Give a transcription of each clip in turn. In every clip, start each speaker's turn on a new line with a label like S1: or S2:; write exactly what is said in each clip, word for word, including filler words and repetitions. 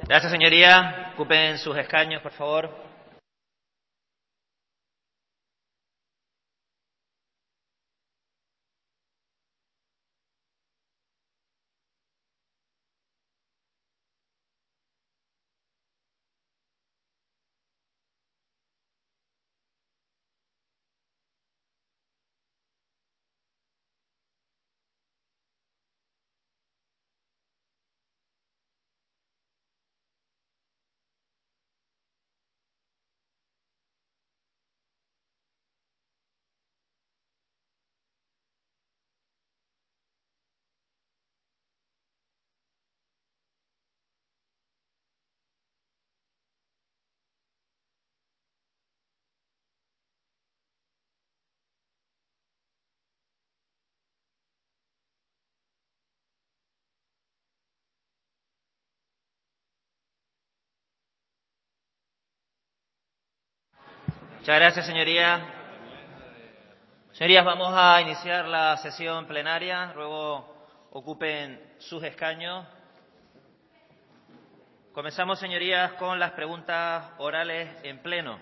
S1: Gracias, señoría. Ocupen sus escaños, por favor. Muchas gracias, señoría. Señorías, vamos a iniciar la sesión plenaria. Ruego ocupen sus escaños. Comenzamos, señorías, con las preguntas orales en pleno.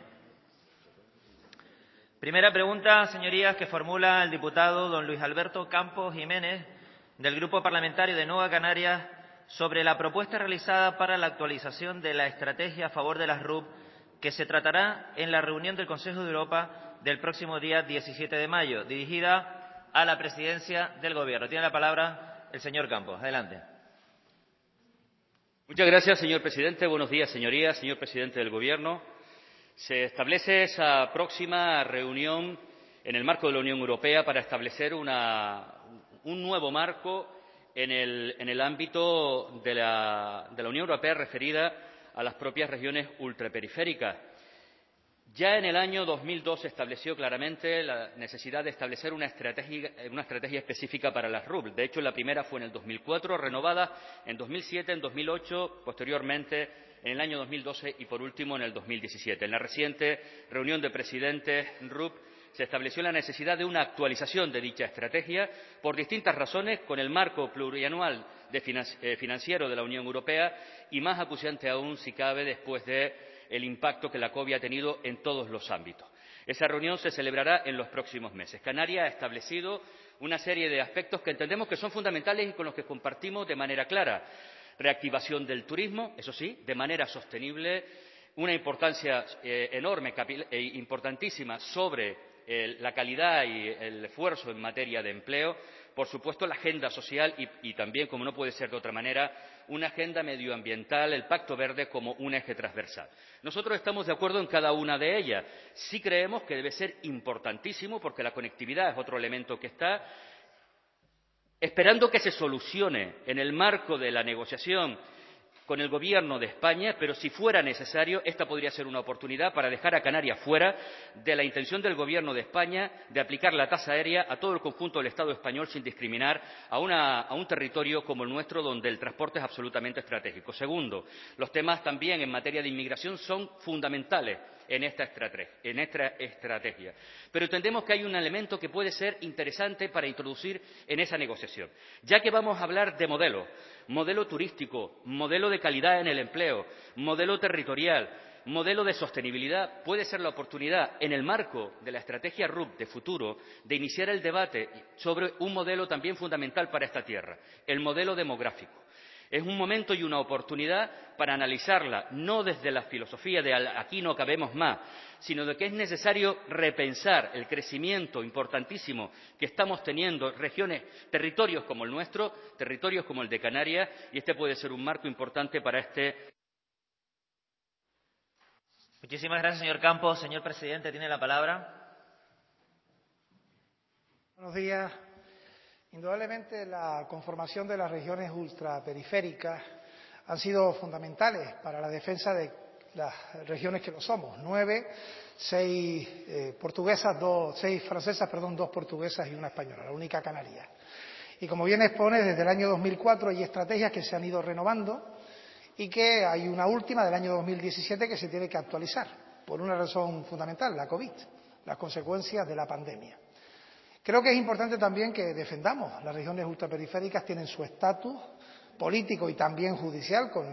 S1: Primera pregunta, señorías, que formula el diputado don Luis Alberto Campos Jiménez, del Grupo Parlamentario de Nueva Canarias, sobre la propuesta realizada para la actualización de la estrategia a favor de las R U P, que se tratará en la reunión del Consejo de Europa del próximo día diecisiete de mayo, dirigida a la Presidencia del Gobierno. Tiene la palabra el señor Campos. Adelante.
S2: Muchas gracias, señor presidente. Buenos días, señorías, señor presidente del Gobierno. Se establece esa próxima reunión en el marco de la Unión Europea para establecer una, un nuevo marco en el, en el ámbito de la, de la Unión Europea referida a las propias regiones ultraperiféricas. Ya en el año dos mil dos se estableció claramente la necesidad de establecer una estrategia, una estrategia específica para las R U P. De hecho, la primera fue en el dos mil cuatro, renovada en dos mil siete, en dos mil ocho, posteriormente en el año dos mil doce y, por último, en el dos mil diecisiete. En la reciente reunión de presidentes R U P se estableció la necesidad de una actualización de dicha estrategia por distintas razones, con el marco plurianual de finan- eh, financiero de la Unión Europea y más acuciante aún, si cabe, después de el impacto que la COVID ha tenido en todos los ámbitos. Esa reunión se celebrará en los próximos meses. Canarias ha establecido una serie de aspectos que entendemos que son fundamentales y con los que compartimos de manera clara. Reactivación del turismo, eso sí, de manera sostenible, una importancia eh, enorme e importantísima sobre eh, la calidad y el esfuerzo en materia de empleo, por supuesto la agenda social y, y también, como no puede ser de otra manera, una agenda medioambiental, el Pacto Verde como un eje transversal. Nosotros estamos de acuerdo en cada una de ellas. Sí creemos que debe ser importantísimo, porque la conectividad es otro elemento que está, esperando que se solucione en el marco de la negociación con el Gobierno de España, pero si fuera necesario, esta podría ser una oportunidad para dejar a Canarias fuera de la intención del Gobierno de España de aplicar la tasa aérea a todo el conjunto del Estado español sin discriminar a, una, a un territorio como el nuestro, donde el transporte es absolutamente estratégico. Segundo, los temas también en materia de inmigración son fundamentales en esta estrategia, en esta estrategia. Pero entendemos que hay un elemento que puede ser interesante para introducir en esa negociación. Ya que vamos a hablar de modelo, modelo turístico, modelo de calidad en el empleo, modelo territorial, modelo de sostenibilidad, puede ser la oportunidad, en el marco de la estrategia R U P de futuro, de iniciar el debate sobre un modelo también fundamental para esta tierra, el modelo demográfico. Es un momento y una oportunidad para analizarla, no desde la filosofía de aquí no cabemos más, sino de que es necesario repensar el crecimiento importantísimo que estamos teniendo regiones, territorios como el nuestro, territorios como el de Canarias, y este puede ser un marco importante para este.
S1: Muchísimas gracias, señor Campos. Señor presidente, tiene la palabra.
S3: Buenos días. Indudablemente, la conformación de las regiones ultraperiféricas han sido fundamentales para la defensa de las regiones que lo somos. Nueve, seis eh, portuguesas, dos, seis francesas, perdón, dos portuguesas y una española, la única canaria. Y como bien expone, desde el año dos mil cuatro hay estrategias que se han ido renovando y que hay una última del año dos mil diecisiete que se tiene que actualizar por una razón fundamental, la COVID, las consecuencias de la pandemia. Creo que es importante también que defendamos las regiones ultraperiféricas, tienen su estatus político y también judicial con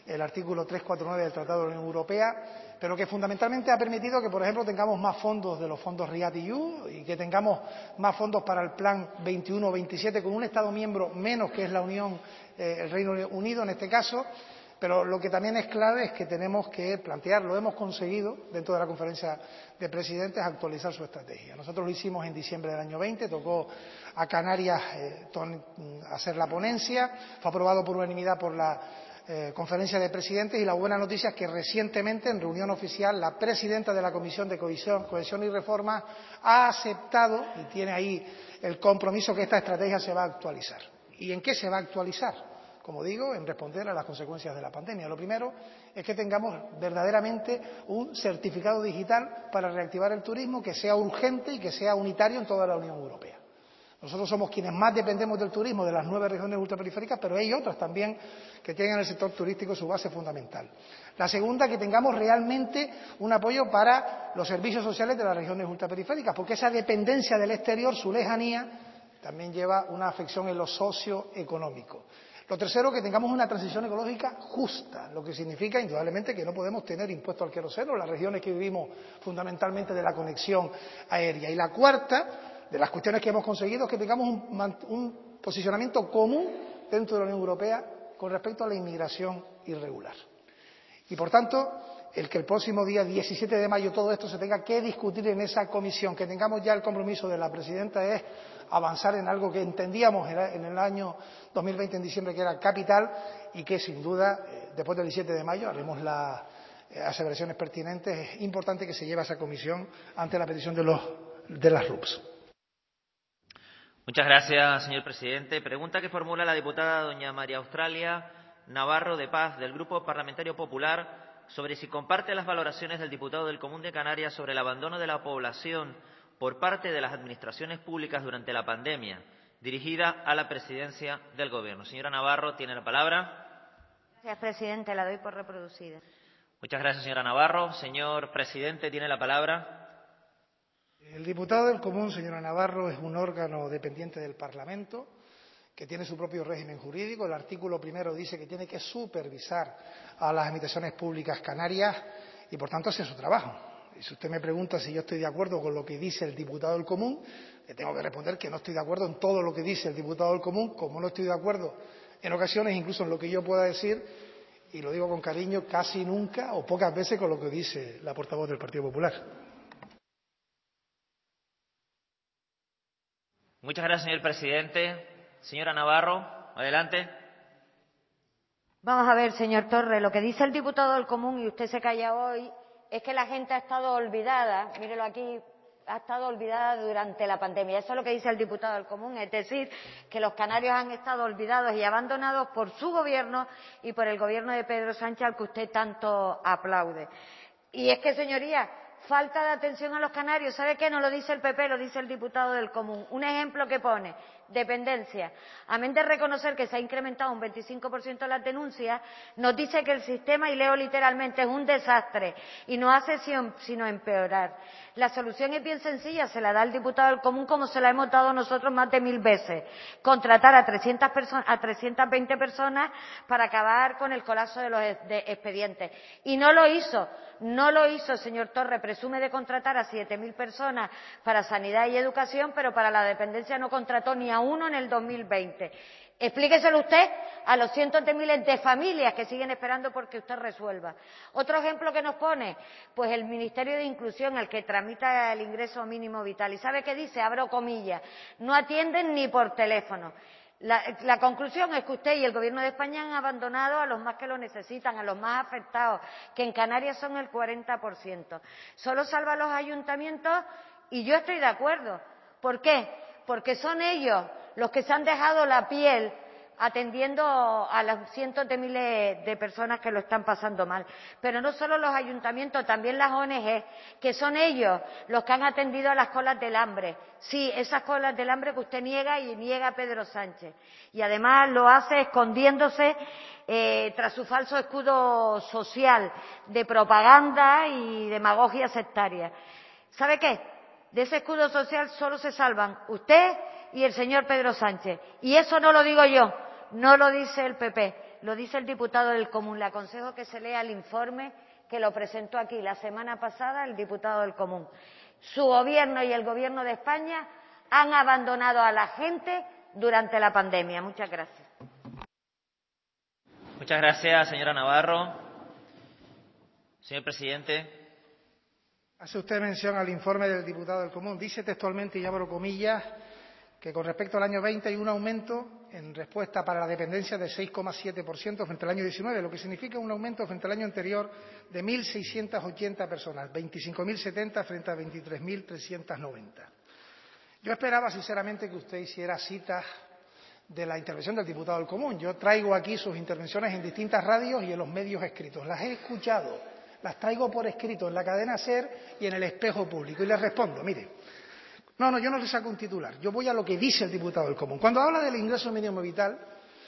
S3: el artículo trescientos cuarenta y nueve del Tratado de la Unión Europea, pero que fundamentalmente ha permitido que, por ejemplo, tengamos más fondos de los fondos REACT-EU y que tengamos más fondos para el Plan veintiuno veintisiete con un Estado miembro menos, que es la Unión, eh, el Reino Unido en este caso. Pero lo que también es clave es que tenemos que plantear, lo hemos conseguido dentro de la conferencia de presidentes, actualizar su estrategia. Nosotros lo hicimos en diciembre del año veinte, tocó a Canarias eh, hacer la ponencia, fue aprobado por unanimidad por la eh, conferencia de presidentes, y la buena noticia es que recientemente, en reunión oficial, la presidenta de la Comisión de Cohesión, Cohesión y Reforma ha aceptado y tiene ahí el compromiso que esta estrategia se va a actualizar. ¿Y en qué se va a actualizar? Como digo, en responder a las consecuencias de la pandemia. Lo primero es que tengamos verdaderamente un certificado digital para reactivar el turismo que sea urgente y que sea unitario en toda la Unión Europea. Nosotros somos quienes más dependemos del turismo de las nueve regiones ultraperiféricas, pero hay otras también que tienen en el sector turístico su base fundamental. La segunda, que tengamos realmente un apoyo para los servicios sociales de las regiones ultraperiféricas, porque esa dependencia del exterior, su lejanía, también lleva una afección en lo socioeconómico. Lo tercero, que tengamos una transición ecológica justa, lo que significa indudablemente que no podemos tener impuesto al queroseno en las regiones que vivimos fundamentalmente de la conexión aérea. Y la cuarta de las cuestiones que hemos conseguido es que tengamos un, un posicionamiento común dentro de la Unión Europea con respecto a la inmigración irregular. Y, por tanto, el que el próximo día diecisiete de mayo todo esto se tenga que discutir en esa comisión, que tengamos ya el compromiso de la presidenta, es avanzar en algo que entendíamos en el año dos mil veinte, en diciembre, que era capital, y que, sin duda, después del diecisiete de mayo haremos las aseveraciones pertinentes. Es importante que se lleve a esa comisión ante la petición de, los, de las R U Ps.
S1: Muchas gracias, señor presidente. Pregunta que formula la diputada doña María Australia Navarro de Paz, del Grupo Parlamentario Popular, sobre si comparte las valoraciones del diputado del Común de Canarias sobre el abandono de la población por parte de las administraciones públicas durante la pandemia, dirigida a la presidencia del Gobierno. Señora Navarro, tiene la palabra.
S4: Gracias, presidente. La doy por reproducida.
S1: Muchas gracias, señora Navarro. Señor presidente, tiene la palabra.
S3: El diputado del Común, señora Navarro, es un órgano dependiente del Parlamento que tiene su propio régimen jurídico. El artículo primero dice que tiene que supervisar a las administraciones públicas canarias y, por tanto, hace su trabajo. Y si usted me pregunta si yo estoy de acuerdo con lo que dice el diputado del Común, le tengo que responder que no estoy de acuerdo en todo lo que dice el diputado del Común, como no estoy de acuerdo en ocasiones incluso en lo que yo pueda decir, y lo digo con cariño, casi nunca o pocas veces con lo que dice la portavoz del Partido Popular.
S1: Muchas gracias, señor presidente. Señora Navarro, adelante.
S4: Vamos a ver, señor Torre, lo que dice el diputado del Común, y usted se calla hoy, es que la gente ha estado olvidada, mírelo aquí, ha estado olvidada durante la pandemia. Eso es lo que dice el diputado del Común, es decir, que los canarios han estado olvidados y abandonados por su gobierno y por el gobierno de Pedro Sánchez, al que usted tanto aplaude. Y es que, señorías, falta de atención a los canarios. ¿Sabe qué? No lo dice el P P, lo dice el diputado del Común. Un ejemplo que pone, dependencia. Amén de reconocer que se ha incrementado un veinticinco por ciento las denuncias, nos dice que el sistema, y leo literalmente, es un desastre y no hace sino empeorar. La solución es bien sencilla, se la da el diputado del Común como se la hemos dado nosotros más de mil veces. Contratar a trescientas personas, a trescientas veinte personas para acabar con el colapso de los de expedientes. Y no lo hizo. No lo hizo, señor Torre. Presume de contratar a siete mil personas para sanidad y educación, pero para la dependencia no contrató ni a uno en el dos mil veinte. Explíqueselo usted a los cientos de miles de familias que siguen esperando porque usted resuelva. Otro ejemplo que nos pone, pues el Ministerio de Inclusión, el que tramita el ingreso mínimo vital. ¿Y sabe qué dice? Abro comillas. No atienden ni por teléfono. La, la conclusión es que usted y el Gobierno de España han abandonado a los más que lo necesitan, a los más afectados, que en Canarias son el cuarenta por ciento. Solo salva a los ayuntamientos, y yo estoy de acuerdo. ¿Por qué? Porque son ellos los que se han dejado la piel atendiendo a los cientos de miles de personas que lo están pasando mal. Pero no solo los ayuntamientos, también las O N G, que son ellos los que han atendido a las colas del hambre. Sí, esas colas del hambre que usted niega y niega a Pedro Sánchez. Y además lo hace escondiéndose eh, tras su falso escudo social de propaganda y demagogia sectaria. ¿Sabe qué? De ese escudo social solo se salvan usted y el señor Pedro Sánchez. Y eso no lo digo yo, no lo dice el P P, lo dice el diputado del Común. Le aconsejo que se lea el informe que lo presentó aquí la semana pasada el diputado del Común. Su gobierno y el Gobierno de España han abandonado a la gente durante la pandemia. Muchas gracias.
S1: Muchas gracias, señora Navarro. Señor presidente.
S3: Hace usted mención al informe del diputado del Común. Dice textualmente, y abro comillas, que con respecto al año veinte hay un aumento en respuesta para la dependencia de seis coma siete por ciento frente al año diecinueve, lo que significa un aumento frente al año anterior de mil seiscientas ochenta personas, veinticinco mil setenta frente a veintitrés mil trescientas noventa. Yo esperaba sinceramente que usted hiciera citas de la intervención del diputado del Común. Yo traigo aquí sus intervenciones en distintas radios y en los medios escritos. Las he escuchado, las traigo por escrito en la cadena SER y en el Espejo Público. Y les respondo, mire, no, no, yo no le saco un titular, yo voy a lo que dice el diputado del Común. Cuando habla del ingreso mínimo vital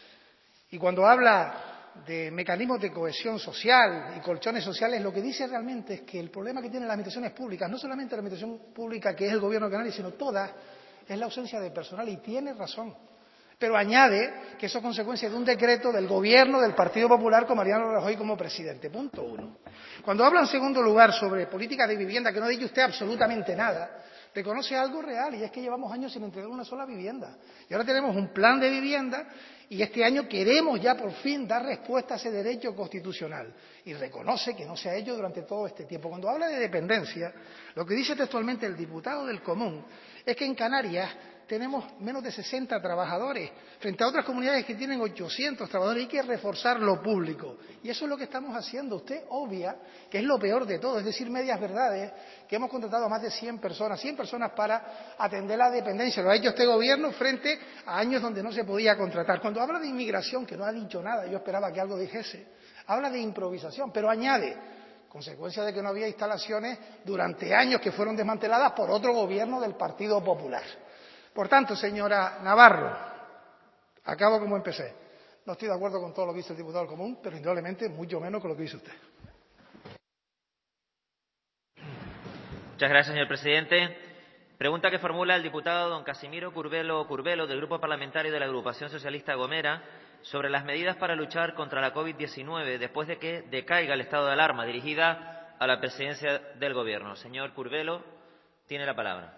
S3: y cuando habla de mecanismos de cohesión social y colchones sociales, lo que dice realmente es que el problema que tienen las administraciones públicas, no solamente la administración pública que es el Gobierno de Canarias, sino todas, es la ausencia de personal, y tiene razón. Pero añade que eso es consecuencia de un decreto del Gobierno del Partido Popular con Mariano Rajoy como presidente. Punto uno. Cuando habla en segundo lugar sobre política de vivienda, que no ha dicho usted absolutamente nada, reconoce algo real, y es que llevamos años sin entregar una sola vivienda. Y ahora tenemos un plan de vivienda y este año queremos ya por fin dar respuesta a ese derecho constitucional. Y reconoce que no se ha hecho durante todo este tiempo. Cuando habla de dependencia, lo que dice textualmente el diputado del Común es que en Canarias tenemos menos de sesenta trabajadores, frente a otras comunidades que tienen ochocientos trabajadores. Hay que reforzar lo público. Y eso es lo que estamos haciendo. Usted obvia que es lo peor de todo, es decir, medias verdades, que hemos contratado a más de cien personas, cien personas para atender la dependencia. Lo ha hecho este Gobierno frente a años donde no se podía contratar. Cuando habla de inmigración, que no ha dicho nada, yo esperaba que algo dijese, habla de improvisación, pero añade, consecuencia de que no había instalaciones durante años que fueron desmanteladas por otro Gobierno del Partido Popular. Por tanto, señora Navarro, acabo como empecé. No estoy de acuerdo con todo lo que dice el diputado del Común, pero indudablemente mucho menos con lo que dice usted.
S1: Muchas gracias, señor presidente. Pregunta que formula el diputado don Casimiro Curbelo Curbelo, del Grupo Parlamentario de la Agrupación Socialista Gomera, sobre las medidas para luchar contra la COVID diecinueve después de que decaiga el estado de alarma, dirigida a la presidencia del Gobierno. Señor Curbelo, tiene la palabra.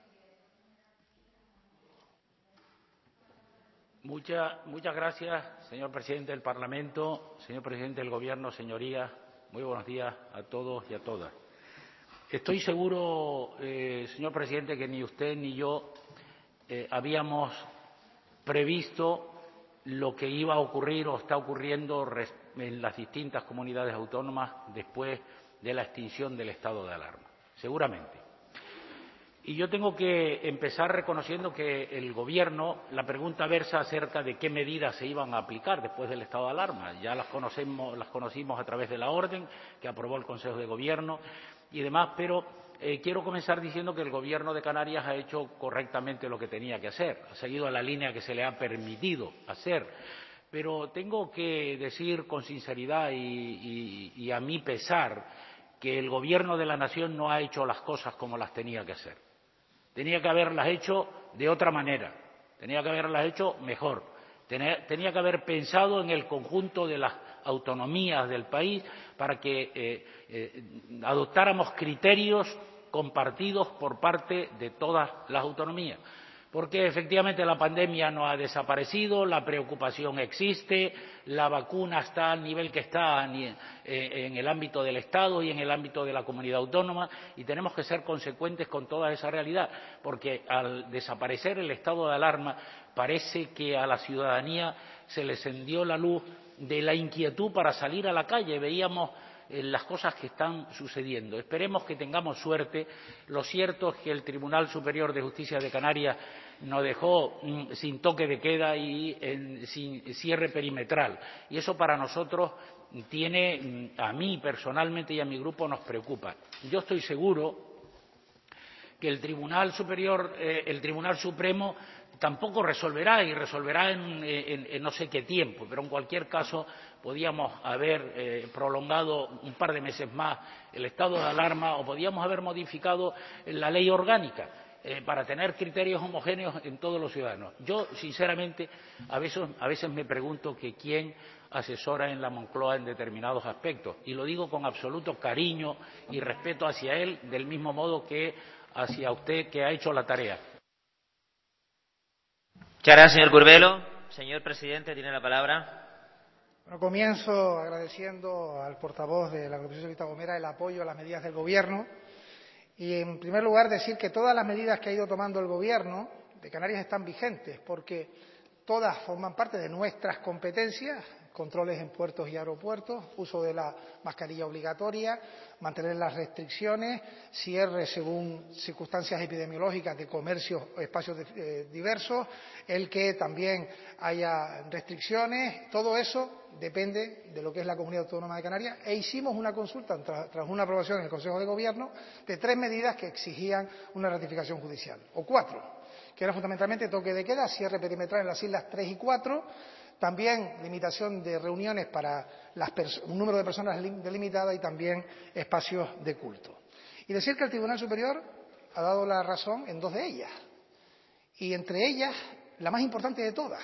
S5: Muchas, muchas gracias, señor presidente del Parlamento, señor presidente del Gobierno, señorías. Muy buenos días a todos y a todas. Estoy seguro, eh, señor presidente, que ni usted ni yo eh, habíamos previsto lo que iba a ocurrir o está ocurriendo en las distintas comunidades autónomas después de la extinción del estado de alarma. Seguramente. Y yo tengo que empezar reconociendo que el Gobierno, la pregunta versa acerca de qué medidas se iban a aplicar después del estado de alarma. Ya las conocemos, las conocimos a través de la orden que aprobó el Consejo de Gobierno y demás, pero eh, quiero comenzar diciendo que el Gobierno de Canarias ha hecho correctamente lo que tenía que hacer, ha seguido la línea que se le ha permitido hacer. Pero tengo que decir con sinceridad y, y, y a mi pesar que el Gobierno de la Nación no ha hecho las cosas como las tenía que hacer. Tenía que haberlas hecho de otra manera, tenía que haberlas hecho mejor, tenía, tenía que haber pensado en el conjunto de las autonomías del país para que eh, eh, adoptáramos criterios compartidos por parte de todas las autonomías. Porque efectivamente la pandemia no ha desaparecido, la preocupación existe, la vacuna está al nivel que está en el ámbito del Estado y en el ámbito de la comunidad autónoma, y tenemos que ser consecuentes con toda esa realidad, porque al desaparecer el estado de alarma parece que a la ciudadanía se le encendió la luz de la inquietud para salir a la calle. Veíamos las cosas que están sucediendo. Esperemos que tengamos suerte. Lo cierto es que el Tribunal Superior de Justicia de Canarias nos dejó mm, sin toque de queda y en, sin cierre perimetral. Y eso para nosotros tiene, a mí personalmente y a mi grupo nos preocupa. Yo estoy seguro que el Tribunal Superior, eh, el Tribunal Supremo tampoco resolverá y resolverá en, en, en no sé qué tiempo, pero en cualquier caso podíamos haber eh, prolongado un par de meses más el estado de alarma o podíamos haber modificado la ley orgánica eh, para tener criterios homogéneos en todos los ciudadanos. Yo, sinceramente, a veces, a veces me pregunto que quién asesora en la Moncloa en determinados aspectos. Y lo digo con absoluto cariño y respeto hacia él, del mismo modo que hacia usted, que ha hecho la tarea.
S1: Muchas gracias, señor Curbelo. Señor presidente, tiene la palabra.
S3: Bueno, comienzo agradeciendo al portavoz de la Agrupación Socialista Gomera el apoyo a las medidas del Gobierno y, en primer lugar, decir que todas las medidas que ha ido tomando el Gobierno de Canarias están vigentes, porque todas forman parte de nuestras competencias: controles en puertos y aeropuertos, uso de la mascarilla obligatoria, mantener las restricciones, cierre según circunstancias epidemiológicas de comercios o espacios eh, diversos, el que también haya restricciones. Todo eso depende de lo que es la Comunidad Autónoma de Canarias, e hicimos una consulta tras, tras una aprobación en el Consejo de Gobierno de tres medidas que exigían una ratificación judicial, o cuatro, que era fundamentalmente toque de queda, cierre perimetral en las islas tres y cuatro, también limitación de reuniones para las un número de personas delimitada y también espacios de culto. Y decir que el Tribunal Superior ha dado la razón en dos de ellas, y entre ellas la más importante de todas,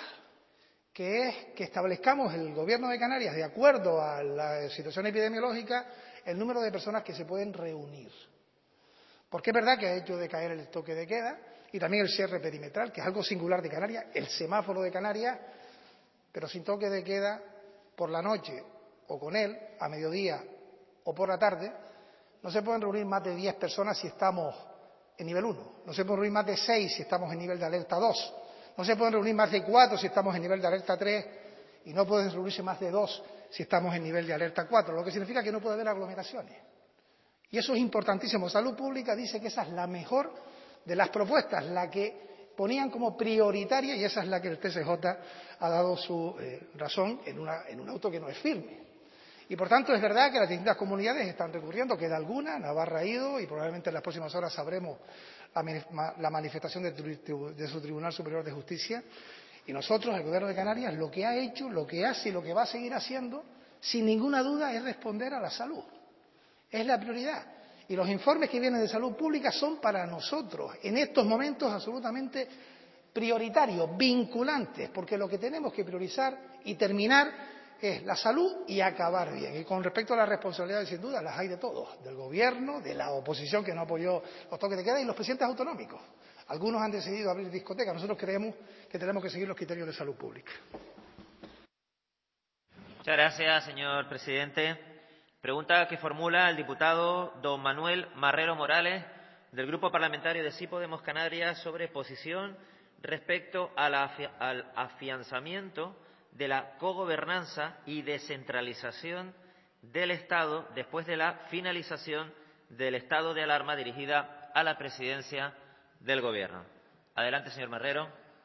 S3: que es que establezcamos el Gobierno de Canarias, de acuerdo a la situación epidemiológica, el número de personas que se pueden reunir. Porque es verdad que ha hecho decaer el toque de queda y también el cierre perimetral, que es algo singular de Canarias, el semáforo de Canarias, pero sin toque de queda por la noche o con él, a mediodía o por la tarde, no se pueden reunir más de diez personas si estamos en nivel uno, no se pueden reunir más de seis si estamos en nivel de alerta dos, no se pueden reunir más de cuatro si estamos en nivel de alerta tres y no pueden reunirse más de dos si estamos en nivel de alerta cuatro, lo que significa que no puede haber aglomeraciones. Y eso es importantísimo. Salud Pública dice que esa es la mejor de las propuestas, la que ponían como prioritaria, y esa es la que el T C J ha dado su eh, razón en, una, en un auto que no es firme. Y por tanto es verdad que las distintas comunidades están recurriendo, queda alguna, Navarra ha ido y probablemente en las próximas horas sabremos la, la manifestación de, de su Tribunal Superior de Justicia. Y nosotros, el Gobierno de Canarias, lo que ha hecho, lo que hace y lo que va a seguir haciendo, sin ninguna duda, es responder a la salud. Es la prioridad. Y los informes que vienen de salud pública son para nosotros, en estos momentos, absolutamente prioritarios, vinculantes, porque lo que tenemos que priorizar y terminar es la salud y acabar bien. Y con respecto a las responsabilidades, sin duda, las hay de todos, del Gobierno, de la oposición que no apoyó los toques de queda y los presidentes autonómicos. Algunos han decidido abrir discotecas, nosotros creemos que tenemos que seguir los criterios de salud pública.
S1: Muchas gracias, señor presidente. Pregunta que formula el diputado don Manuel Marrero Morales, del Grupo Parlamentario de Sí Podemos Canarias, sobre posición respecto a la, al afianzamiento de la cogobernanza y descentralización del Estado después de la finalización del estado de alarma dirigida a la presidencia del Gobierno. Adelante, señor Marrero.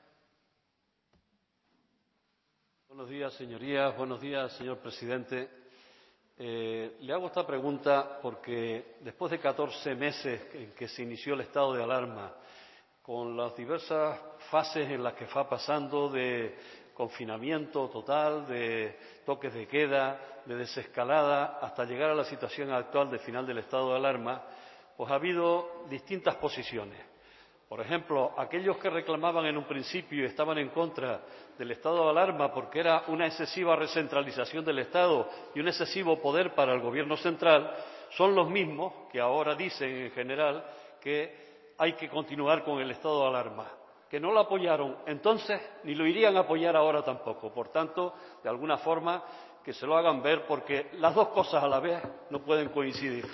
S6: Buenos días, señorías. Buenos días, señor presidente. Eh, le hago esta pregunta porque después de catorce meses en que se inició el estado de alarma, con las diversas fases en las que va pasando de confinamiento total, de toques de queda, de desescalada, hasta llegar a la situación actual de final del estado de alarma, pues ha habido distintas posiciones. Por ejemplo, aquellos que reclamaban en un principio y estaban en contra del estado de alarma porque era una excesiva recentralización del Estado y un excesivo poder para el Gobierno central, son los mismos que ahora dicen en general que hay que continuar con el estado de alarma, que no lo apoyaron entonces ni lo irían a apoyar ahora tampoco. Por tanto, de alguna forma, que se lo hagan ver, porque las dos cosas a la vez no pueden coincidir.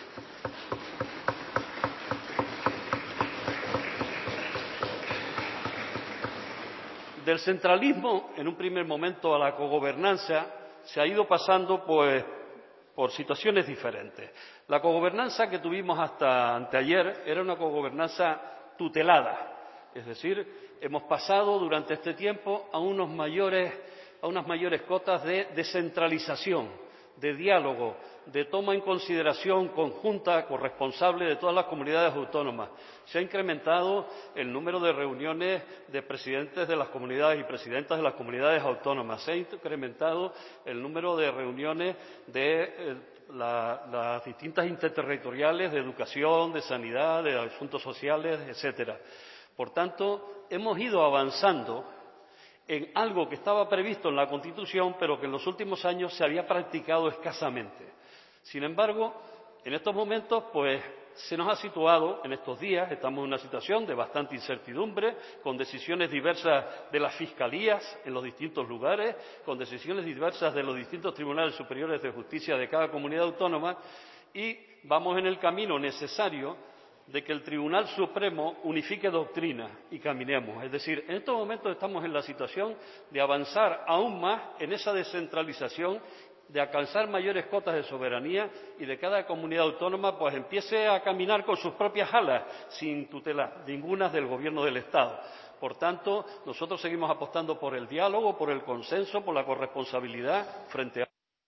S6: Del centralismo, en un primer momento, a la cogobernanza, se ha ido pasando pues por situaciones diferentes. La cogobernanza que tuvimos hasta anteayer era una cogobernanza tutelada, es decir, hemos pasado durante este tiempo a unos mayores, a unas mayores cotas de descentralización, de diálogo, de toma en consideración conjunta, corresponsable de todas las comunidades autónomas. Se ha incrementado el número de reuniones de presidentes de las comunidades y presidentas de las comunidades autónomas. Se ha incrementado el número de reuniones de eh, la, las distintas interterritoriales de educación, de sanidad, de asuntos sociales, etcétera. Por tanto, hemos ido avanzando en algo que estaba previsto en la Constitución, pero que en los últimos años se había practicado escasamente. Sin embargo, en estos momentos, pues, se nos ha situado, en estos días, estamos en una situación de bastante incertidumbre, con decisiones diversas de las fiscalías en los distintos lugares, con decisiones diversas de los distintos tribunales superiores de justicia de cada comunidad autónoma, y vamos en el camino necesario de que el Tribunal Supremo unifique doctrina y caminemos. Es decir, en estos momentos estamos en la situación de avanzar aún más en esa descentralización, de alcanzar mayores cotas de soberanía y de cada comunidad autónoma pues empiece a caminar con sus propias alas, sin tutela ninguna del Gobierno del Estado. Por tanto, nosotros seguimos apostando por el diálogo, por el consenso, por la corresponsabilidad frente a...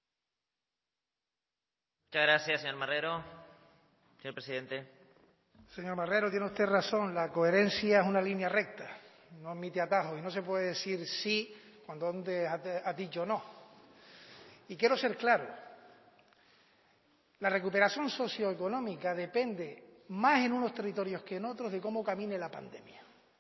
S1: Muchas gracias, señor Marrero. Señor presidente.
S3: Señor Marrero, tiene usted razón, la coherencia es una línea recta, no admite atajos y no se puede decir sí cuando antes ha dicho no. Y quiero ser claro, la recuperación socioeconómica depende más en unos territorios que en otros de cómo camine la pandemia.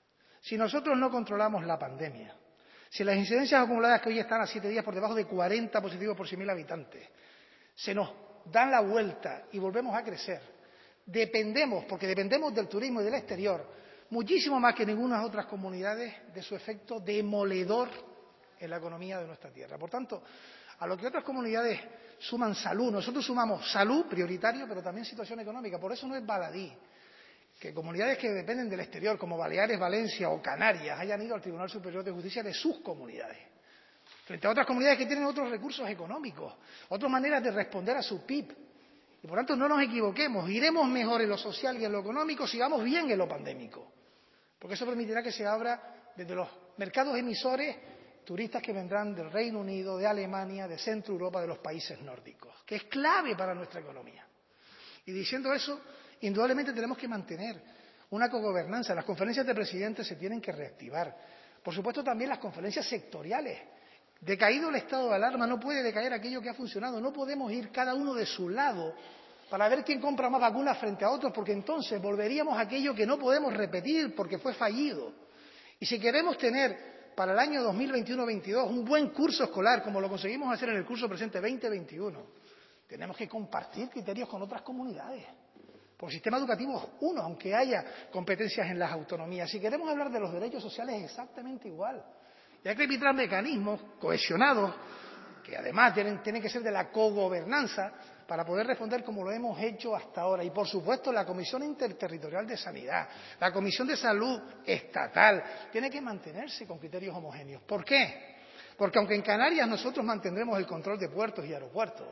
S3: Si nosotros no controlamos la pandemia, si las incidencias acumuladas que hoy están a siete días por debajo de cuarenta positivos por cien mil habitantes, se nos dan la vuelta y volvemos a crecer, dependemos, porque dependemos del turismo y del exterior, muchísimo más que ninguna otras comunidades, de su efecto demoledor en la economía de nuestra tierra. Por tanto, a lo que otras comunidades suman salud, nosotros sumamos salud prioritario, pero también situación económica. Por eso no es baladí que comunidades que dependen del exterior, como Baleares, Valencia o Canarias, hayan ido al Tribunal Superior de Justicia de sus comunidades, frente a otras comunidades que tienen otros recursos económicos, otras maneras de responder a su P I B. Y por tanto, no nos equivoquemos, iremos mejor en lo social y en lo económico si vamos bien en lo pandémico, porque eso permitirá que se abra desde los mercados emisores turistas que vendrán del Reino Unido, de Alemania, de Centro Europa, de los países nórdicos, que es clave para nuestra economía. Y diciendo eso, indudablemente tenemos que mantener una cogobernanza. Las conferencias de presidentes se tienen que reactivar. Por supuesto, también las conferencias sectoriales. Decaído el estado de alarma, no puede decaer aquello que ha funcionado. No podemos ir cada uno de su lado para ver quién compra más vacunas frente a otros, porque entonces volveríamos a aquello que no podemos repetir porque fue fallido. Y si queremos tener para el año dos mil veintiuno veintidós un buen curso escolar, como lo conseguimos hacer en el curso presente veinte veintiuno, tenemos que compartir criterios con otras comunidades. Porque el sistema educativo es uno, aunque haya competencias en las autonomías. Si queremos hablar de los derechos sociales, es exactamente igual. Y hay que arbitrar mecanismos cohesionados, que además tienen, tienen que ser de la cogobernanza, para poder responder como lo hemos hecho hasta ahora. Y, por supuesto, la Comisión Interterritorial de Sanidad, la Comisión de Salud Estatal, tiene que mantenerse con criterios homogéneos. ¿Por qué? Porque aunque en Canarias nosotros mantendremos el control de puertos y aeropuertos,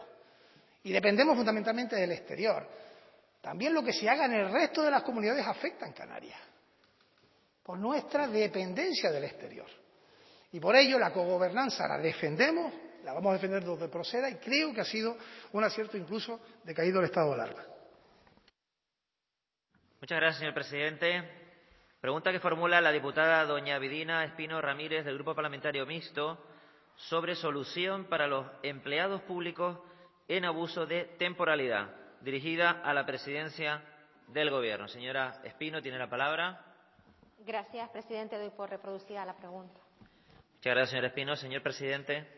S3: y dependemos fundamentalmente del exterior, también lo que se haga en el resto de las comunidades afecta en Canarias, por nuestra dependencia del exterior. Y por ello la cogobernanza la defendemos, la vamos a defender donde proceda y creo que ha sido un acierto incluso decaído el estado de alarma.
S1: Muchas gracias, señor presidente. Pregunta que formula la diputada doña Vidina Espino Ramírez del Grupo Parlamentario Mixto sobre solución para los empleados públicos en abuso de temporalidad, dirigida a la presidencia del Gobierno. Señora Espino, tiene la palabra.
S4: Gracias, presidente. Doy por reproducida la pregunta.
S1: Muchas gracias, señor Espino. Señor presidente.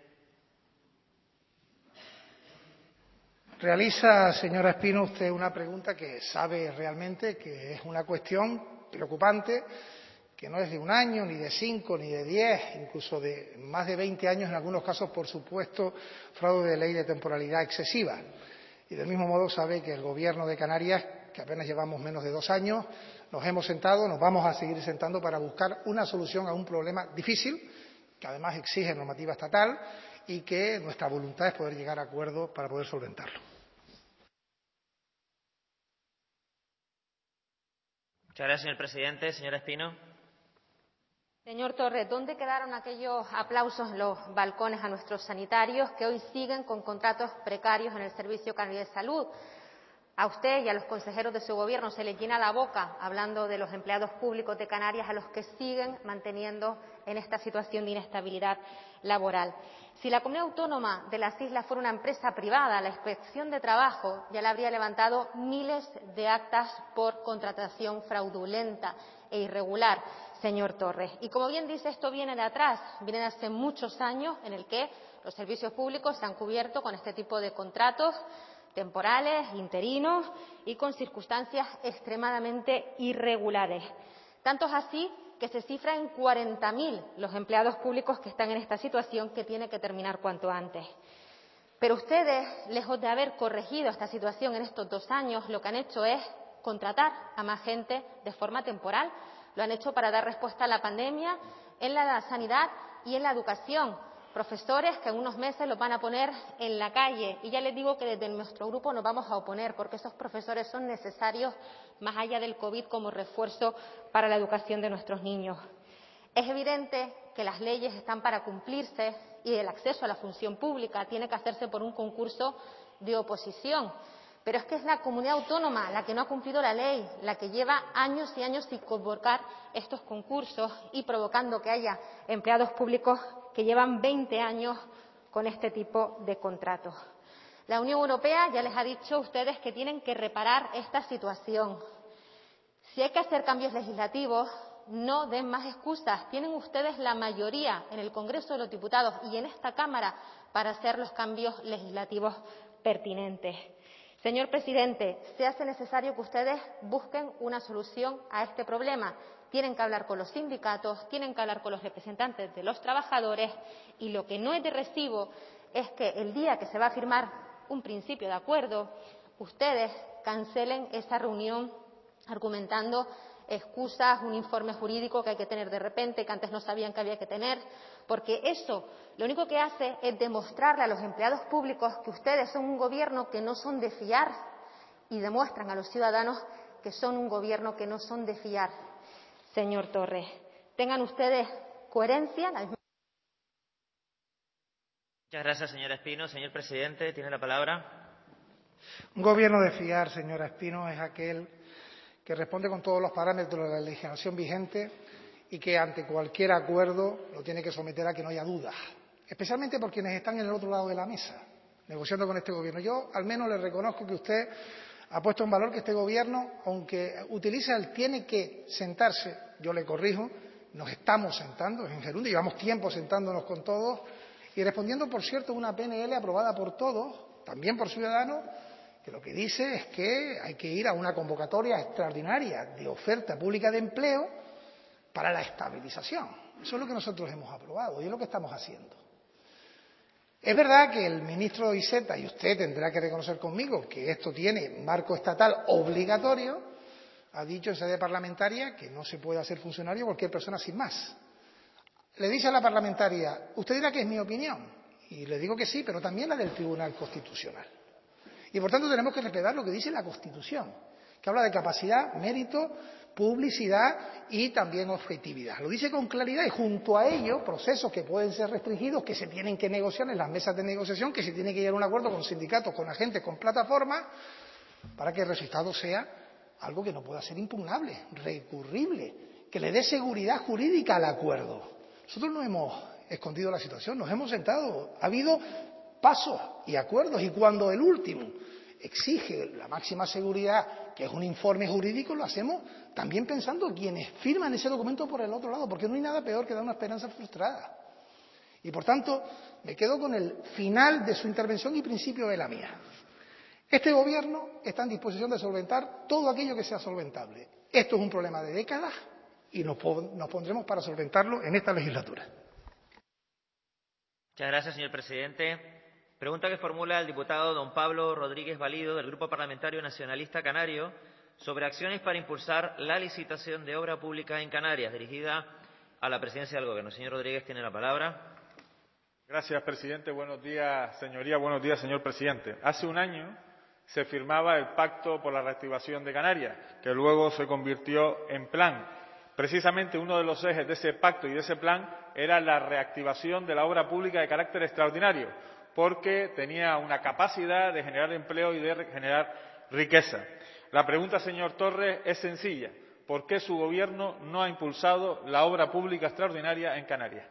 S3: Realiza, señora Espino, usted una pregunta que sabe realmente que es una cuestión preocupante, que no es de un año, ni de cinco, ni de diez, incluso de más de veinte años, en algunos casos, por supuesto, fraude de ley de temporalidad excesiva. Y del mismo modo sabe que el Gobierno de Canarias, que apenas llevamos menos de dos años, nos hemos sentado, nos vamos a seguir sentando para buscar una solución a un problema difícil, que además exige normativa estatal, y que nuestra voluntad es poder llegar a acuerdo para poder solventarlo.
S1: Muchas gracias, señor presidente. Señora Espino.
S4: Señor Torres, ¿dónde quedaron aquellos aplausos en los balcones a nuestros sanitarios que hoy siguen con contratos precarios en el Servicio Canario de Salud? A usted y a los consejeros de su Gobierno se les llena la boca hablando de los empleados públicos de Canarias a los que siguen manteniendo en esta situación de inestabilidad laboral. Si la comunidad autónoma de las islas fuera una empresa privada, la Inspección de Trabajo ya le habría levantado miles de actas por contratación fraudulenta e irregular.
S7: señor Torres. Y como bien dice, esto viene de atrás, viene de hace muchos años en el que los servicios públicos se han cubierto con este tipo de contratos temporales, interinos y con circunstancias extremadamente irregulares. Tanto es así que se cifra en cuarenta mil los empleados públicos que están en esta situación, que tiene que terminar cuanto antes. Pero ustedes, lejos de haber corregido esta situación en estos dos años, lo que han hecho es contratar a más gente de forma temporal. Lo han hecho para dar respuesta a la pandemia en la sanidad y en la educación. Profesores que en unos meses los van a poner en la calle. Y ya les digo que desde nuestro grupo nos vamos a oponer, porque esos profesores son necesarios, más allá del COVID, como refuerzo para la educación de nuestros niños. Es evidente que las leyes están para cumplirse y el acceso a la función pública tiene que hacerse por un concurso de oposición. Pero es que es la comunidad autónoma la que no ha cumplido la ley, la que lleva años y años sin convocar estos concursos y provocando que haya empleados públicos que llevan veinte años con este tipo de contratos. La Unión Europea ya les ha dicho a ustedes que tienen que reparar esta situación. Si hay que hacer cambios legislativos, no den más excusas. Tienen ustedes la mayoría en el Congreso de los Diputados y en esta Cámara para hacer los cambios legislativos pertinentes. Señor presidente, se hace necesario que ustedes busquen una solución a este problema. Tienen que hablar con los sindicatos, tienen que hablar con los representantes de los trabajadores y lo que no es de recibo es que el día que se va a firmar un principio de acuerdo, ustedes cancelen esa reunión argumentando excusas, un informe jurídico que hay que tener de repente, que antes no sabían que había que tener, porque eso lo único que hace es demostrarle a los empleados públicos que ustedes son un gobierno que no son de fiar y demuestran a los ciudadanos que son un gobierno que no son de fiar. Señor Torres, tengan ustedes coherencia. La misma...
S1: Muchas gracias, señora Espino. Señor presidente, tiene la palabra.
S3: Un gobierno de fiar, señora Espino, es aquel que responde con todos los parámetros de la legislación vigente y que ante cualquier acuerdo lo tiene que someter a que no haya dudas, especialmente por quienes están en el otro lado de la mesa, negociando con este gobierno. Yo al menos le reconozco que usted ha puesto en valor que este gobierno, aunque utiliza el tiene que sentarse, yo le corrijo, nos estamos sentando, es en gerundio, llevamos tiempo sentándonos con todos y respondiendo, por cierto, a una P N L aprobada por todos, también por Ciudadanos, que lo que dice es que hay que ir a una convocatoria extraordinaria de oferta pública de empleo para la estabilización. Eso es lo que nosotros hemos aprobado y es lo que estamos haciendo. Es verdad que el ministro Iceta, y usted tendrá que reconocer conmigo que esto tiene marco estatal obligatorio, ha dicho en sede parlamentaria que no se puede hacer funcionario cualquier persona sin más. Le dice a la parlamentaria, usted dirá que es mi opinión, y le digo que sí, pero también la del Tribunal Constitucional. Y por tanto tenemos que respetar lo que dice la Constitución, que habla de capacidad, mérito, publicidad y también objetividad. Lo dice con claridad y junto a ello procesos que pueden ser restringidos, que se tienen que negociar en las mesas de negociación, que se tiene que llegar a un acuerdo con sindicatos, con agentes, con plataformas, para que el resultado sea algo que no pueda ser impugnable, recurrible, que le dé seguridad jurídica al acuerdo. Nosotros no hemos escondido la situación, nos hemos sentado, ha habido pasos y acuerdos y cuando el último exige la máxima seguridad, que es un informe jurídico, lo hacemos también pensando en quienes firman ese documento por el otro lado, porque no hay nada peor que dar una esperanza frustrada. Y por tanto, me quedo con el final de su intervención y principio de la mía. Este gobierno está en disposición de solventar todo aquello que sea solventable. Esto es un problema de décadas y nos, nos pondremos para solventarlo en esta legislatura.
S1: Muchas gracias, señor presidente. Pregunta que formula el diputado don Pablo Rodríguez Valido, del Grupo Parlamentario Nacionalista Canario, sobre acciones para impulsar la licitación de obra pública en Canarias, dirigida a la presidencia del Gobierno. Señor Rodríguez, tiene la palabra.
S8: Gracias, presidente. Buenos días, señoría. Buenos días, señor presidente. Hace un año se firmaba el Pacto por la Reactivación de Canarias, que luego se convirtió en plan. Precisamente uno de los ejes de ese pacto y de ese plan era la reactivación de la obra pública de carácter extraordinario, porque tenía una capacidad de generar empleo y de generar riqueza. La pregunta, señor Torres, es sencilla. ¿Por qué su gobierno no ha impulsado la obra pública extraordinaria en Canarias?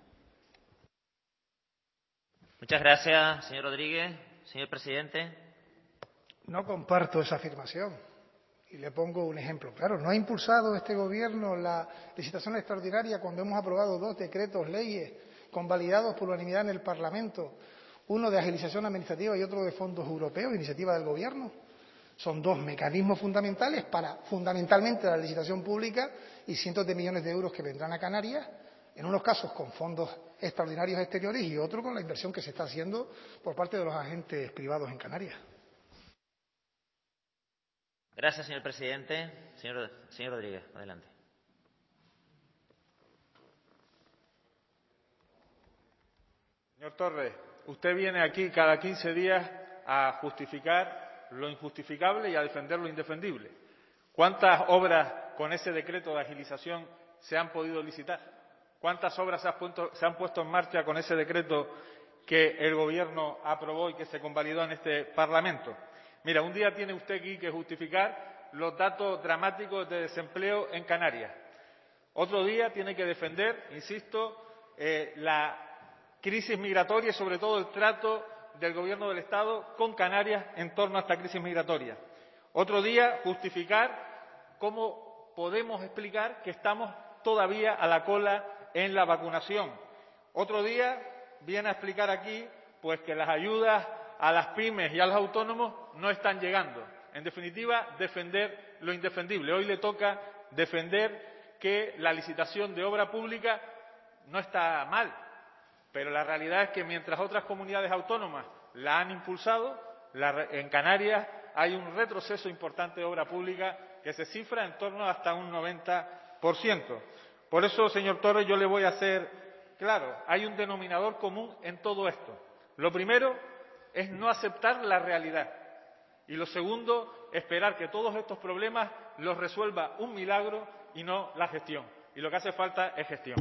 S1: Muchas gracias, señor Rodríguez. Señor presidente.
S3: No comparto esa afirmación. Y le pongo un ejemplo. Claro, no ha impulsado este Gobierno la licitación extraordinaria cuando hemos aprobado dos decretos leyes convalidados por unanimidad en el Parlamento, uno de agilización administrativa y otro de fondos europeos, iniciativa del Gobierno. Son dos mecanismos fundamentales para, fundamentalmente, la licitación pública y cientos de millones de euros que vendrán a Canarias, en unos casos con fondos extraordinarios exteriores y otro con la inversión que se está haciendo por parte de los agentes privados en Canarias.
S1: Gracias, señor presidente. Señor, señor Rodríguez, adelante.
S8: Señor Torres, usted viene aquí cada quince días a justificar lo injustificable y a defender lo indefendible. ¿Cuántas obras con ese decreto de agilización se han podido licitar? ¿Cuántas obras se han puesto, se han puesto en marcha con ese decreto que el Gobierno aprobó y que se convalidó en este Parlamento? Mira, un día tiene usted aquí que justificar los datos dramáticos de desempleo en Canarias. Otro día tiene que defender, insisto, eh, la crisis migratoria y sobre todo el trato del Gobierno del Estado con Canarias en torno a esta crisis migratoria. Otro día justificar cómo podemos explicar que estamos todavía a la cola en la vacunación. Otro día viene a explicar aquí pues que las ayudas a las pymes y a los autónomos no están llegando. En definitiva, defender lo indefendible. Hoy le toca defender que la licitación de obra pública no está mal, pero la realidad es que mientras otras comunidades autónomas la han impulsado, la, en Canarias hay un retroceso importante de obra pública que se cifra en torno a hasta un noventa por ciento. Por eso, señor Torres, yo le voy a hacer claro, hay un denominador común en todo esto. Lo primero es no aceptar la realidad. Y lo segundo, esperar que todos estos problemas los resuelva un milagro y no la gestión. Y lo que hace falta es gestión.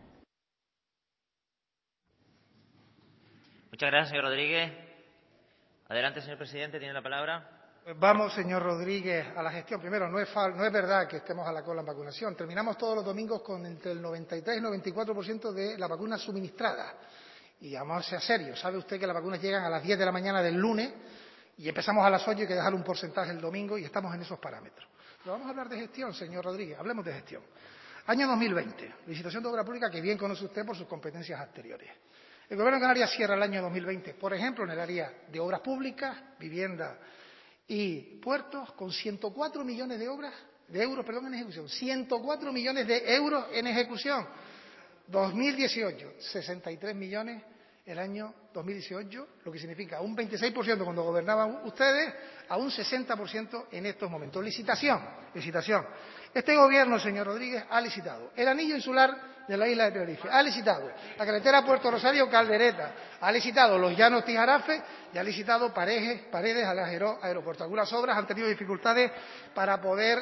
S1: Muchas gracias, señor Rodríguez. Adelante, señor presidente, tiene la palabra.
S3: Pues vamos, señor Rodríguez, a la gestión. Primero, no es, fal no es verdad que estemos a la cola en vacunación. Terminamos todos los domingos con entre el noventa y tres y noventa y cuatro por ciento de la vacuna suministrada. Y vamos a ser serios. Sabe usted que las vacunas llegan a las diez de la mañana del lunes y empezamos a las ocho y hay que dejar un porcentaje el domingo y estamos en esos parámetros. Pero vamos a hablar de gestión, señor Rodríguez. Hablemos de gestión. Año dos mil veinte. Licitación de obra pública que bien conoce usted por sus competencias anteriores. El Gobierno de Canarias cierra el año dos mil veinte, por ejemplo, en el área de obras públicas, vivienda y puertos, con ciento cuatro millones de obras, de euros, perdón, en ejecución. ciento cuatro millones de euros en ejecución. dos mil dieciocho, sesenta y tres millones el año dos mil dieciocho, lo que significa un veintiséis por ciento cuando gobernaban ustedes, a un sesenta por ciento en estos momentos. Licitación, licitación. Este Gobierno, señor Rodríguez, ha licitado el anillo insular de la isla de Tenerife, ha licitado la carretera Puerto Rosario-Caldereta, ha licitado los llanos Tijarafe y ha licitado paredes, paredes al aeropuerto. Algunas obras han tenido dificultades para poder...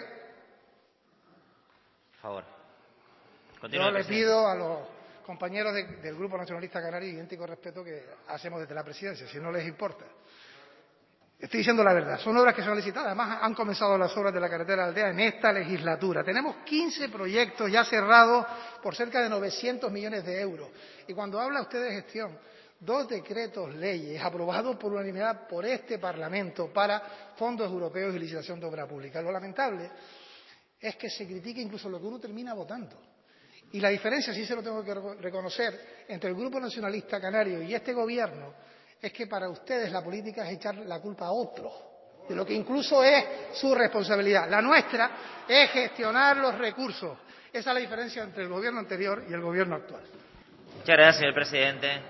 S1: Por favor. Continúa,
S3: Yo le
S1: presidente.
S3: pido a los compañeros de, del Grupo Nacionalista Canario idéntico respeto que hacemos desde la presidencia, si no les importa. Estoy diciendo la verdad, son obras que son licitadas, además han comenzado las obras de la carretera Aldea en esta legislatura. Tenemos quince proyectos ya cerrados por cerca de novecientos millones de euros. Y cuando habla usted de gestión, dos decretos leyes aprobados por unanimidad por este Parlamento para fondos europeos y licitación de obra pública. Lo lamentable es que se critique incluso lo que uno termina votando. Y la diferencia, sí se lo tengo que reconocer, entre el Grupo Nacionalista Canario y este Gobierno es que para ustedes la política es echar la culpa a otros, de lo que incluso es su responsabilidad. La nuestra es gestionar los recursos. Esa es la diferencia entre el Gobierno anterior y el Gobierno actual.
S1: Muchas gracias, señor presidente.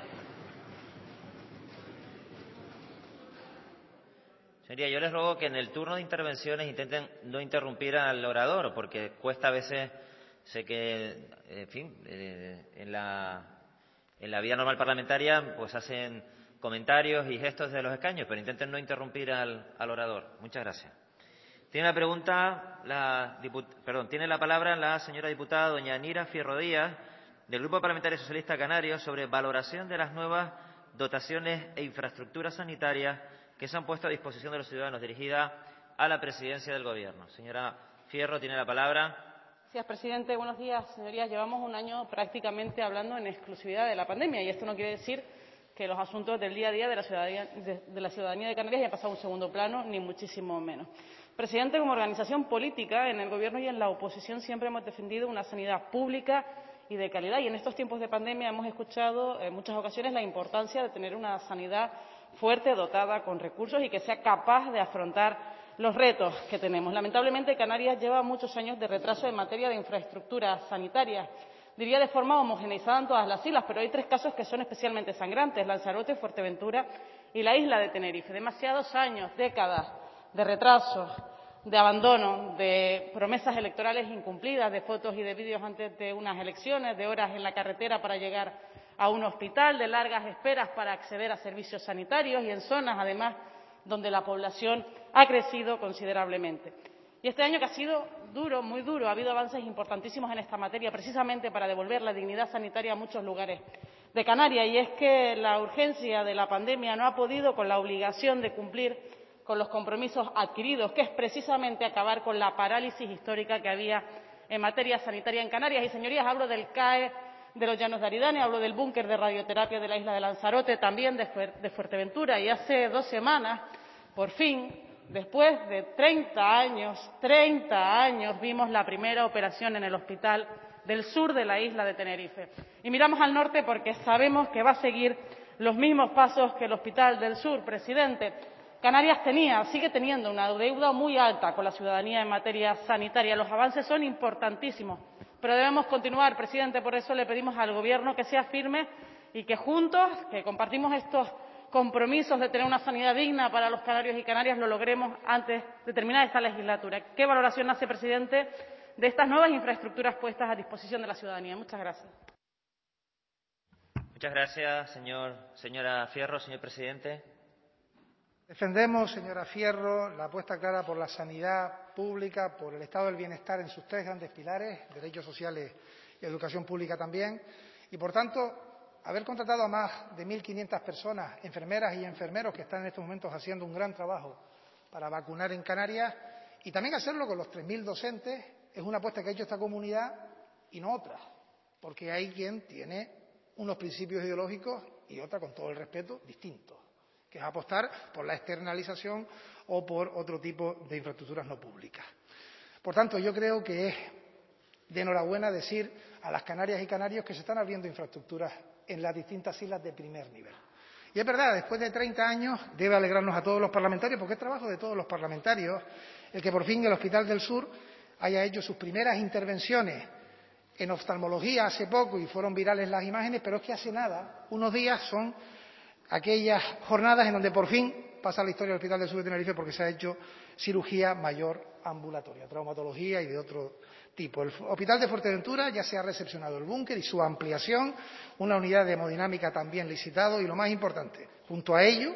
S1: Señoría, yo les ruego que en el turno de intervenciones intenten no interrumpir al orador, porque cuesta a veces, sé que, en fin, eh, en la, en la vida normal parlamentaria, pues hacen comentarios y gestos desde los escaños, pero intenten no interrumpir al, al orador. Muchas gracias. Tiene la pregunta, la diput, perdón, tiene la palabra la señora diputada doña Nira Fierro Díaz, del Grupo Parlamentario Socialista Canario, sobre valoración de las nuevas dotaciones e infraestructuras sanitarias que se han puesto a disposición de los ciudadanos, dirigida a la presidencia del Gobierno. Señora Fierro, tiene la palabra.
S9: Gracias, presidente. Buenos días, señorías. Llevamos un año prácticamente hablando en exclusividad de la pandemia y esto no quiere decir que los asuntos del día a día de la ciudadanía de, de la ciudadanía de Canarias hayan pasado a un segundo plano, ni muchísimo menos. Presidente, como organización política, en el Gobierno y en la oposición siempre hemos defendido una sanidad pública y de calidad. Y en estos tiempos de pandemia hemos escuchado en muchas ocasiones la importancia de tener una sanidad fuerte, dotada con recursos y que sea capaz de afrontar los retos que tenemos. Lamentablemente, Canarias lleva muchos años de retraso en materia de infraestructuras sanitarias. Diría de forma homogeneizada en todas las islas, pero hay tres casos que son especialmente sangrantes: Lanzarote, Fuerteventura y la isla de Tenerife. Demasiados años, décadas de retrasos, de abandono, de promesas electorales incumplidas, de fotos y de vídeos antes de unas elecciones, de horas en la carretera para llegar a un hospital, de largas esperas para acceder a servicios sanitarios y en zonas, además, donde la población ha crecido considerablemente. Y este año, que ha sido duro, muy duro, ha habido avances importantísimos en esta materia, precisamente para devolver la dignidad sanitaria a muchos lugares de Canarias. Y es que la urgencia de la pandemia no ha podido con la obligación de cumplir con los compromisos adquiridos, que es precisamente acabar con la parálisis histórica que había en materia sanitaria en Canarias. Y, señorías, hablo del C A E de los Llanos de Aridane, hablo del búnker de radioterapia de la isla de Lanzarote, también de, Fuer de Fuerteventura. Y hace dos semanas, por fin, después de treinta años, treinta años, vimos la primera operación en el hospital del sur de la isla de Tenerife. Y miramos al norte porque sabemos que va a seguir los mismos pasos que el hospital del sur. Presidente, Canarias tenía, sigue teniendo una deuda muy alta con la ciudadanía en materia sanitaria. Los avances son importantísimos, pero debemos continuar. Presidente, por eso le pedimos al Gobierno que sea firme y que juntos, que compartimos estos compromisos de tener una sanidad digna para los canarios y canarias, lo logremos antes de terminar esta legislatura. ¿Qué valoración hace, presidente, de estas nuevas infraestructuras puestas a disposición de la ciudadanía? Muchas gracias.
S1: Muchas gracias, señor, señora Fierro. Señor presidente.
S3: Defendemos, señora Fierro, la apuesta clara por la sanidad pública, por el estado del bienestar en sus tres grandes pilares, derechos sociales y educación pública también, y, por tanto, haber contratado a más de mil quinientas personas, enfermeras y enfermeros, que están en estos momentos haciendo un gran trabajo para vacunar en Canarias, y también hacerlo con los tres mil docentes, es una apuesta que ha hecho esta comunidad y no otra, porque hay quien tiene unos principios ideológicos y otra, con todo el respeto, distintos, que es apostar por la externalización o por otro tipo de infraestructuras no públicas. Por tanto, yo creo que es de enhorabuena decir a las canarias y canarios que se están abriendo infraestructuras en las distintas islas de primer nivel. Y es verdad, después de treinta años debe alegrarnos a todos los parlamentarios, porque es trabajo de todos los parlamentarios el que por fin el Hospital del Sur haya hecho sus primeras intervenciones en oftalmología hace poco y fueron virales las imágenes, pero es que hace nada, unos días, son aquellas jornadas en donde por fin pasa la historia del Hospital del Sur de Tenerife porque se ha hecho cirugía mayor ambulatoria, traumatología y de otro tipo. El Hospital de Fuerteventura ya se ha recepcionado el búnker y su ampliación, una unidad de hemodinámica también licitado y, lo más importante, junto a ello,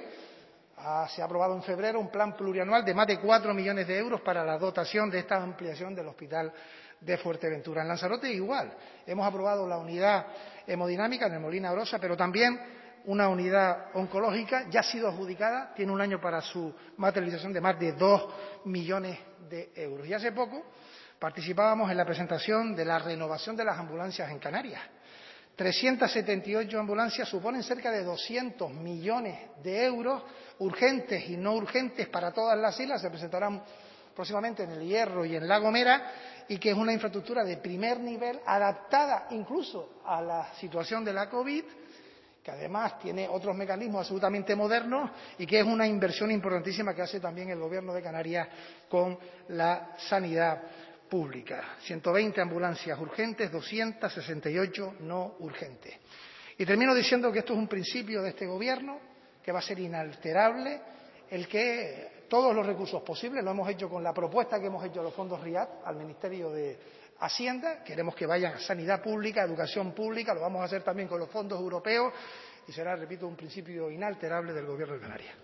S3: ha, se ha aprobado en febrero un plan plurianual de más de cuatro millones de euros para la dotación de esta ampliación del Hospital de Fuerteventura. En Lanzarote igual, hemos aprobado la unidad hemodinámica en el Molina Brosa, pero también una unidad oncológica, ya ha sido adjudicada, tiene un año para su materialización de más de dos millones de euros. Y hace poco participábamos en la presentación de la renovación de las ambulancias en Canarias. trescientas setenta y ocho ambulancias suponen cerca de doscientos millones de euros, urgentes y no urgentes para todas las islas, se presentarán próximamente en El Hierro y en La Gomera, y que es una infraestructura de primer nivel, adaptada incluso a la situación de la COVID, que además tiene otros mecanismos absolutamente modernos y que es una inversión importantísima que hace también el Gobierno de Canarias con la sanidad pública. ciento veinte ambulancias urgentes, doscientas sesenta y ocho no urgentes. Y termino diciendo que esto es un principio de este Gobierno, que va a ser inalterable, el que todos los recursos posibles, lo hemos hecho con la propuesta que hemos hecho a los fondos RIAD, al Ministerio de Hacienda, queremos que vayan a sanidad pública, educación pública, lo vamos a hacer también con los fondos europeos y será, repito, un principio inalterable del Gobierno de Canarias.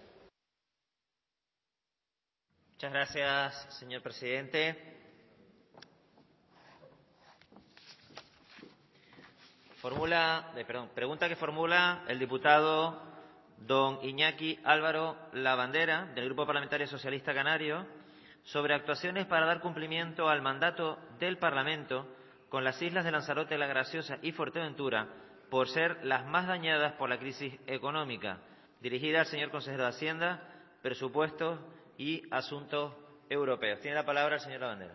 S1: Muchas gracias, señor presidente. Formula, eh, perdón, pregunta que formula el diputado don Iñaki Álvaro Lavandera, del Grupo Parlamentario Socialista Canario, sobre actuaciones para dar cumplimiento al mandato del Parlamento con las islas de Lanzarote, La Graciosa y Fuerteventura por ser las más dañadas por la crisis económica. Dirigida al señor consejero de Hacienda, Presupuestos y Asuntos Europeos. Tiene la palabra el señor Lavandera.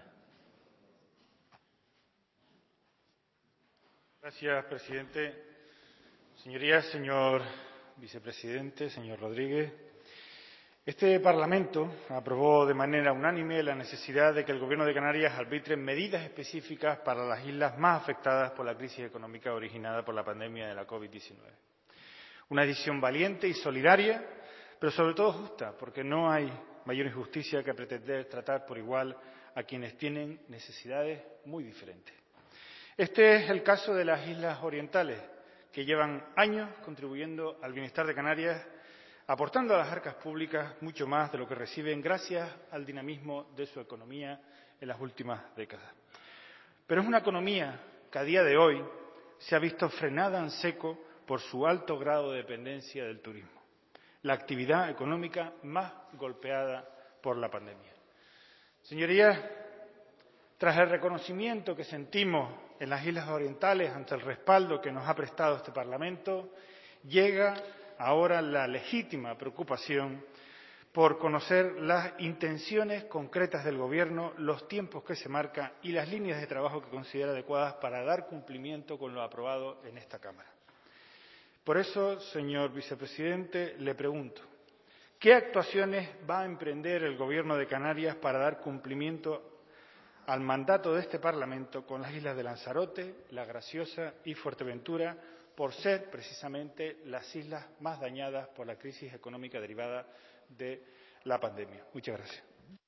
S10: Gracias, presidente. Señorías, señor vicepresidente, señor Rodríguez, este Parlamento aprobó de manera unánime la necesidad de que el Gobierno de Canarias arbitre medidas específicas para las islas más afectadas por la crisis económica originada por la pandemia de la COVID diecinueve. Una decisión valiente y solidaria, pero sobre todo justa, porque no hay mayor injusticia que pretender tratar por igual a quienes tienen necesidades muy diferentes. Este es el caso de las Islas Orientales, que llevan años contribuyendo al bienestar de Canarias, aportando a las arcas públicas mucho más de lo que reciben gracias al dinamismo de su economía en las últimas décadas. Pero es una economía que a día de hoy se ha visto frenada en seco por su alto grado de dependencia del turismo, la actividad económica más golpeada por la pandemia. Señorías, tras el reconocimiento que sentimos en las Islas Orientales ante el respaldo que nos ha prestado este Parlamento, llega ahora la legítima preocupación por conocer las intenciones concretas del Gobierno, los tiempos que se marca y las líneas de trabajo que considera adecuadas para dar cumplimiento con lo aprobado en esta Cámara. Por eso, señor vicepresidente, le pregunto, ¿qué actuaciones va a emprender el Gobierno de Canarias para dar cumplimiento al mandato de este Parlamento con las islas de Lanzarote, La Graciosa y Fuerteventura, por ser precisamente las islas más dañadas por la crisis económica derivada de la pandemia? Muchas gracias.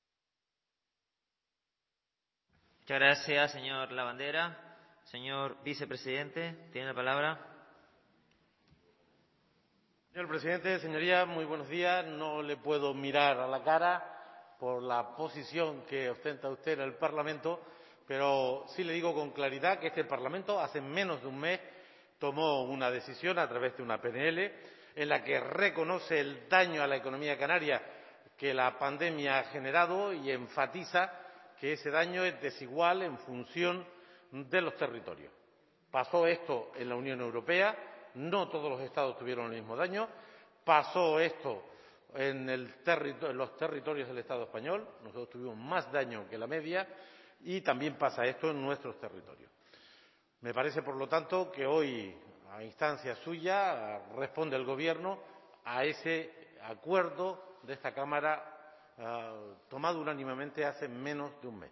S1: Muchas gracias, señor Lavandera. Señor vicepresidente, tiene la palabra.
S11: Señor presidente, señorías, muy buenos días. No le puedo mirar a la cara por la posición que ostenta usted en el Parlamento, pero sí le digo con claridad que este Parlamento hace menos de un mes tomó una decisión a través de una P N L en la que reconoce el daño a la economía canaria que la pandemia ha generado y enfatiza que ese daño es desigual en función de los territorios. Pasó esto en la Unión Europea, no todos los Estados tuvieron el mismo daño, pasó esto en, el territorio, en los territorios del Estado español, nosotros tuvimos más daño que la media y también pasa esto en nuestros territorios. Me parece, por lo tanto, que hoy, a instancia suya, responde el Gobierno a ese acuerdo de esta Cámara uh, tomado unánimemente hace menos de un mes.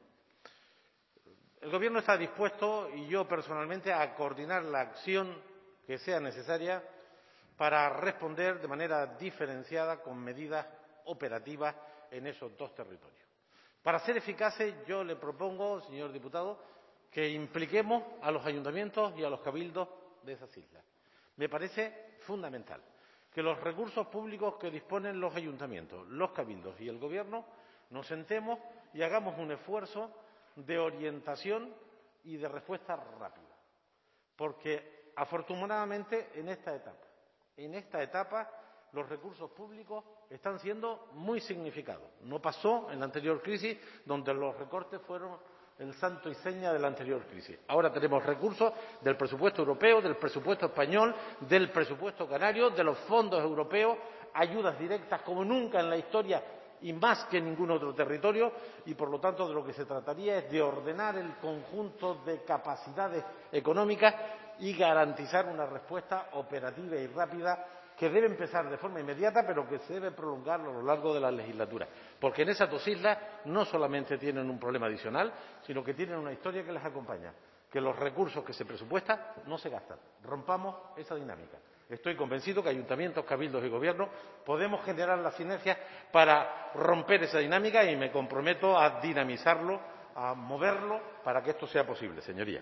S11: El Gobierno está dispuesto, y yo personalmente, a coordinar la acción que sea necesaria para responder de manera diferenciada con medidas operativas en esos dos territorios. Para ser eficaces, yo le propongo, señor diputado, que impliquemos a los ayuntamientos y a los cabildos de esas islas. Me parece fundamental que los recursos públicos que disponen los ayuntamientos, los cabildos y el Gobierno nos sentemos y hagamos un esfuerzo de orientación y de respuesta rápida. Porque, afortunadamente, en esta etapa, en esta etapa, los recursos públicos están siendo muy significados. No pasó en la anterior crisis, donde los recortes fueron el santo y seña de la anterior crisis. Ahora tenemos recursos del presupuesto europeo, del presupuesto español, del presupuesto canario, de los fondos europeos, ayudas directas como nunca en la historia y más que en ningún otro territorio, y por lo tanto de lo que se trataría es de ordenar el conjunto de capacidades económicas y garantizar una respuesta operativa y rápida que debe empezar de forma inmediata, pero que se debe prolongar a lo largo de la legislatura. Porque en esas dos islas no solamente tienen un problema adicional, sino que tienen una historia que les acompaña, que los recursos que se presupuestan no se gastan. Rompamos esa dinámica. Estoy convencido que ayuntamientos, cabildos y gobiernos podemos generar las sinergias para romper esa dinámica y me comprometo a dinamizarlo, a moverlo para que esto sea posible, señoría.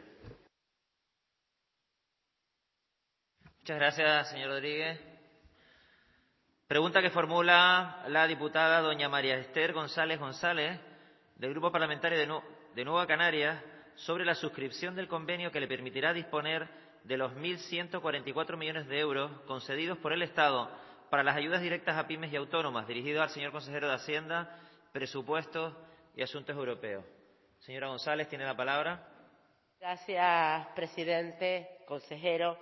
S1: Muchas gracias, señor Rodríguez. Pregunta que formula la diputada doña María Esther González González, del Grupo Parlamentario de, nu de Nueva Canarias, sobre la suscripción del convenio que le permitirá disponer de los mil ciento cuarenta y cuatro millones de euros concedidos por el Estado para las ayudas directas a pymes y autónomas, dirigido al señor consejero de Hacienda, Presupuestos y Asuntos Europeos. Señora González, tiene la palabra.
S12: Gracias, presidente, consejero.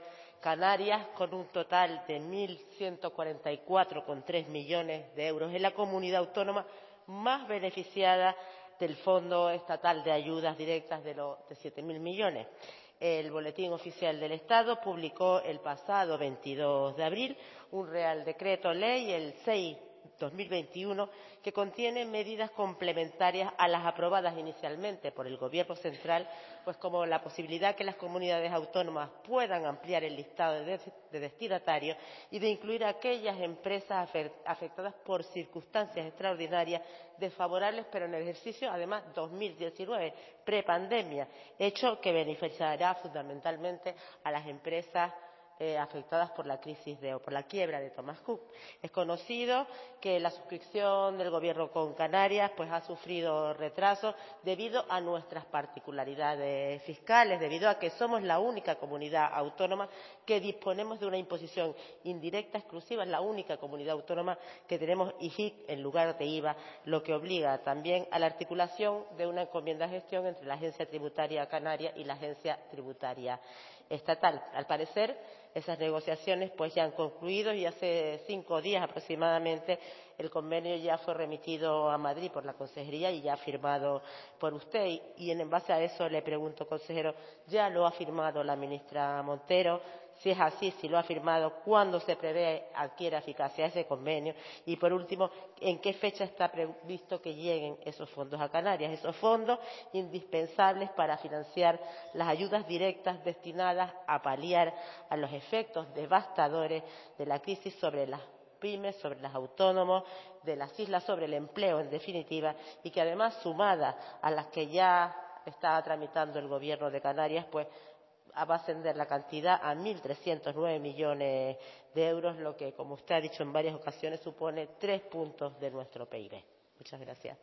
S12: Canarias, con un total de mil ciento cuarenta y cuatro coma tres millones de euros. Es la comunidad autónoma más beneficiada del Fondo Estatal de Ayudas Directas de, los, de siete mil millones. El Boletín Oficial del Estado publicó el pasado veintidós de abril un Real Decreto Ley, el seis barra dos mil veintiuno, que contiene medidas complementarias a las aprobadas inicialmente por el Gobierno central, pues como la posibilidad que las comunidades autónomas puedan ampliar el listado de, de destinatarios y de incluir a aquellas empresas afectadas por circunstancias extraordinarias desfavorables, pero en el ejercicio, además, dos mil diecinueve, prepandemia, hecho que beneficiará fundamentalmente a las empresas Eh, afectadas por la crisis de, o por la quiebra de Thomas Cook. Es conocido que la suscripción del Gobierno con Canarias pues ha sufrido retrasos debido a nuestras particularidades fiscales, debido a que somos la única comunidad autónoma que disponemos de una imposición indirecta exclusiva, es la única comunidad autónoma que tenemos I G I C en lugar de I V A, lo que obliga también a la articulación de una encomienda de gestión entre la Agencia Tributaria Canaria y la Agencia Tributaria Estatal. Al parecer, esas negociaciones pues ya han concluido y hace cinco días aproximadamente el convenio ya fue remitido a Madrid por la Consejería y ya firmado por usted. Y, y en base a eso le pregunto, consejero, ¿ya lo ha firmado la ministra Montero? Si es así, si lo ha firmado, ¿cuándo se prevé adquiera eficacia ese convenio? Y, por último, ¿en qué fecha está previsto que lleguen esos fondos a Canarias? Esos fondos indispensables para financiar las ayudas directas destinadas a paliar a los efectos devastadores de la crisis sobre las pymes, sobre los autónomos, de las islas, sobre el empleo, en definitiva, y que además, sumada a las que ya está tramitando el Gobierno de Canarias, pues va a ascender la cantidad a mil trescientos nueve millones de euros, lo que, como usted ha dicho en varias ocasiones, supone tres puntos de nuestro P I B. Muchas gracias.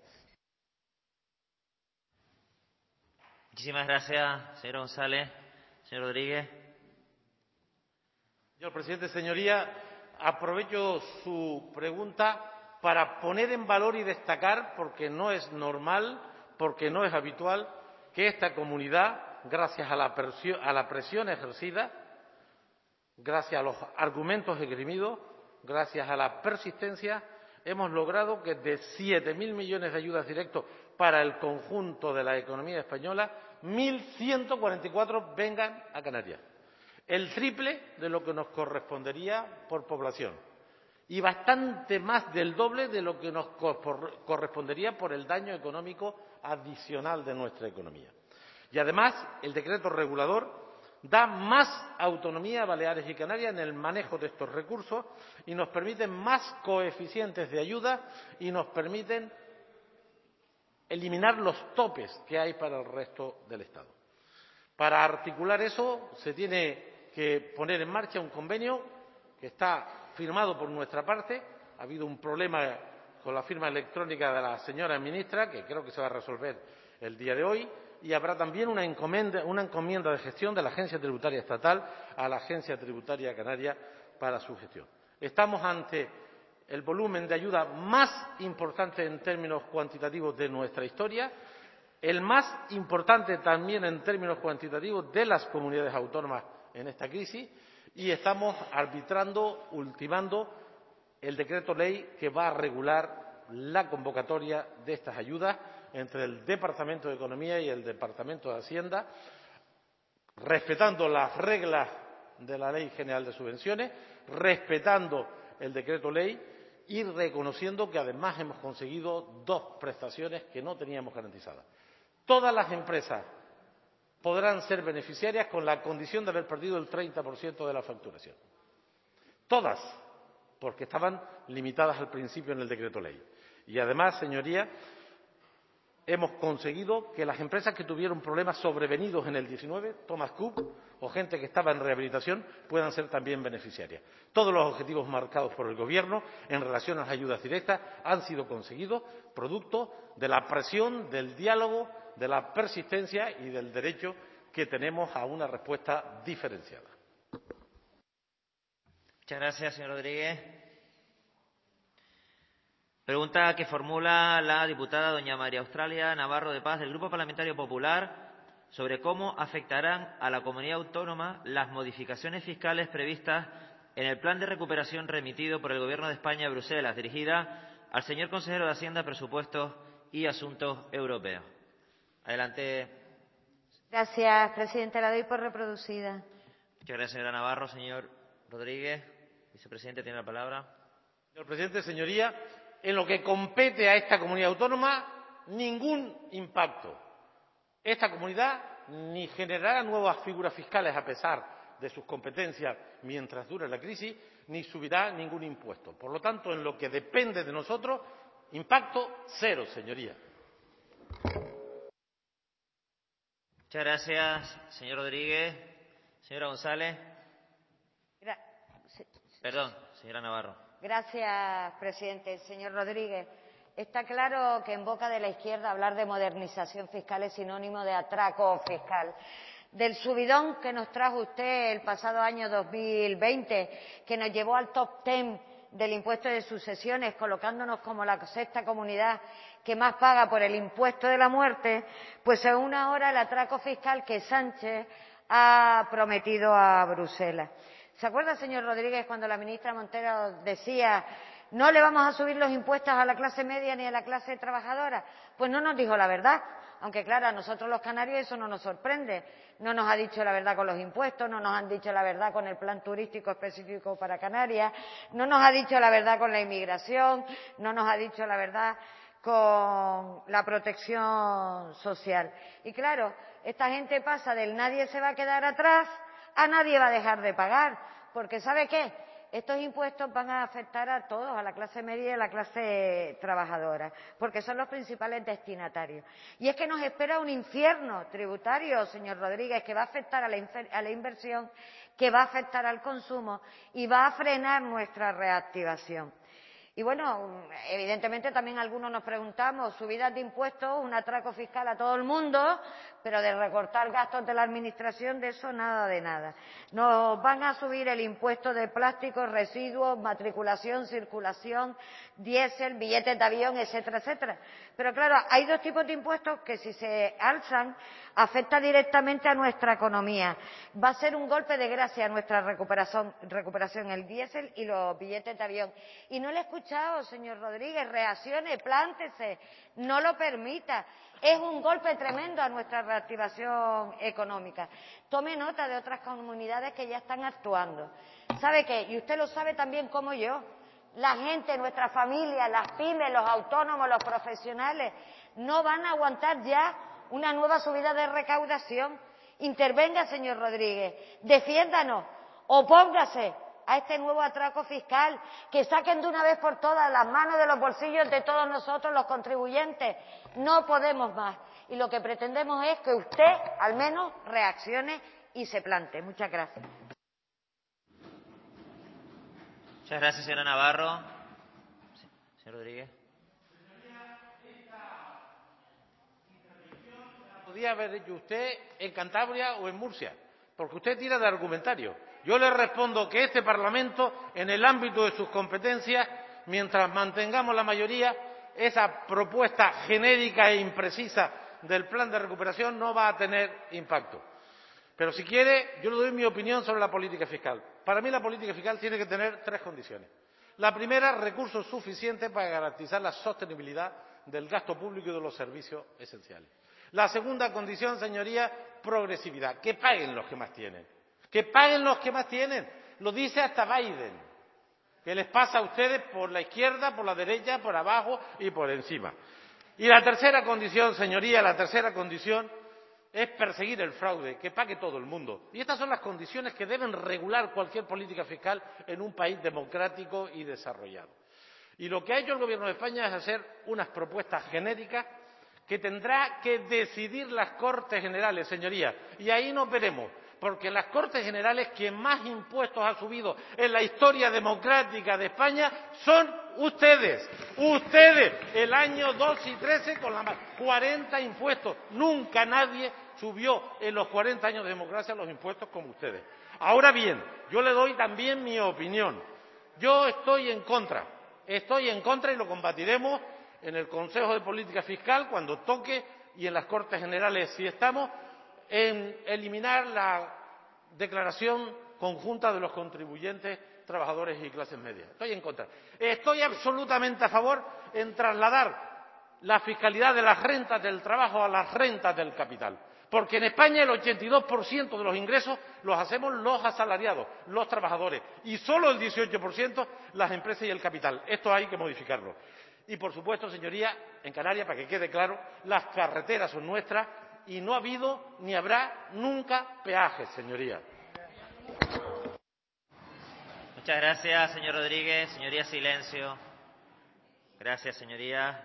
S1: Muchísimas gracias, señor González. Señor Rodríguez.
S11: Señor presidente, señoría, aprovecho su pregunta para poner en valor y destacar, porque no es normal, porque no es habitual, que esta comunidad, gracias a la presión, a la presión ejercida, gracias a los argumentos esgrimidos, gracias a la persistencia, hemos logrado que de siete mil millones de ayudas directas para el conjunto de la economía española, mil ciento cuarenta y cuatro vengan a Canarias. El triple de lo que nos correspondería por población y bastante más del doble de lo que nos correspondería por el daño económico adicional de nuestra economía. Y además, el decreto regulador da más autonomía a Baleares y Canarias en el manejo de estos recursos y nos permiten más coeficientes de ayuda y nos permiten eliminar los topes que hay para el resto del Estado. Para articular eso se tiene que poner en marcha un convenio que está firmado por nuestra parte. Ha habido un problema con la firma electrónica de la señora ministra, que creo que se va a resolver el día de hoy. Y habrá también una encomienda, una encomienda de gestión de la Agencia Tributaria Estatal a la Agencia Tributaria Canaria para su gestión. Estamos ante el volumen de ayuda más importante en términos cuantitativos de nuestra historia, el más importante también en términos cuantitativos de las comunidades autónomas en esta crisis, y estamos arbitrando, ultimando el decreto ley que va a regular la convocatoria de estas ayudas entre el Departamento de Economía y el Departamento de Hacienda, respetando las reglas de la Ley General de Subvenciones, respetando el decreto ley y reconociendo que además hemos conseguido dos prestaciones que no teníamos garantizadas. Todas las empresas podrán ser beneficiarias con la condición de haber perdido el treinta por ciento de la facturación. Todas, porque estaban limitadas al principio en el decreto ley. Y además, señorías, hemos conseguido que las empresas que tuvieron problemas sobrevenidos en el diecinueve, Thomas Cook o gente que estaba en rehabilitación, puedan ser también beneficiarias. Todos los objetivos marcados por el Gobierno en relación a las ayudas directas han sido conseguidos producto de la presión, del diálogo, de la persistencia y del derecho que tenemos a una respuesta diferenciada.
S1: Muchas gracias, señor Rodríguez. Pregunta que formula la diputada doña María Australia Navarro de Paz, del Grupo Parlamentario Popular, sobre cómo afectarán a la comunidad autónoma las modificaciones fiscales previstas en el plan de recuperación remitido por el Gobierno de España a Bruselas, dirigida al señor consejero de Hacienda, Presupuestos y Asuntos Europeos. Adelante.
S4: Gracias, presidente. La doy por reproducida.
S1: Muchas gracias, señora Navarro. Señor Rodríguez, vicepresidente, tiene la palabra.
S11: Señor presidente, señoría, en lo que compete a esta comunidad autónoma, ningún impacto. Esta comunidad ni generará nuevas figuras fiscales a pesar de sus competencias mientras dure la crisis, ni subirá ningún impuesto. Por lo tanto, en lo que depende de nosotros, impacto cero, señoría.
S1: Muchas gracias, señor Rodríguez. Señora González.
S4: Gra
S1: Perdón, señora Navarro.
S4: Gracias, presidente. Señor Rodríguez, está claro que en boca de la izquierda hablar de modernización fiscal es sinónimo de atraco fiscal. Del subidón que nos trajo usted el pasado año dos mil veinte, que nos llevó al top ten del impuesto de sucesiones, colocándonos como la sexta comunidad que más paga por el impuesto de la muerte, pues se une ahora el atraco fiscal que Sánchez ha prometido a Bruselas. ¿Se acuerda, señor Rodríguez, cuando la ministra Montero decía no le vamos a subir los impuestos a la clase media ni a la clase trabajadora? Pues no nos dijo la verdad, aunque claro, a nosotros los canarios eso no nos sorprende. No nos ha dicho la verdad con los impuestos, no nos han dicho la verdad con el plan turístico específico para Canarias, no nos ha dicho la verdad con la inmigración, no nos ha dicho la verdad con la protección social. Y claro, esta gente pasa del nadie se va a quedar atrás a nadie va a dejar de pagar, porque ¿sabe qué? Estos impuestos van a afectar a todos, a la clase media y a la clase trabajadora, porque son los principales destinatarios. Y es que nos espera un infierno tributario, señor Rodríguez, que va a afectar a la, a la inversión, que va a afectar al consumo y va a frenar nuestra reactivación. Y bueno, evidentemente también algunos nos preguntamos, subidas de impuestos, un atraco fiscal a todo el mundo, pero de recortar gastos de la administración, de eso nada de nada. Nos van a subir el impuesto de plásticos, residuos, matriculación, circulación, diésel, billetes de avión, etcétera, etcétera. Pero claro, hay dos tipos de impuestos que si se alzan afecta directamente a nuestra economía. Va a ser un golpe de gracia a nuestra recuperación, recuperación el diésel y los billetes de avión. Y no le he escuchado, señor Rodríguez, reaccione, plántese, no lo permita. Es un golpe tremendo a nuestra reactivación económica. Tome nota de otras comunidades que ya están actuando. ¿Sabe qué? Y usted lo sabe también como yo. La gente, nuestra familia, las pymes, los autónomos, los profesionales, no van a aguantar ya una nueva subida de recaudación. Intervenga, señor Rodríguez, defiéndanos, opóngase a este nuevo atraco fiscal, que saquen de una vez por todas las manos de los bolsillos de todos nosotros, los contribuyentes. No podemos más. Y lo que pretendemos es que usted, al menos, reaccione y se plante. Muchas gracias.
S1: Muchas gracias, señora Navarro. Señor Rodríguez.
S11: Podía haber hecho usted en Cantabria o en Murcia, porque usted tira de argumentario. Yo le respondo que este Parlamento, en el ámbito de sus competencias, mientras mantengamos la mayoría, esa propuesta genérica e imprecisa del plan de recuperación no va a tener impacto. Pero si quiere, yo le doy mi opinión sobre la política fiscal. Para mí la política fiscal tiene que tener tres condiciones. La primera, recursos suficientes para garantizar la sostenibilidad del gasto público y de los servicios esenciales. La segunda condición, señoría, progresividad. Que paguen los que más tienen. Que paguen los que más tienen. Lo dice hasta Biden. Que les pasa a ustedes por la izquierda, por la derecha, por abajo y por encima. Y la tercera condición, señoría, la tercera condición es perseguir el fraude, que pague todo el mundo. Y estas son las condiciones que deben regular cualquier política fiscal en un país democrático y desarrollado. Y lo que ha hecho el Gobierno de España es hacer unas propuestas genéricas que tendrá que decidir las Cortes Generales, señorías. Y ahí nos veremos, porque en las Cortes Generales quien más impuestos ha subido en la historia democrática de España son ustedes. Ustedes, el año dos y trece con la cuarenta impuestos. Nunca nadie subió en los cuarenta años de democracia los impuestos como ustedes. Ahora bien, yo le doy también mi opinión. Yo estoy en contra, estoy en contra y lo combatiremos en el Consejo de Política Fiscal cuando toque y en las Cortes Generales si estamos, en eliminar la declaración conjunta de los contribuyentes, trabajadores y clases medias. Estoy en contra. Estoy absolutamente a favor en trasladar la fiscalidad de las rentas del trabajo a las rentas del capital. Porque en España el ochenta y dos por ciento de los ingresos los hacemos los asalariados, los trabajadores, y solo el dieciocho por ciento las empresas y el capital. Esto hay que modificarlo. Y, por supuesto, señorías, en Canarias, para que quede claro, las carreteras son nuestras y no ha habido ni habrá nunca peajes, señorías.
S1: Muchas gracias, señor Rodríguez. Señoría, silencio. Gracias, señoría.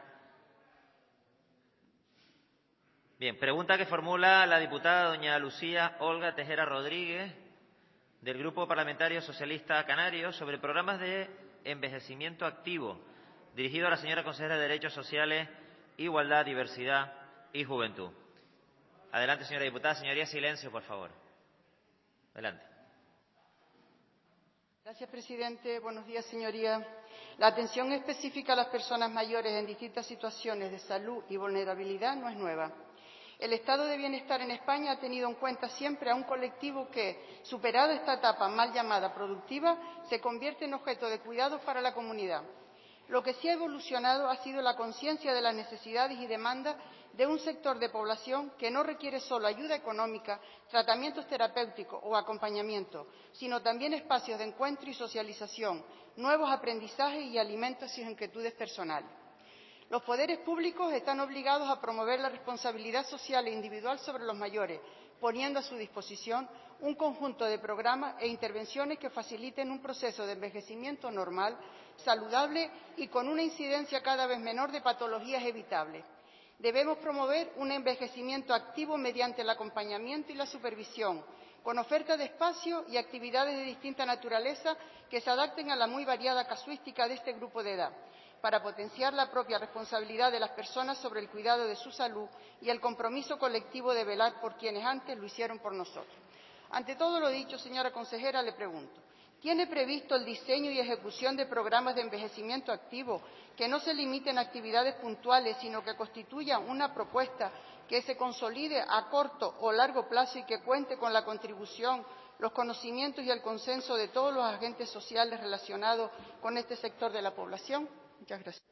S1: Bien, pregunta que formula la diputada doña Lucía Olga Tejera Rodríguez, del Grupo Parlamentario Socialista Canario, sobre programas de envejecimiento activo, dirigido a la señora consejera de Derechos Sociales, Igualdad, Diversidad y Juventud. Adelante, señora diputada. Señoría, silencio, por favor. Adelante.
S13: Gracias, presidente. Buenos días, señorías. La atención específica a las personas mayores en distintas situaciones de salud y vulnerabilidad no es nueva. El estado de bienestar en España ha tenido en cuenta siempre a un colectivo que, superada esta etapa mal llamada productiva, se convierte en objeto de cuidado para la comunidad. Lo que sí ha evolucionado ha sido la conciencia de las necesidades y demandas de un sector de población que no requiere solo ayuda económica, tratamientos terapéuticos o acompañamiento, sino también espacios de encuentro y socialización, nuevos aprendizajes y alimentos y inquietudes personales. Los poderes públicos están obligados a promover la responsabilidad social e individual sobre los mayores, poniendo a su disposición un conjunto de programas e intervenciones que faciliten un proceso de envejecimiento normal, saludable y con una incidencia cada vez menor de patologías evitables. Debemos promover un envejecimiento activo mediante el acompañamiento y la supervisión, con oferta de espacios y actividades de distinta naturaleza que se adapten a la muy variada casuística de este grupo de edad, para potenciar la propia responsabilidad de las personas sobre el cuidado de su salud y el compromiso colectivo de velar por quienes antes lo hicieron por nosotros. Ante todo lo dicho, señora consejera, le pregunto, ¿tiene previsto el diseño y ejecución de programas de envejecimiento activo que no se limiten a actividades puntuales, sino que constituyan una propuesta que se consolide a corto o largo plazo y que cuente con la contribución, los conocimientos y el consenso de todos los agentes sociales relacionados con este sector de la población? Muchas gracias.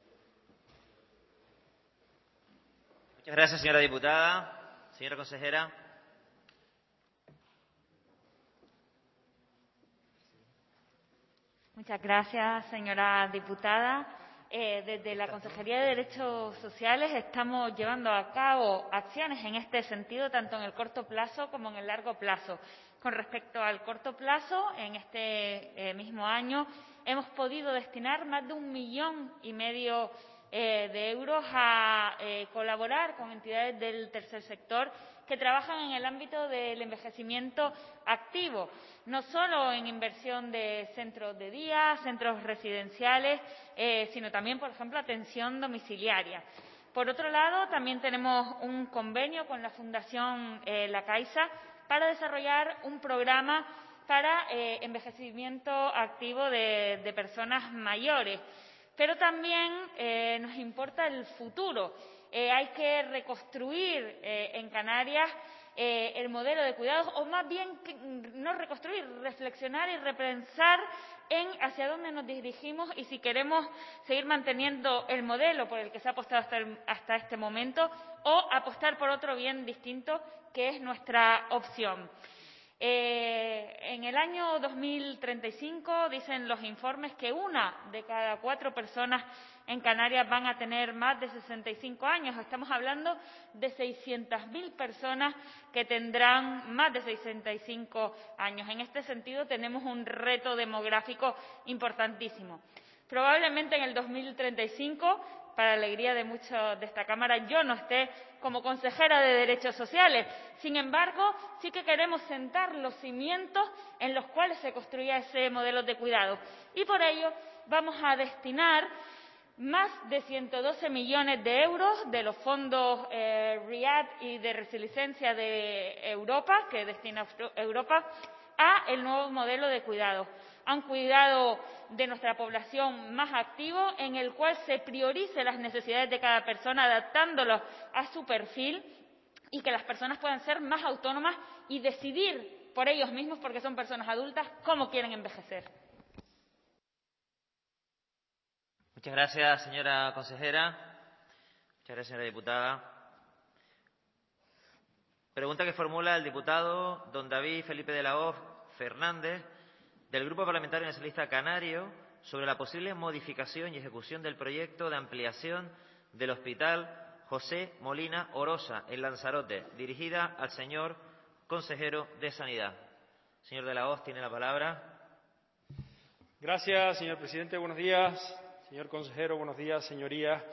S1: Muchas gracias, señora diputada. Señora consejera.
S14: Muchas gracias, señora diputada. Eh, desde la Consejería de Derechos Sociales estamos llevando a cabo acciones en este sentido, tanto en el corto plazo como en el largo plazo. Con respecto al corto plazo, en este eh, mismo año hemos podido destinar más de un millón y medio eh, de euros a eh, colaborar con entidades del tercer sector que trabajan en el ámbito del envejecimiento activo, no solo en inversión de centros de día, centros residenciales, eh, sino también, por ejemplo, atención domiciliaria. Por otro lado, también tenemos un convenio con la Fundación eh, La Caixa para desarrollar un programa para eh, envejecimiento activo de, de personas mayores. Pero también eh, nos importa el futuro. Eh, hay que reconstruir eh, en Canarias eh, el modelo de cuidados, o más bien que, no reconstruir, reflexionar y repensar en hacia dónde nos dirigimos y si queremos seguir manteniendo el modelo por el que se ha apostado hasta, el, hasta este momento o apostar por otro bien distinto, que es nuestra opción. Eh, en el año dos mil treinta y cinco dicen los informes que una de cada cuatro personas en Canarias van a tener más de sesenta y cinco años. Estamos hablando de seiscientas mil personas que tendrán más de sesenta y cinco años. En este sentido, tenemos un reto demográfico importantísimo. Probablemente en el dos mil treinta y cinco, para alegría de muchos de esta Cámara, yo no esté como consejera de Derechos Sociales. Sin embargo, sí que queremos sentar los cimientos en los cuales se construya ese modelo de cuidado. Y por ello vamos a destinar más de ciento doce millones de euros de los fondos eh, REACT y de resiliencia de Europa, que destina Europa, a el nuevo modelo de cuidado, a un cuidado de nuestra población más activo, en el cual se priorice las necesidades de cada persona, adaptándolos a su perfil, y que las personas puedan ser más autónomas y decidir por ellos mismos, porque son personas adultas, cómo quieren envejecer.
S1: Muchas gracias, señora consejera. Muchas gracias, señora diputada. Pregunta que formula el diputado don David Felipe de la Hoz Fernández, del Grupo Parlamentario Nacionalista Canario, sobre la posible modificación y ejecución del proyecto de ampliación del Hospital José Molina Orosa, en Lanzarote, dirigida al señor consejero de Sanidad. Señor de la Hoz, tiene la palabra.
S10: Gracias, señor presidente. Buenos días. Señor consejero, buenos días, señorías.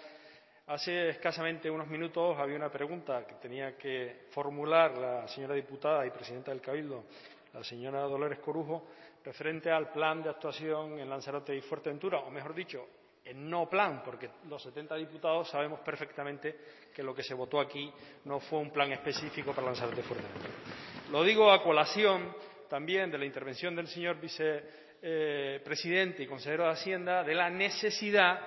S10: Hace escasamente unos minutos había una pregunta que tenía que formular la señora diputada y presidenta del Cabildo, la señora Dolores Corujo, referente al plan de actuación en Lanzarote y Fuerteventura, o mejor dicho, el no plan, porque los setenta diputados sabemos perfectamente que lo que se votó aquí no fue un plan específico para Lanzarote y Fuerteventura. Lo digo a colación también de la intervención del señor vicepresidente y consejero de Hacienda, de la necesidad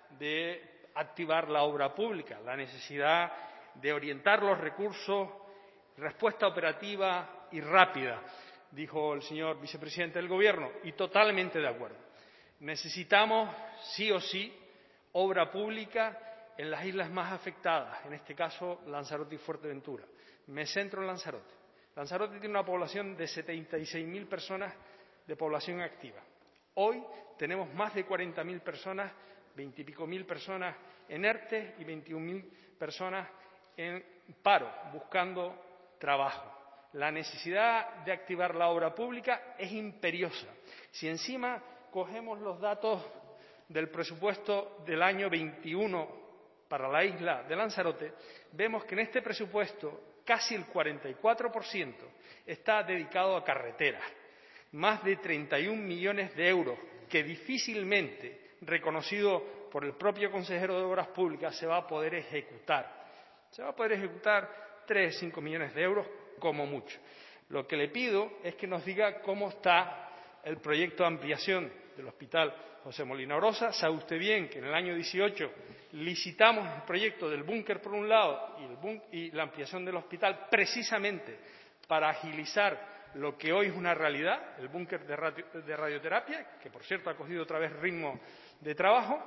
S10: de activar la obra pública, la necesidad de orientar los recursos, respuesta operativa y rápida, dijo el señor vicepresidente del Gobierno, y totalmente de acuerdo. Necesitamos, sí o sí, obra pública en las islas más afectadas, en este caso Lanzarote y Fuerteventura. Me centro en Lanzarote. Lanzarote tiene una población de setenta y seis mil personas de población activa. Hoy tenemos más de cuarenta mil personas, veintipico mil personas en ERTE y veintiún mil personas en paro, buscando trabajo. La necesidad de activar la obra pública es imperiosa. Si encima cogemos los datos del presupuesto del año veintiuno para la isla de Lanzarote, vemos que en este presupuesto casi el cuarenta y cuatro por ciento está dedicado a carreteras, más de treinta y un millones de euros que difícilmente, reconocido por el propio consejero de Obras Públicas, se va a poder ejecutar. Se va a poder ejecutar tres, cinco millones de euros como mucho. Lo que le pido es que nos diga cómo está el proyecto de ampliación del Hospital José Molina Orosa. Sabe usted bien que en el año dieciocho licitamos el proyecto del búnker por un lado y, el bún- y la ampliación del hospital precisamente para agilizar lo que hoy es una realidad, el búnker de, radio, de radioterapia, que por cierto ha cogido otra vez ritmo de trabajo,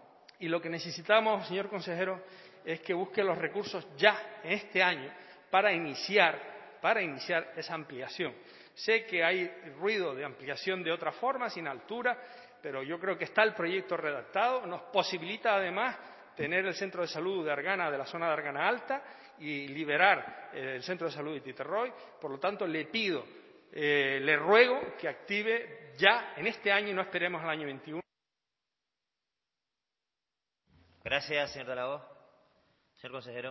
S10: y lo que necesitamos, señor consejero, es que busque los recursos ya en este año para iniciar, para iniciar esa ampliación. Sé que hay ruido de ampliación de otra forma, sin altura, pero yo creo que está el proyecto redactado, nos posibilita además tener el centro de salud de Argana, de la zona de Argana Alta, y liberar eh, el centro de salud de Titerroy. Por lo tanto, le pido, eh, le ruego que active ya en este año y no esperemos al año veintiuno.
S1: Gracias, señor de la Hoz. Señor consejero.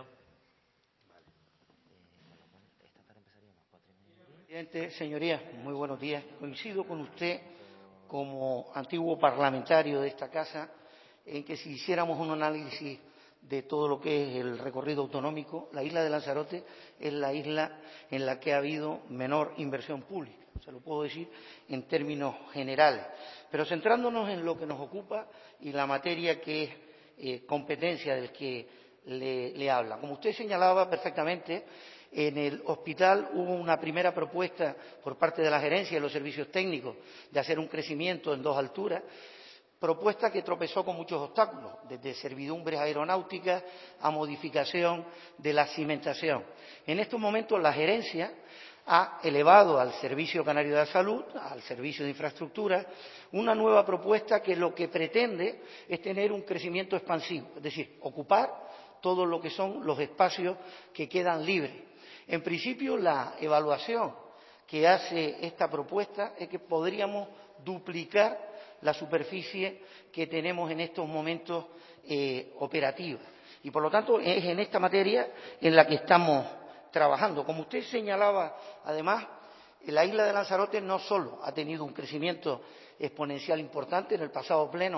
S15: Presidente, señorías, muy buenos días. Coincido con usted, como antiguo parlamentario de esta casa, en que si hiciéramos un análisis de todo lo que es el recorrido autonómico, la isla de Lanzarote es la isla en la que ha habido menor inversión pública. Se lo puedo decir en términos generales. Pero centrándonos en lo que nos ocupa y la materia que es eh, competencia del que le, le habla. Como usted señalaba perfectamente, en el hospital hubo una primera propuesta por parte de la gerencia y los servicios técnicos de hacer un crecimiento en dos alturas, propuesta que tropezó con muchos obstáculos, desde servidumbres aeronáuticas a modificación de la cimentación. En estos momentos la gerencia ha elevado al Servicio Canario de Salud, al Servicio de Infraestructura, una nueva propuesta que lo que pretende es tener un crecimiento expansivo, es decir, ocupar todo lo que son los espacios que quedan libres. En principio, la evaluación que hace esta propuesta es que podríamos duplicar la superficie que tenemos en estos momentos eh, operativa. Y, por lo tanto, es en esta materia en la que estamos trabajando. Como usted señalaba, además, la isla de Lanzarote no solo ha tenido un crecimiento exponencial importante, en el pasado pleno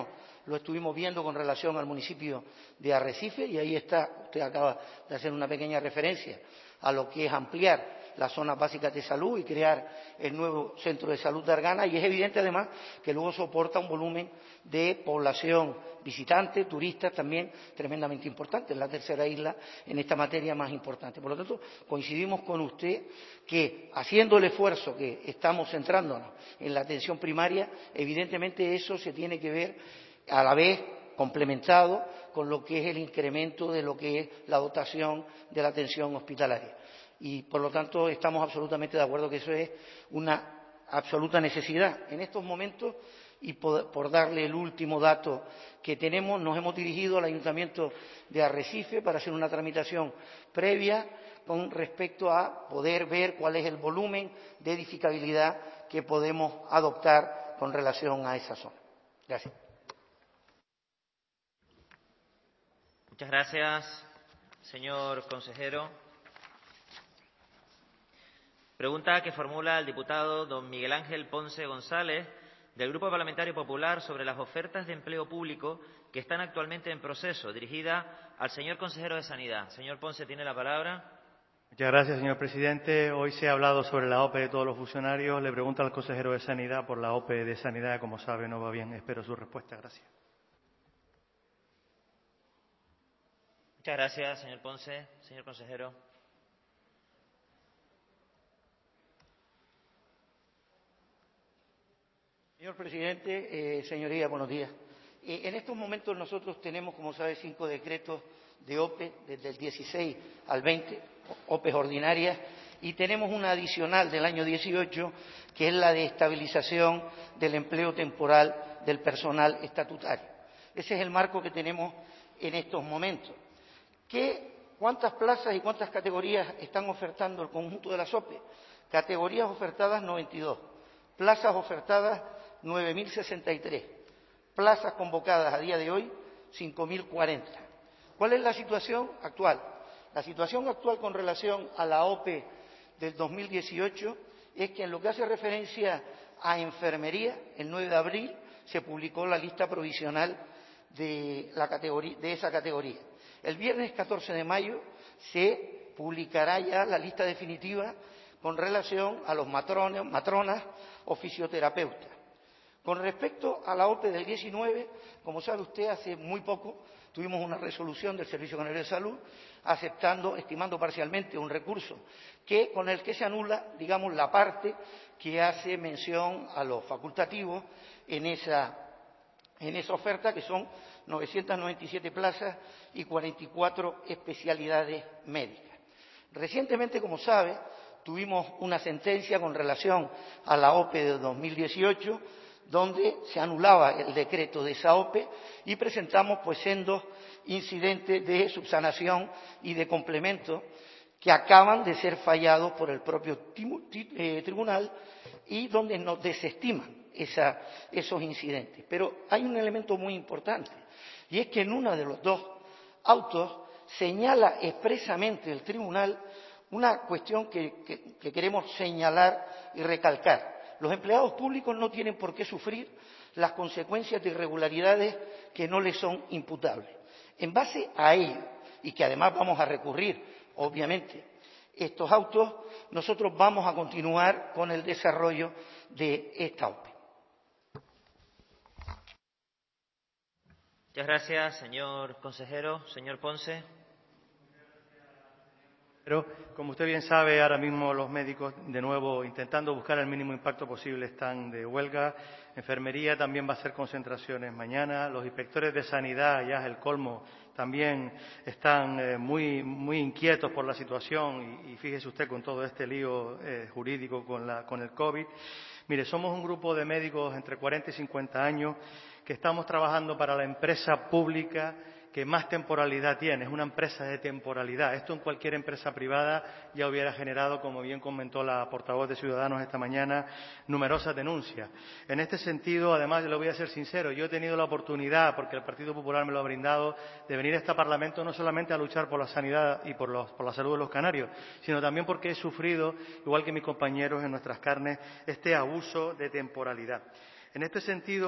S15: lo estuvimos viendo con relación al municipio de Arrecife y ahí está, usted acaba de hacer una pequeña referencia a lo que es ampliar las zonas básicas de salud y crear el nuevo centro de salud de Argana, y es evidente además que luego soporta un volumen de población visitante, turistas también tremendamente importante, es la tercera isla en esta materia más importante. Por lo tanto, coincidimos con usted que haciendo el esfuerzo que estamos centrándonos en la atención primaria, evidentemente eso se tiene que ver a la vez complementado con lo que es el incremento de lo que es la dotación de la atención hospitalaria. Y, por lo tanto, estamos absolutamente de acuerdo que eso es una absoluta necesidad. En estos momentos, y por, por darle el último dato que tenemos, nos hemos dirigido al Ayuntamiento de Arrecife para hacer una tramitación previa con respecto a poder ver cuál es el volumen de edificabilidad que podemos adoptar con relación a esa zona. Gracias.
S1: Muchas gracias, señor consejero. Pregunta que formula el diputado don Miguel Ángel Ponce González, del Grupo Parlamentario Popular, sobre las ofertas de empleo público que están actualmente en proceso, dirigida al señor consejero de Sanidad. Señor Ponce, tiene la palabra.
S16: Muchas gracias, señor presidente. Hoy se ha hablado sobre la O P E de todos los funcionarios. Le pregunto al consejero de Sanidad por la O P E de Sanidad. Como sabe, no va bien. Espero su respuesta. Gracias.
S1: Muchas gracias, señor Ponce. Señor consejero.
S15: Señor presidente, eh, señorías, buenos días. Eh, en estos momentos nosotros tenemos, como sabe, cinco decretos de O P E desde el dieciséis al veinte, O P Es ordinarias, y tenemos una adicional del año dieciocho, que es la de estabilización del empleo temporal del personal estatutario. Ese es el marco que tenemos en estos momentos. ¿Qué, ¿Cuántas plazas y cuántas categorías están ofertando el conjunto de las O P E? Categorías ofertadas noventa y dos, plazas ofertadas nueve mil sesenta y tres, plazas convocadas a día de hoy cinco mil cuarenta. ¿Cuál es la situación actual? La situación actual con relación a la O P E del dos mil dieciocho es que en lo que hace referencia a enfermería, el nueve de abril se publicó la lista provisional de, la categoría, de esa categoría. El viernes catorce de mayo se publicará ya la lista definitiva con relación a los matrones, matronas o fisioterapeutas. Con respecto a la O P E del diecinueve, como sabe usted, hace muy poco tuvimos una resolución del Servicio Canario de Salud aceptando, estimando parcialmente un recurso que, con el que se anula, digamos, la parte que hace mención a los facultativos en esa, en esa oferta, que son novecientas noventa y siete plazas y cuarenta y cuatro especialidades médicas. Recientemente, como sabe, tuvimos una sentencia con relación a la O P E de dos mil dieciocho, donde se anulaba el decreto de esa O P E y presentamos pues sendos incidentes de subsanación y de complemento que acaban de ser fallados por el propio tribunal y donde nos desestiman esa, esos incidentes. Pero hay un elemento muy importante, y es que en uno de los dos autos señala expresamente el tribunal una cuestión que, que, que queremos señalar y recalcar. Los empleados públicos no tienen por qué sufrir las consecuencias de irregularidades que no les son imputables. En base a ello, y que además vamos a recurrir, obviamente, estos autos, nosotros vamos a continuar con el desarrollo de esta O P E.
S1: Muchas gracias, señor consejero. Señor Ponce.
S16: Pero, como usted bien sabe, ahora mismo los médicos, de nuevo, intentando buscar el mínimo impacto posible, están de huelga. Enfermería también va a hacer concentraciones mañana. Los inspectores de sanidad, ya es el colmo, también están eh, muy, muy inquietos por la situación y, y fíjese usted con todo este lío eh, jurídico con, la, con el COVID. Mire, somos un grupo de médicos entre cuarenta y cincuenta años que estamos trabajando para la empresa pública que más temporalidad tiene, es una empresa de temporalidad. Esto en cualquier empresa privada ya hubiera generado, como bien comentó la portavoz de Ciudadanos esta mañana, numerosas denuncias. En este sentido, además, le voy a ser sincero, yo he tenido la oportunidad, porque el Partido Popular me lo ha brindado, de venir a este Parlamento no solamente a luchar por la sanidad y por, los, por la salud de los canarios, sino también porque he sufrido, igual que mis compañeros en nuestras carnes, este abuso de temporalidad. En este sentido,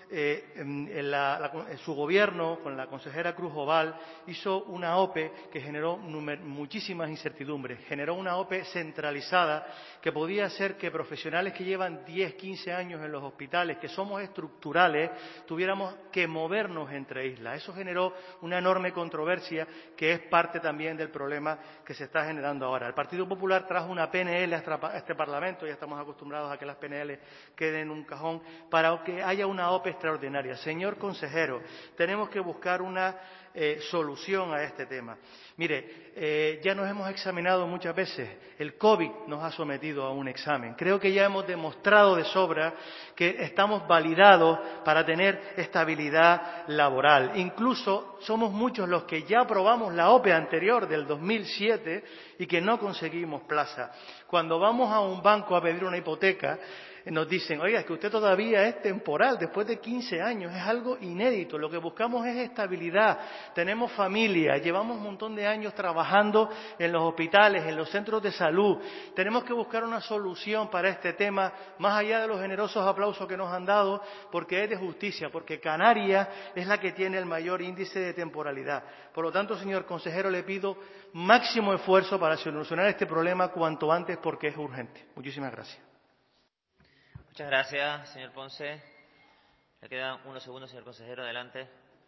S16: eh, en la, la, su gobierno, con la consejera Cruz Oval, hizo una OPE que generó numer, muchísimas incertidumbres. Generó una OPE centralizada que podía hacer que profesionales que llevan diez, quince años en los hospitales, que somos estructurales, tuviéramos que movernos entre islas. Eso generó una enorme controversia que es parte también del problema que se está generando ahora. El Partido Popular trajo una P N L a este Parlamento, ya estamos acostumbrados a que las P N L queden en un cajón, para que haya una OPE extraordinaria. Señor consejero, tenemos que buscar una eh, solución a este tema. Mire, eh, ya nos hemos examinado muchas veces. El COVID nos ha sometido a un examen. Creo que ya hemos demostrado de sobra que estamos validados para tener estabilidad laboral. Incluso somos muchos los que ya aprobamos la OPE anterior del dos mil siete y que no conseguimos plaza. Cuando vamos a un banco a pedir una hipoteca, nos dicen, oiga, es que usted todavía es temporal, después de quince años, es algo inédito. Lo que buscamos es estabilidad, tenemos familia, llevamos un montón de años trabajando en los hospitales, en los centros de salud. Tenemos que buscar una solución para este tema, más allá de los generosos aplausos que nos han dado, porque es de justicia, porque Canarias es la que tiene el mayor índice de temporalidad. Por lo tanto, señor consejero, le pido máximo esfuerzo para solucionar este problema cuanto antes, porque es urgente. Muchísimas gracias.
S1: Muchas gracias, señor Ponce. Le quedan unos segundos, señor consejero. Adelante.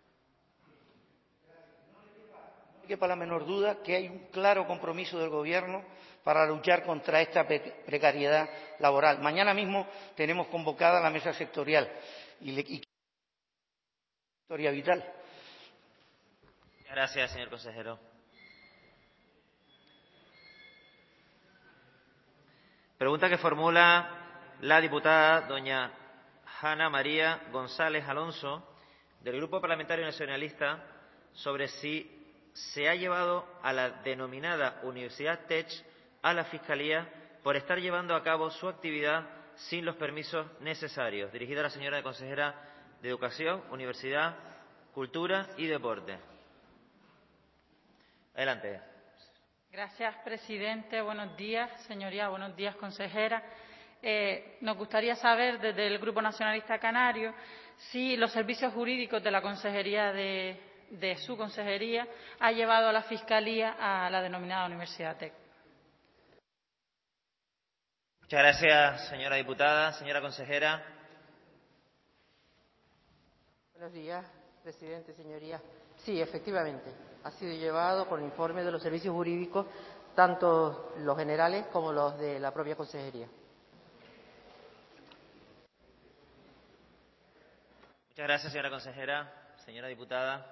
S15: No quepa la menor duda que hay un claro compromiso del Gobierno para luchar contra esta precariedad laboral. Mañana mismo tenemos convocada la mesa sectorial y, le, y historia vital.
S1: Gracias, señor consejero. Pregunta que formula la diputada doña Ana María González Alonso, del Grupo Parlamentario Nacionalista, sobre si se ha llevado a la denominada Universidad Tech a la Fiscalía por estar llevando a cabo su actividad sin los permisos necesarios. Dirigida a la señora consejera de Educación, Universidad, Cultura y Deporte. Adelante.
S17: Gracias, presidente. Buenos días, señoría. Buenos días, consejera. Eh, nos gustaría saber desde el Grupo Nacionalista Canario si los servicios jurídicos de la consejería de, de su consejería ha llevado a la Fiscalía a la denominada Universidad Tec.
S1: Muchas gracias, señora diputada. Señora consejera.
S12: Buenos días, presidente, señoría. Sí, efectivamente, ha sido llevado con informe de los servicios jurídicos, tanto los generales como los de la propia consejería.
S1: Muchas gracias, señora consejera. Señora diputada.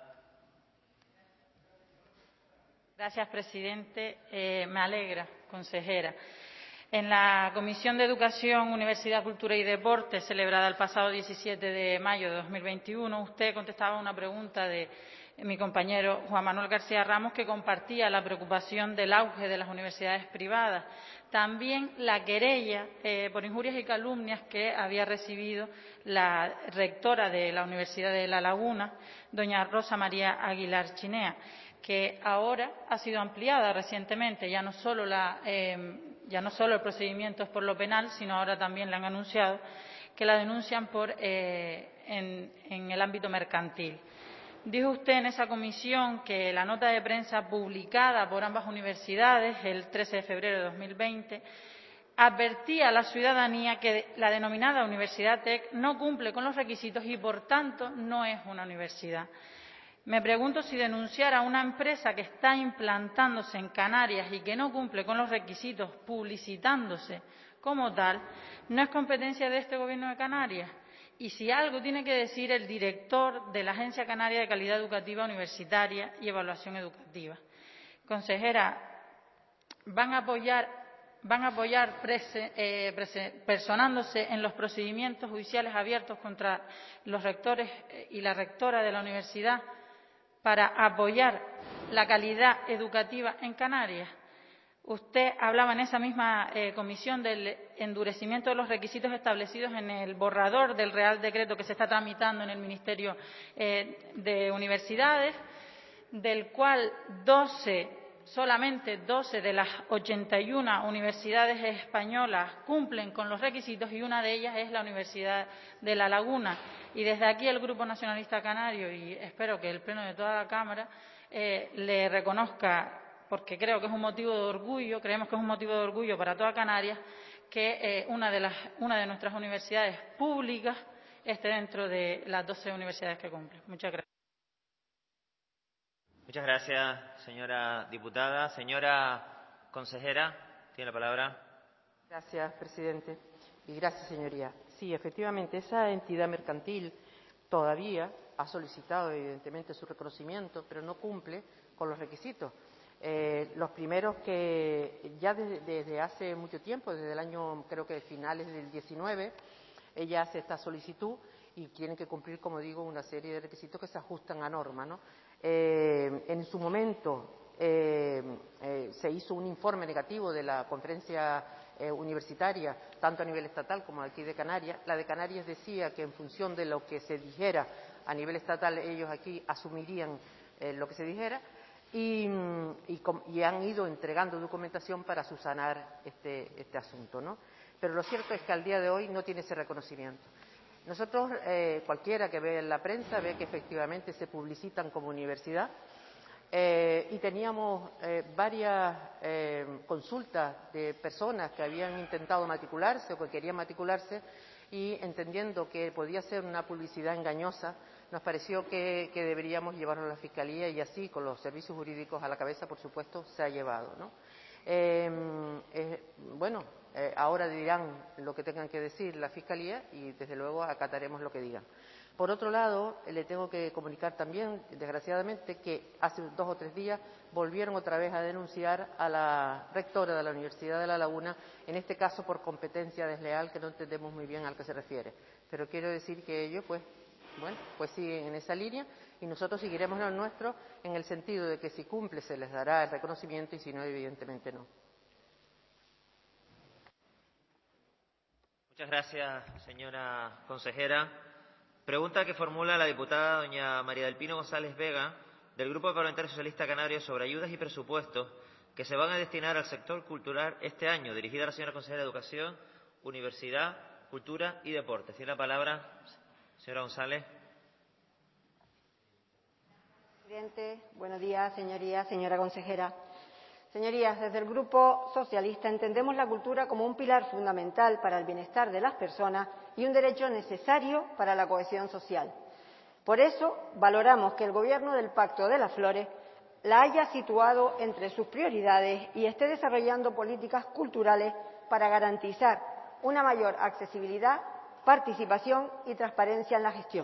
S17: Gracias, presidente. Eh, me alegra, consejera. En la Comisión de Educación, Universidad, Cultura y Deporte, celebrada el pasado diecisiete de mayo de dos mil veintiuno, usted contestaba una pregunta de mi compañero Juan Manuel García Ramos, que compartía la preocupación del auge de las universidades privadas. También la querella eh, por injurias y calumnias que había recibido la rectora de la Universidad de La Laguna, doña Rosa María Aguilar Chinea, que ahora ha sido ampliada recientemente. Ya no solo, la, eh, ya no solo el procedimiento es por lo penal, sino ahora también le han anunciado que la denuncian por, eh, en, en el ámbito mercantil. Dijo usted en esa comisión que la nota de prensa publicada por ambas universidades el trece de febrero de dos mil veinte advertía a la ciudadanía que la denominada Universidad Tec no cumple con los requisitos y, por tanto, no es una universidad. Me pregunto si denunciar a una empresa que está implantándose en Canarias y que no cumple con los requisitos, publicitándose como tal, no es competencia de este Gobierno de Canarias. Y si algo tiene que decir el director de la Agencia Canaria de Calidad Educativa Universitaria y Evaluación Educativa. Consejera, ¿van a apoyar, van a apoyar prese, eh, prese, personándose en los procedimientos judiciales abiertos contra los rectores y la rectora de la universidad para apoyar la calidad educativa en Canarias? Usted hablaba en esa misma eh, comisión del endurecimiento de los requisitos establecidos en el borrador del Real Decreto que se está tramitando en el Ministerio eh, de Universidades, del cual doce solamente doce de las ochenta y una universidades españolas cumplen con los requisitos y una de ellas es la Universidad de La Laguna. Y desde aquí el Grupo Nacionalista Canario, y espero que el Pleno de toda la Cámara eh, le reconozca, porque creo que es un motivo de orgullo, creemos que es un motivo de orgullo para toda Canarias, que eh, una, de las, una de nuestras universidades públicas esté dentro de las doce universidades que cumplen. Muchas gracias.
S1: Muchas gracias, señora diputada. Señora consejera, tiene la palabra.
S18: Gracias, presidente. Y gracias, señoría. Sí, efectivamente, esa entidad mercantil todavía ha solicitado, evidentemente, su reconocimiento, pero no cumple con los requisitos. Eh, los primeros que ya desde, desde hace mucho tiempo, desde el año, creo que finales del diecinueve, ella hace esta solicitud y tienen que cumplir, como digo, una serie de requisitos que se ajustan a norma, ¿no? Eh, en su momento eh, eh, se hizo un informe negativo de la conferencia eh, universitaria, tanto a nivel estatal como aquí de Canarias. La de Canarias decía que en función de lo que se dijera a nivel estatal, ellos aquí asumirían eh, lo que se dijera. Y, y, y han ido entregando documentación para subsanar este, este asunto, ¿no? Pero lo cierto es que al día de hoy no tiene ese reconocimiento. Nosotros, eh, cualquiera que ve en la prensa, ve que efectivamente se publicitan como universidad eh, y teníamos eh, varias eh, consultas de personas que habían intentado matricularse o que querían matricularse y entendiendo que podía ser una publicidad engañosa, nos pareció que, que deberíamos llevarlo a la Fiscalía y así, con los servicios jurídicos a la cabeza, por supuesto, se ha llevado, ¿no? Eh, eh, bueno, eh, ahora dirán lo que tengan que decir la Fiscalía y, desde luego, acataremos lo que digan. Por otro lado, le tengo que comunicar también, desgraciadamente, que hace dos o tres días volvieron otra vez a denunciar a la rectora de la Universidad de La Laguna, en este caso por competencia desleal, que no entendemos muy bien al que se refiere. Pero quiero decir que ellos, pues, bueno, pues siguen en esa línea y nosotros seguiremos en el nuestro en el sentido de que si cumple se les dará el reconocimiento y si no, evidentemente no.
S1: Muchas gracias, señora consejera. Pregunta que formula la diputada doña María del Pino González Vega, del Grupo Parlamentario Socialista Canario, sobre ayudas y presupuestos que se van a destinar al sector cultural este año, dirigida a la señora consejera de Educación, Universidad, Cultura y Deportes. Tiene la palabra, señora González.
S19: Presidente, buenos días, señorías, señora consejera. Señorías, desde el Grupo Socialista entendemos la cultura como un pilar fundamental para el bienestar de las personas y un derecho necesario para la cohesión social. Por eso, valoramos que el Gobierno del Pacto de las Flores la haya situado entre sus prioridades y esté desarrollando políticas culturales para garantizar una mayor accesibilidad, participación y transparencia en la gestión.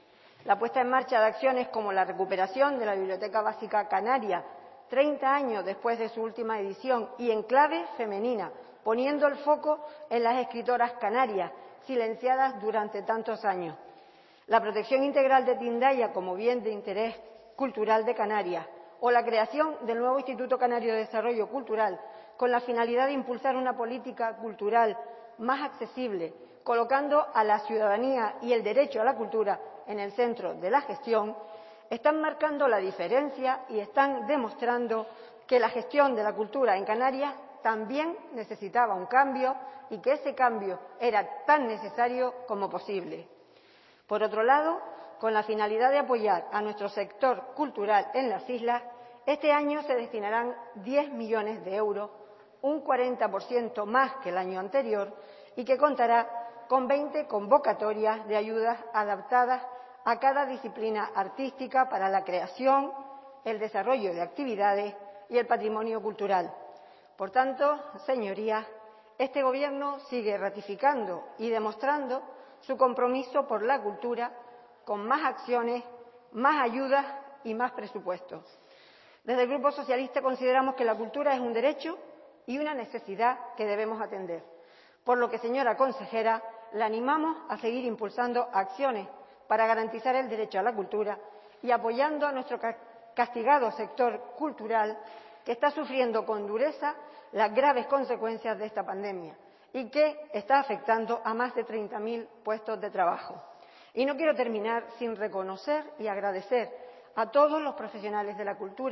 S19: La puesta en marcha de acciones como la recuperación de la Biblioteca Básica Canaria, treinta años después de su última edición y en clave femenina, poniendo el foco en las escritoras canarias, silenciadas durante tantos años. La protección integral de Tindaya como bien de interés cultural de Canarias o la creación del nuevo Instituto Canario de Desarrollo Cultural con la finalidad de impulsar una política cultural más accesible, colocando a la ciudadanía y el derecho a la cultura en el centro de la gestión, están marcando la diferencia y están demostrando que la gestión de la cultura en Canarias también necesitaba un cambio y que ese cambio era tan necesario como posible. Por otro lado, con la finalidad de apoyar a nuestro sector cultural en las islas, este año se destinarán diez millones de euros, un cuarenta por ciento más que el año anterior, y que contará con veinte convocatorias de ayudas adaptadas a cada disciplina artística para la creación, el desarrollo de actividades y el patrimonio cultural. Por tanto, señorías, este Gobierno sigue ratificando y demostrando su compromiso por la cultura con más acciones, más ayudas y más presupuestos. Desde el Grupo Socialista consideramos que la cultura es un derecho y una necesidad que debemos atender, por lo que, señora consejera, la animamos a seguir impulsando acciones para garantizar el derecho a la cultura y apoyando a nuestro castigado sector cultural que está sufriendo con dureza las graves consecuencias de esta pandemia y que está afectando a más de treinta mil puestos de trabajo. Y no quiero terminar sin reconocer y agradecer a todos los profesionales de la cultura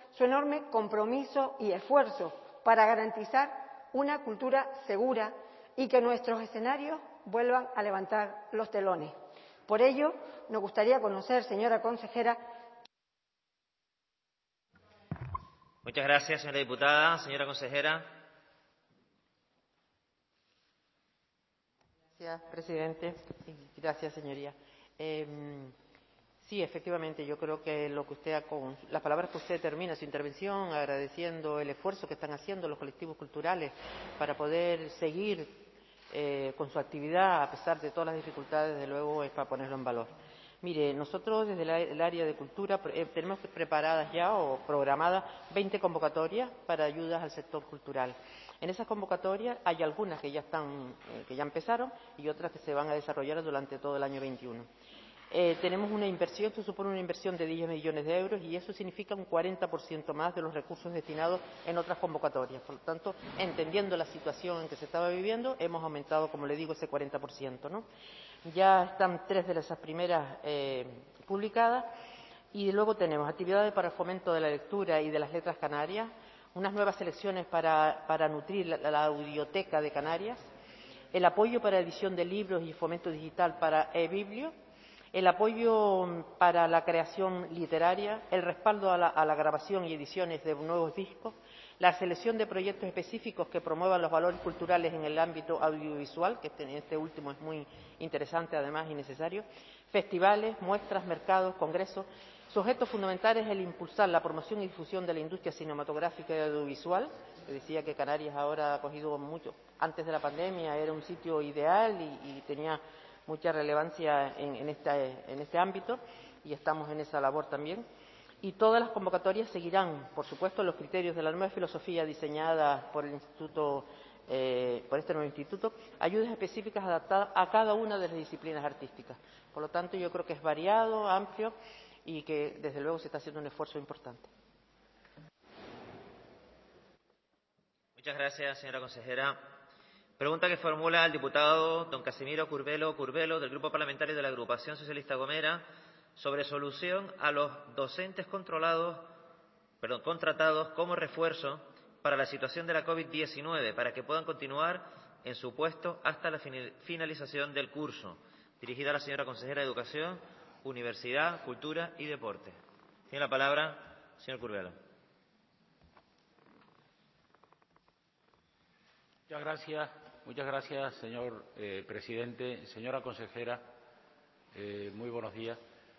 S19: su enorme compromiso y esfuerzo para garantizar una cultura segura y que nuestros escenarios vuelvan a levantar los telones. Por ello, nos gustaría conocer, señora consejera.
S1: Muchas gracias, señora diputada. Señora consejera.
S18: Gracias, presidente. Gracias, señoría. Eh, sí, efectivamente, yo creo que lo que usted ha, con las palabras que usted termina su intervención, agradeciendo el esfuerzo que están haciendo los colectivos culturales para poder seguir eh, con su actividad a pesar de todas las dificultades, desde luego es para ponerlo en valor. Mire, nosotros desde la, el área de cultura eh, tenemos preparadas ya o programadas veinte convocatorias para ayudas al sector cultural. En esas convocatorias hay algunas que ya están, eh, que ya empezaron y otras que se van a desarrollar durante todo el año veintiuno. Eh, tenemos una inversión, esto supone una inversión de diez millones de euros y eso significa un cuarenta por ciento más de los recursos destinados en otras convocatorias. Por lo tanto, entendiendo la situación en que se estaba viviendo, hemos aumentado, como le digo, ese cuarenta por ciento, ¿no? Ya están tres de esas primeras eh, publicadas y luego tenemos actividades para el fomento de la lectura y de las letras canarias, unas nuevas selecciones para, para nutrir la, la audioteca de Canarias, el apoyo para edición de libros y fomento digital para eBiblio, el apoyo para la creación literaria, el respaldo a la, a la grabación y ediciones de nuevos discos, la selección de proyectos específicos que promuevan los valores culturales en el ámbito audiovisual, que este, este último es muy interesante además y necesario, festivales, muestras, mercados, congresos. Su objeto fundamental es el impulsar la promoción y difusión de la industria cinematográfica y audiovisual. Le decía que Canarias ahora ha cogido mucho. Antes de la pandemia era un sitio ideal y, y tenía mucha relevancia en, en, este, en este ámbito y estamos en esa labor también. Y todas las convocatorias seguirán, por supuesto, los criterios de la nueva filosofía diseñada por el Instituto, eh, por este nuevo instituto, ayudas específicas adaptadas a cada una de las disciplinas artísticas. Por lo tanto, yo creo que es variado, amplio y que, desde luego, se está haciendo un esfuerzo importante.
S1: Muchas gracias, señora consejera. Pregunta que formula el diputado don Casimiro Curbelo Curbelo, del Grupo Parlamentario de la Agrupación Socialista Gomera, sobre solución a los docentes controlados, perdón, contratados como refuerzo para la situación de la COVID diecinueve, para que puedan continuar en su puesto hasta la finalización del curso. Dirigida a la señora consejera de Educación, Universidad, Cultura y Deporte. Tiene la palabra señor Curbelo.
S5: Muchas gracias, muchas gracias, señor eh, presidente. Señora consejera, eh, muy buenos días.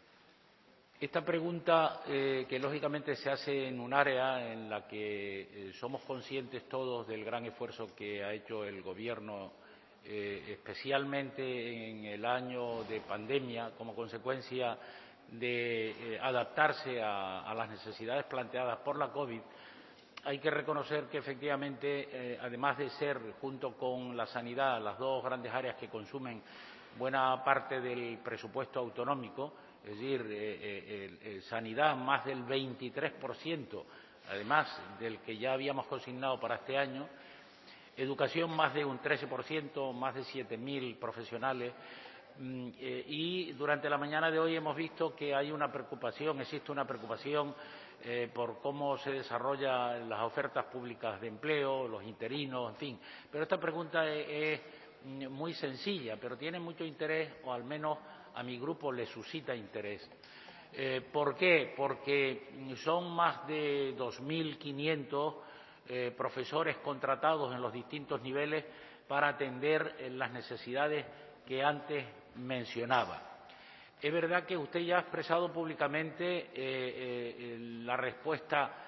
S5: Esta pregunta, eh, que lógicamente se hace en un área en la que eh, somos conscientes todos del gran esfuerzo que ha hecho el Gobierno, eh, especialmente en el año de pandemia, como consecuencia de eh, adaptarse a, a las necesidades planteadas por la COVID, hay que reconocer que efectivamente, eh, además de ser, junto con la sanidad, las dos grandes áreas que consumen buena parte del presupuesto autonómico, es decir, eh, eh, eh, sanidad más del veintitrés por ciento, además del que ya habíamos consignado para este año, educación más de un trece por ciento, más de siete mil profesionales, eh, y durante la mañana de hoy hemos visto que hay una preocupación, existe una preocupación eh, por cómo se desarrollan las ofertas públicas de empleo, los interinos, en fin. Pero esta pregunta es, es muy sencilla, pero tiene mucho interés, o al menos a mi grupo le suscita interés. Eh, ¿Por qué? Porque son más de dos mil quinientos eh, profesores contratados en los distintos niveles para atender eh, las necesidades que antes mencionaba. Es verdad que usted ya ha expresado públicamente eh, eh, la respuesta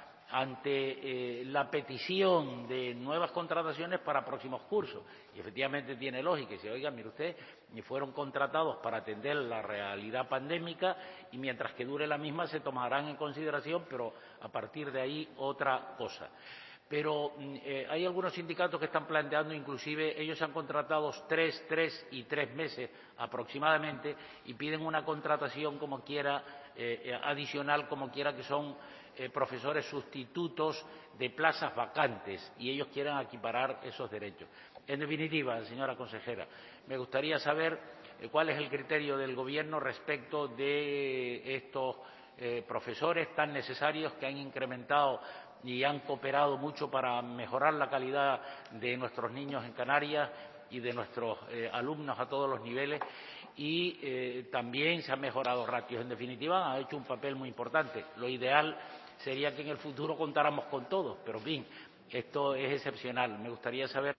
S5: ante eh, la petición de nuevas contrataciones para próximos cursos. Y efectivamente tiene lógica. Y dice, oiga, mire usted, fueron contratados para atender la realidad pandémica y mientras que dure la misma se tomarán en consideración, pero a partir de ahí otra cosa. Pero eh, hay algunos sindicatos que están planteando, inclusive ellos han contratado tres, tres y tres meses aproximadamente y piden una contratación como quiera, eh, adicional, como quiera, que son eh, profesores sustitutos de plazas vacantes y ellos quieren equiparar esos derechos. En definitiva, señora consejera, me gustaría saber eh, cuál es el criterio del Gobierno respecto de estos eh, profesores tan necesarios que han incrementado y han cooperado mucho para mejorar la calidad de nuestros niños en Canarias y de nuestros eh, alumnos a todos los niveles, y eh, también se han mejorado ratios. En definitiva, ha hecho un papel muy importante. Lo ideal sería que en el futuro contáramos con todos, pero en fin, esto es excepcional. Me gustaría saber.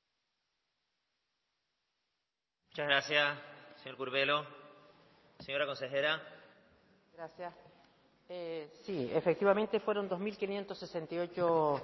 S1: Muchas gracias, señor Curbelo. Señora consejera.
S18: Gracias. Eh, sí, efectivamente fueron dos mil quinientos sesenta y ocho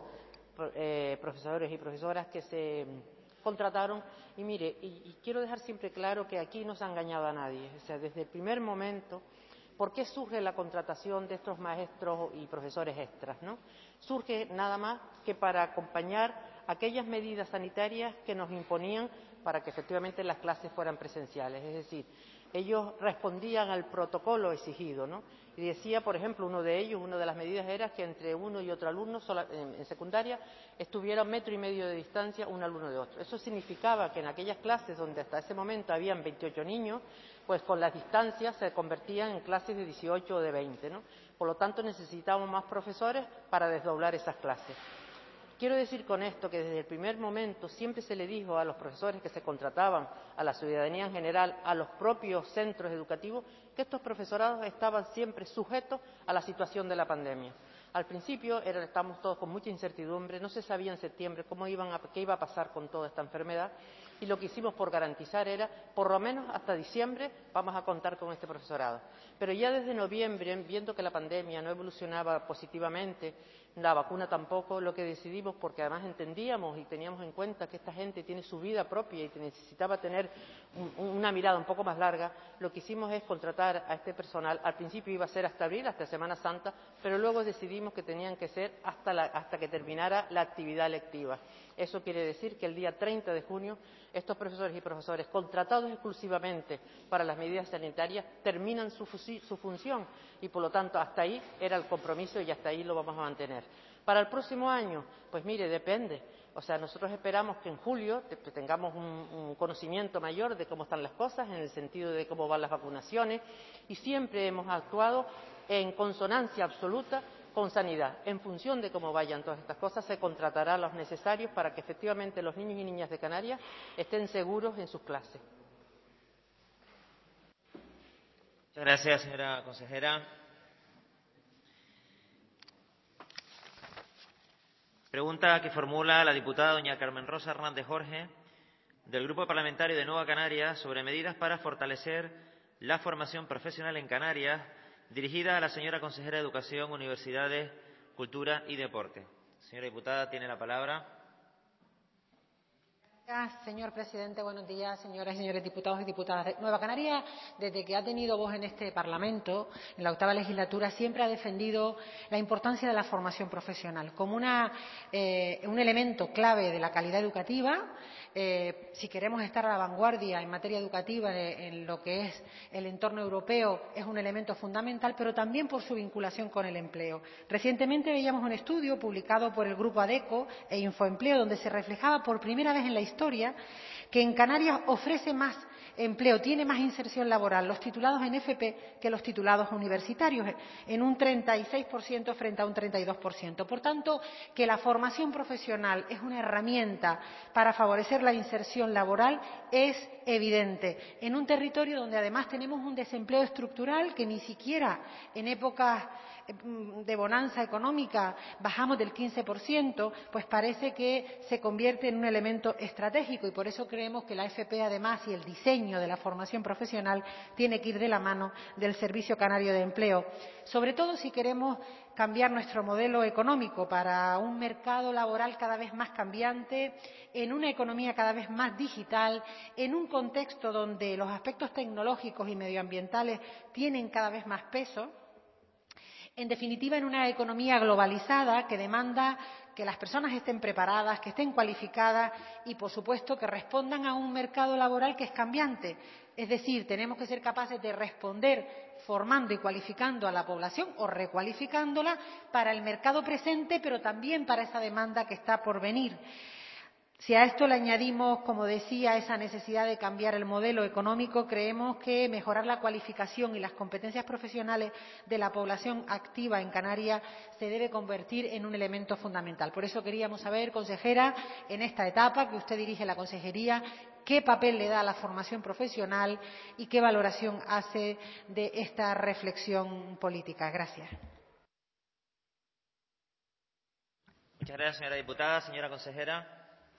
S18: eh, profesores y profesoras que se contrataron. Y mire, y, y quiero dejar siempre claro que aquí no se ha engañado a nadie. O sea, desde el primer momento, ¿por qué surge la contratación de estos maestros y profesores extras, ¿no? Surge nada más que para acompañar aquellas medidas sanitarias que nos imponían para que efectivamente las clases fueran presenciales. Es decir, ellos respondían al protocolo exigido, ¿no? Y decía, por ejemplo, uno de ellos, una de las medidas era que entre uno y otro alumno sola, en, en secundaria estuviera un metro y medio de distancia un alumno de otro. Eso significaba que en aquellas clases donde hasta ese momento habían veintiocho niños, pues con las distancias se convertían en clases de dieciocho o de veinte, ¿no? Por lo tanto, necesitábamos más profesores para desdoblar esas clases. Quiero decir con esto que desde el primer momento siempre se le dijo a los profesores que se contrataban, a la ciudadanía en general, a los propios centros educativos, que estos profesorados estaban siempre sujetos a la situación de la pandemia. Al principio era, estábamos todos con mucha incertidumbre, no se sabía en septiembre cómo iban a, qué iba a pasar con toda esta enfermedad, y lo que hicimos por garantizar era, por lo menos hasta diciembre, vamos a contar con este profesorado. Pero ya desde noviembre, viendo que la pandemia no evolucionaba positivamente, la vacuna tampoco, lo que decidimos, porque además entendíamos y teníamos en cuenta que esta gente tiene su vida propia y que necesitaba tener un, una mirada un poco más larga, lo que hicimos es contratar a este personal. Al principio iba a ser hasta abril, hasta Semana Santa, pero luego decidimos que tenían que ser hasta, la, hasta que terminara la actividad lectiva. Eso quiere decir que el día treinta de junio estos profesores y profesores contratados exclusivamente para las medidas sanitarias terminan su, su función y, por lo tanto, hasta ahí era el compromiso y hasta ahí lo vamos a mantener. Para el próximo año, pues mire, depende. O sea, nosotros esperamos que en julio tengamos un, un conocimiento mayor de cómo están las cosas, en el sentido de cómo van las vacunaciones, y siempre hemos actuado en consonancia absoluta con sanidad. En función de cómo vayan todas estas cosas, se contratará a los necesarios para que efectivamente los niños y niñas de Canarias estén seguros en sus clases.
S1: Muchas gracias, señora consejera. Pregunta que formula la diputada doña Carmen Rosa Hernández Jorge, del Grupo Parlamentario de Nueva Canarias, sobre medidas para fortalecer la formación profesional en Canarias, dirigida a la señora consejera de Educación, Universidades, Cultura y Deporte. Señora diputada, tiene la palabra.
S20: Gracias, señor presidente. Buenos días, señoras y señores diputados y diputadas. de Nueva Canarias, desde que ha tenido voz en este Parlamento, en la octava legislatura, siempre ha defendido la importancia de la formación profesional como una, eh, un elemento clave de la calidad educativa. Eh, si queremos estar a la vanguardia en materia educativa de, en lo que es el entorno europeo, es un elemento fundamental, pero también por su vinculación con el empleo. Recientemente veíamos un estudio publicado por el Grupo ADECO e Infoempleo, donde se reflejaba por primera vez en la historia que en Canarias ofrece más empleo, tiene más inserción laboral los titulados en F P que los titulados universitarios, en un treinta y seis por ciento frente a un treinta y dos por ciento. Por tanto, que la formación profesional es una herramienta para favorecer la inserción laboral es evidente, en un territorio donde además tenemos un desempleo estructural que ni siquiera en épocas de bonanza económica bajamos del quince por ciento, pues parece que se convierte en un elemento estratégico, y por eso creemos que la F P, además, y el diseño de la formación profesional tiene que ir de la mano del Servicio Canario de Empleo, sobre todo si queremos cambiar nuestro modelo económico para un mercado laboral cada vez más cambiante, en una economía cada vez más digital, en un contexto donde los aspectos tecnológicos y medioambientales tienen cada vez más peso. En definitiva, en una economía globalizada que demanda que las personas estén preparadas, que estén cualificadas y, por supuesto, que respondan a un mercado laboral que es cambiante. Es decir, tenemos que ser capaces de responder formando y cualificando a la población o recualificándola para el mercado presente, pero también para esa demanda que está por venir. Si a esto le añadimos, como decía, esa necesidad de cambiar el modelo económico, creemos que mejorar la cualificación y las competencias profesionales de la población activa en Canarias se debe convertir en un elemento fundamental. Por eso queríamos saber, consejera, en esta etapa que usted dirige la consejería, qué papel le da a la formación profesional y qué valoración hace de esta reflexión política. Gracias.
S1: Muchas gracias, señora diputada. Señora consejera.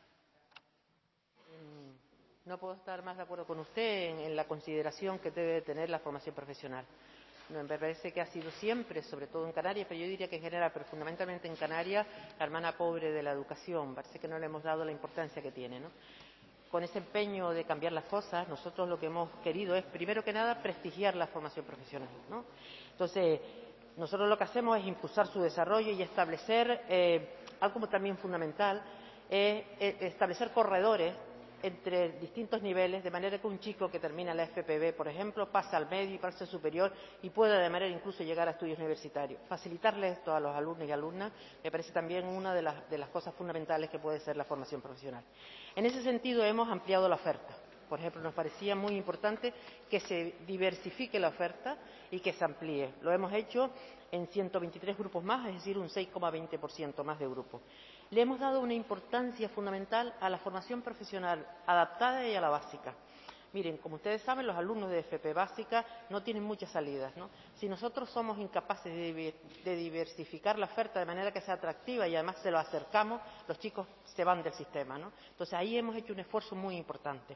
S12: No puedo estar más de acuerdo con usted en, en la consideración que debe tener la formación profesional. Me parece que ha sido siempre, sobre todo en Canarias, pero yo diría que en general, pero fundamentalmente en Canarias, la hermana pobre de la educación. Parece que no le hemos dado la importancia que tiene, ¿no? Con ese empeño de cambiar las cosas, nosotros lo que hemos querido es, primero que nada, prestigiar la formación profesional, ¿no? Entonces, nosotros lo que hacemos es impulsar su desarrollo y establecer, eh, algo también fundamental, es eh, establecer corredores entre distintos niveles, de manera que un chico que termina la F P B, por ejemplo, pasa al medio y pasa al superior y pueda de manera incluso llegar a estudios universitarios. Facilitarle esto a los alumnos y alumnas me parece también una de las, de las cosas fundamentales que puede ser la formación profesional. En ese sentido, hemos ampliado la oferta. Por ejemplo, nos parecía muy importante que se diversifique la oferta y que se amplíe. Lo hemos hecho en ciento veintitrés grupos más, es decir, un seis coma veinte por ciento más de grupos. Le hemos dado una importancia fundamental a la formación profesional adaptada y a la básica. Miren, como ustedes saben, los alumnos de F P básica no tienen muchas salidas, ¿no? Si nosotros somos incapaces de, de diversificar la oferta de manera que sea atractiva y además se lo acercamos, los chicos se van del sistema, ¿no? Entonces, ahí hemos hecho un esfuerzo muy importante.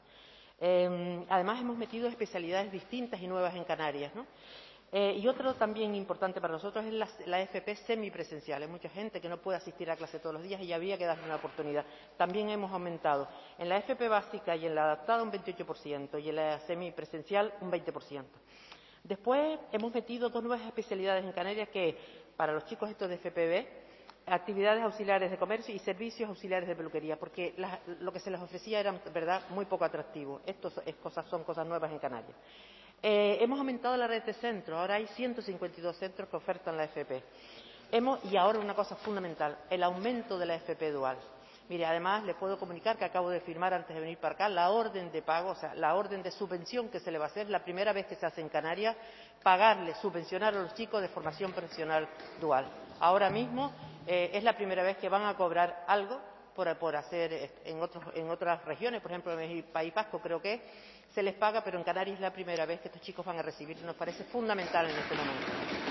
S12: Eh, además, hemos metido especialidades distintas y nuevas en Canarias, ¿no? Eh, y otro también importante para nosotros es la, la F P semipresencial. Hay mucha gente que no puede asistir a clase todos los días y había que darle una oportunidad. También hemos aumentado en la F P básica y en la adaptada un veintiocho por ciento y en la semipresencial un veinte por ciento. Después hemos metido dos nuevas especialidades en Canarias que, para los chicos estos de F P B, actividades auxiliares de comercio y servicios auxiliares de peluquería, porque la, lo que se les ofrecía era, verdad, muy poco atractivo. Estos es cosas, son cosas nuevas en Canarias. Eh, hemos aumentado la red de centros. Ahora hay ciento cincuenta y dos centros que ofertan la F P. Hemos, y ahora una cosa fundamental, el aumento de la F P dual. Mire, además le puedo comunicar que acabo de firmar antes de venir para acá la orden de pago, o sea, la orden de subvención que se le va a hacer, la primera vez que se hace en Canarias, pagarle, subvencionar a los chicos de formación profesional dual. Ahora mismo eh, es la primera vez que van a cobrar algo por, por hacer en, otros, en otras regiones, por ejemplo en el País Vasco creo que se les paga, pero en Canarias es la primera vez que estos chicos van a recibir, nos parece fundamental en este momento.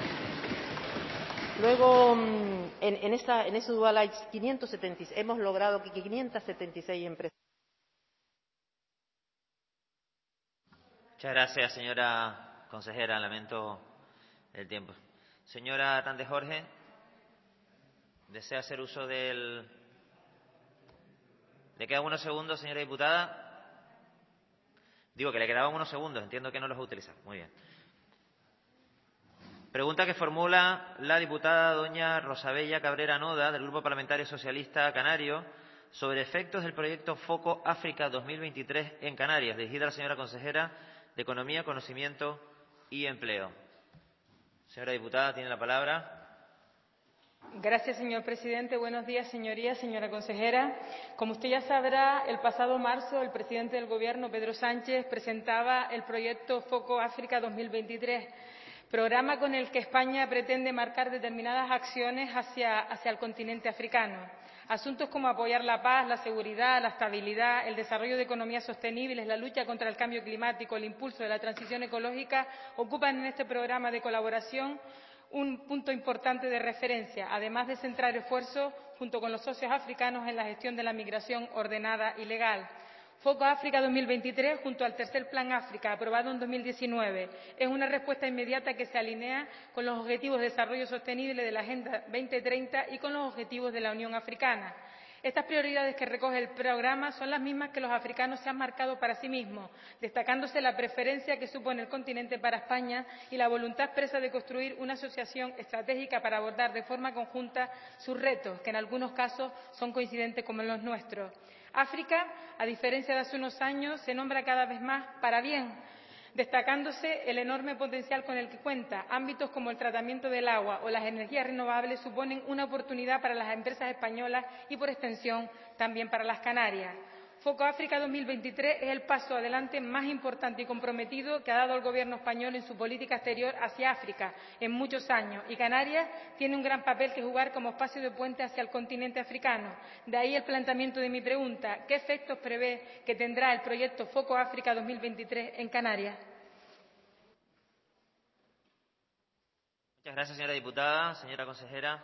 S12: Luego, en, en, esa, en ese dual hay quinientos setenta y seis, hemos logrado que quinientas setenta y seis empresas.
S1: Muchas gracias, señora consejera. Lamento el tiempo. Señora Hernández Jorge, ¿desea hacer uso del...? ¿Le quedan unos segundos, señora diputada? Digo que le quedaban unos segundos, entiendo que no los va a utilizar. Muy bien. Pregunta que formula la diputada doña Rosabella Cabrera Noda, del Grupo Parlamentario Socialista Canario, sobre efectos del proyecto Foco África dos mil veintitrés en Canarias, dirigida a la señora consejera de Economía, Conocimiento y Empleo. Señora diputada, tiene la palabra.
S21: Gracias, señor presidente. Buenos días, señorías, señora consejera. Como usted ya sabrá, el pasado marzo el presidente del Gobierno, Pedro Sánchez, presentaba el proyecto Foco África dos mil veintitrés, programa con el que España pretende marcar determinadas acciones hacia, hacia el continente africano. Asuntos como apoyar la paz, la seguridad, la estabilidad, el desarrollo de economías sostenibles, la lucha contra el cambio climático, el impulso de la transición ecológica ocupan en este programa de colaboración un punto importante de referencia, además de centrar esfuerzos junto con los socios africanos en la gestión de la migración ordenada y legal. Foco África dos mil veintitrés, junto al tercer Plan África, aprobado en dos mil diecinueve, es una respuesta inmediata que se alinea con los Objetivos de Desarrollo Sostenible de la Agenda veinte treinta y con los objetivos de la Unión Africana. Estas prioridades que recoge el programa son las mismas que los africanos se han marcado para sí mismos, destacándose la preferencia que supone el continente para España y la voluntad expresa de construir una asociación estratégica para abordar de forma conjunta sus retos, que en algunos casos son coincidentes con los nuestros. África, a diferencia de hace unos años, se nombra cada vez más para bien destacándose el enorme potencial con el que cuenta. Ámbitos como el tratamiento del agua o las energías renovables suponen una oportunidad para las empresas españolas y, por extensión, también para las Canarias. Foco África dos mil veintitrés es el paso adelante más importante y comprometido que ha dado el Gobierno español en su política exterior hacia África en muchos años, y Canarias tiene un gran papel que jugar como espacio de puente hacia el continente africano. De ahí el planteamiento de mi pregunta: ¿qué efectos prevé que tendrá el proyecto Foco África dos mil veintitrés en Canarias?
S1: Muchas gracias, señora diputada. Señora consejera.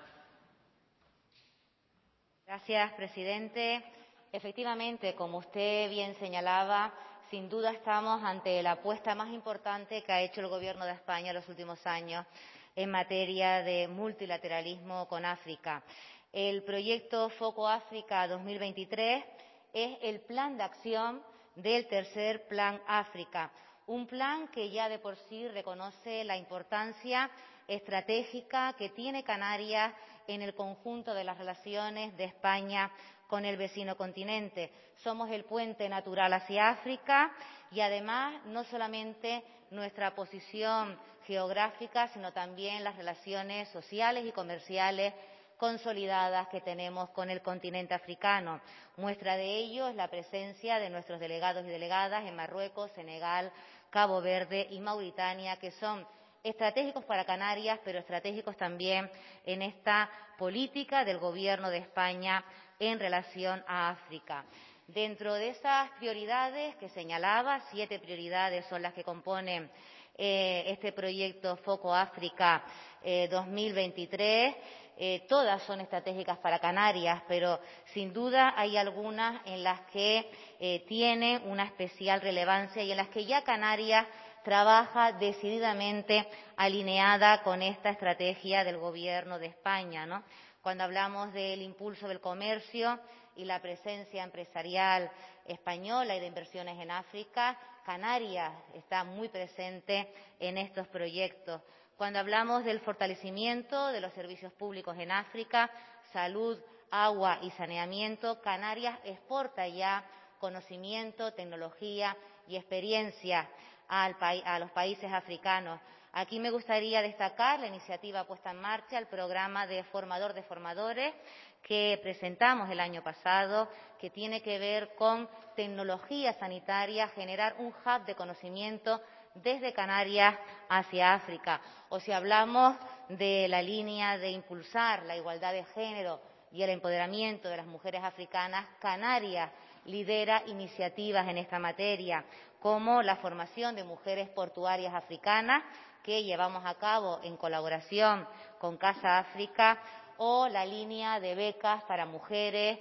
S4: Gracias, presidente. Efectivamente, como usted bien señalaba, sin duda estamos ante la apuesta más importante que ha hecho el Gobierno de España en los últimos años en materia de multilateralismo con África. El proyecto Foco África dos mil veintitrés es el plan de acción del tercer Plan África, un plan que ya de por sí reconoce la importancia estratégica que tiene Canarias en el conjunto de las relaciones de España con el vecino continente. Somos el puente natural hacia África y, además, no solamente nuestra posición geográfica, sino también las relaciones sociales y comerciales consolidadas que tenemos con el continente africano. Muestra de ello es la presencia de nuestros delegados y delegadas en Marruecos, Senegal, Cabo Verde y Mauritania, que son estratégicos para Canarias, pero estratégicos también en esta política del Gobierno de España en relación a África. Dentro de esas prioridades que señalaba, siete prioridades son las que componen eh, este proyecto Foco África eh, dos mil veintitrés. Eh, todas son estratégicas para Canarias, pero sin duda hay algunas en las que eh, tiene una especial relevancia y en las que ya Canarias trabaja decididamente alineada con esta estrategia del Gobierno de España, ¿no? Cuando hablamos del impulso del comercio y la presencia empresarial española y de inversiones en África, Canarias está muy presente en estos proyectos. Cuando hablamos del fortalecimiento de los servicios públicos en África, salud, agua y saneamiento, Canarias exporta ya conocimiento, tecnología y experiencia al a los países africanos. Aquí me gustaría destacar la iniciativa puesta en marcha, el programa de formador de formadores que presentamos el año pasado, que tiene que ver con tecnología sanitaria, generar un hub de conocimiento desde Canarias hacia África. O si hablamos de la línea de impulsar la igualdad de género y el empoderamiento de las mujeres africanas, Canarias lidera iniciativas en esta materia, como la formación de mujeres portuarias africanas, que llevamos a cabo en colaboración con Casa África, o la línea de becas para mujeres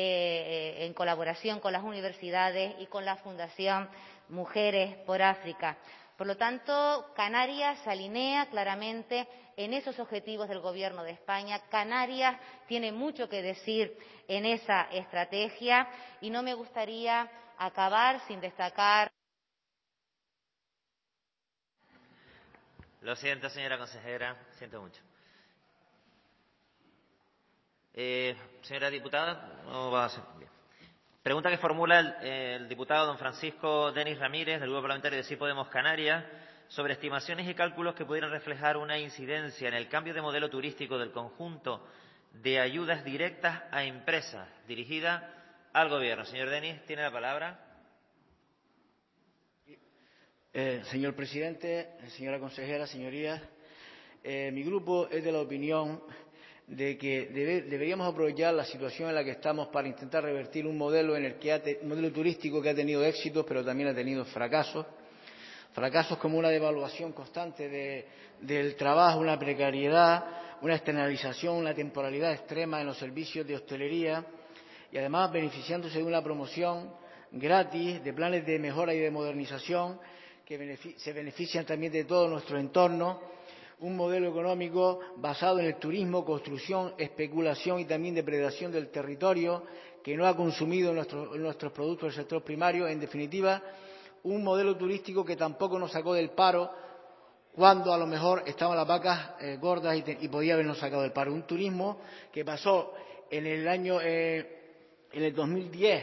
S4: eh, en colaboración con las universidades y con la Fundación Mujeres por África. Por lo tanto, Canarias se alinea claramente en esos objetivos del Gobierno de España. Canarias tiene mucho que decir en esa estrategia y no me gustaría acabar sin destacar.
S1: Lo siento, señora consejera, siento mucho. Eh, señora diputada, no va a ser bien. Pregunta que formula el, el diputado don Francisco Denis Ramírez, del Grupo Parlamentario de Sí Podemos Canarias, sobre estimaciones y cálculos que pudieran reflejar una incidencia en el cambio de modelo turístico del conjunto de ayudas directas a empresas dirigidas al Gobierno. Señor Denis, tiene la palabra.
S15: Eh, señor presidente, señora consejera, señorías, eh, mi grupo es de la opinión de que debe, deberíamos aprovechar la situación en la que estamos para intentar revertir un modelo en el que ha te, un modelo turístico que ha tenido éxitos, pero también ha tenido fracasos. Fracasos como una devaluación constante de, del trabajo, una precariedad, una externalización, una temporalidad extrema en los servicios de hostelería y, además, beneficiándose de una promoción gratis, de planes de mejora y de modernización que se benefician también de todo nuestro entorno, un modelo económico basado en el turismo, construcción, especulación y también depredación del territorio, que no ha consumido nuestro, nuestros productos del sector primario. En definitiva, un modelo turístico que tampoco nos sacó del paro cuando a lo mejor estaban las vacas eh, gordas y, te, y podía habernos sacado del paro. Un turismo que pasó en el año, eh, en el dos mil diez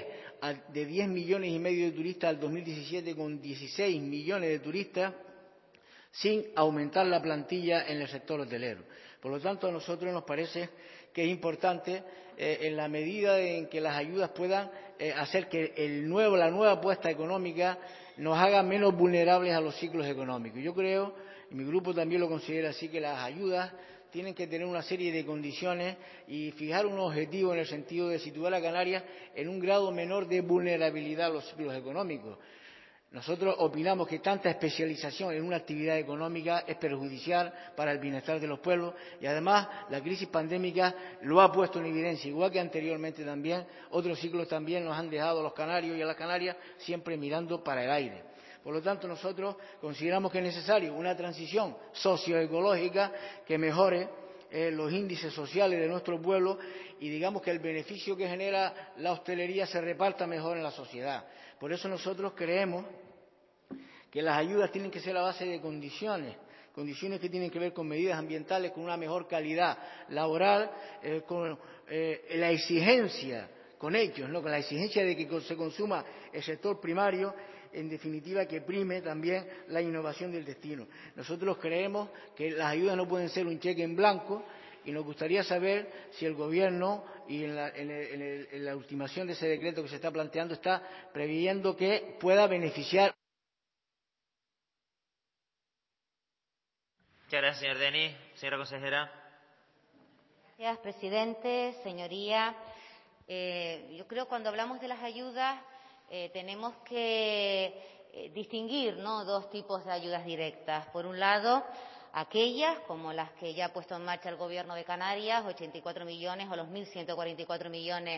S2: de diez millones y medio de turistas al dos mil diecisiete con dieciséis millones de turistas, sin aumentar la plantilla en el sector hotelero. Por lo tanto, a nosotros nos parece que es importante, eh, en la medida en que las ayudas puedan eh, hacer que el nuevo, la nueva apuesta económica nos haga menos vulnerables a los ciclos económicos. Yo creo, y mi grupo también lo considera así, que las ayudas tienen que tener una serie de condiciones y fijar un objetivo en el sentido de situar a Canarias en un grado menor de vulnerabilidad a los ciclos económicos. Nosotros opinamos que tanta especialización en una actividad económica es perjudicial para el bienestar de los pueblos y además la crisis pandémica lo ha puesto en evidencia, igual que anteriormente también, otros ciclos también nos han dejado a los canarios y a las Canarias siempre mirando para el aire. Por lo tanto, nosotros consideramos que es necesario una transición socioecológica que mejore eh, los índices sociales de nuestro pueblo y digamos que el beneficio que genera la hostelería se reparta mejor en la sociedad. Por eso nosotros creemos que las ayudas tienen que ser a base de condiciones, condiciones que tienen que ver con medidas ambientales, con una mejor calidad laboral, eh, con eh, la exigencia, con hechos, ¿no? Con la exigencia de que se consuma el sector primario, en definitiva que prime también la innovación del destino. Nosotros creemos que las ayudas no pueden ser un cheque en blanco y nos gustaría saber si el Gobierno, y en la, en el, en el, en la ultimación de ese decreto que se está planteando, está previendo que pueda beneficiar.
S1: Muchas gracias, señor Denis. Señora consejera.
S4: Gracias, presidente, señoría. Eh, yo creo que cuando hablamos de las ayudas eh, tenemos que eh, distinguir, ¿no?, dos tipos de ayudas directas. Por un lado, aquellas como las que ya ha puesto en marcha el Gobierno de Canarias, ochenta y cuatro millones o los mil ciento cuarenta y cuatro millones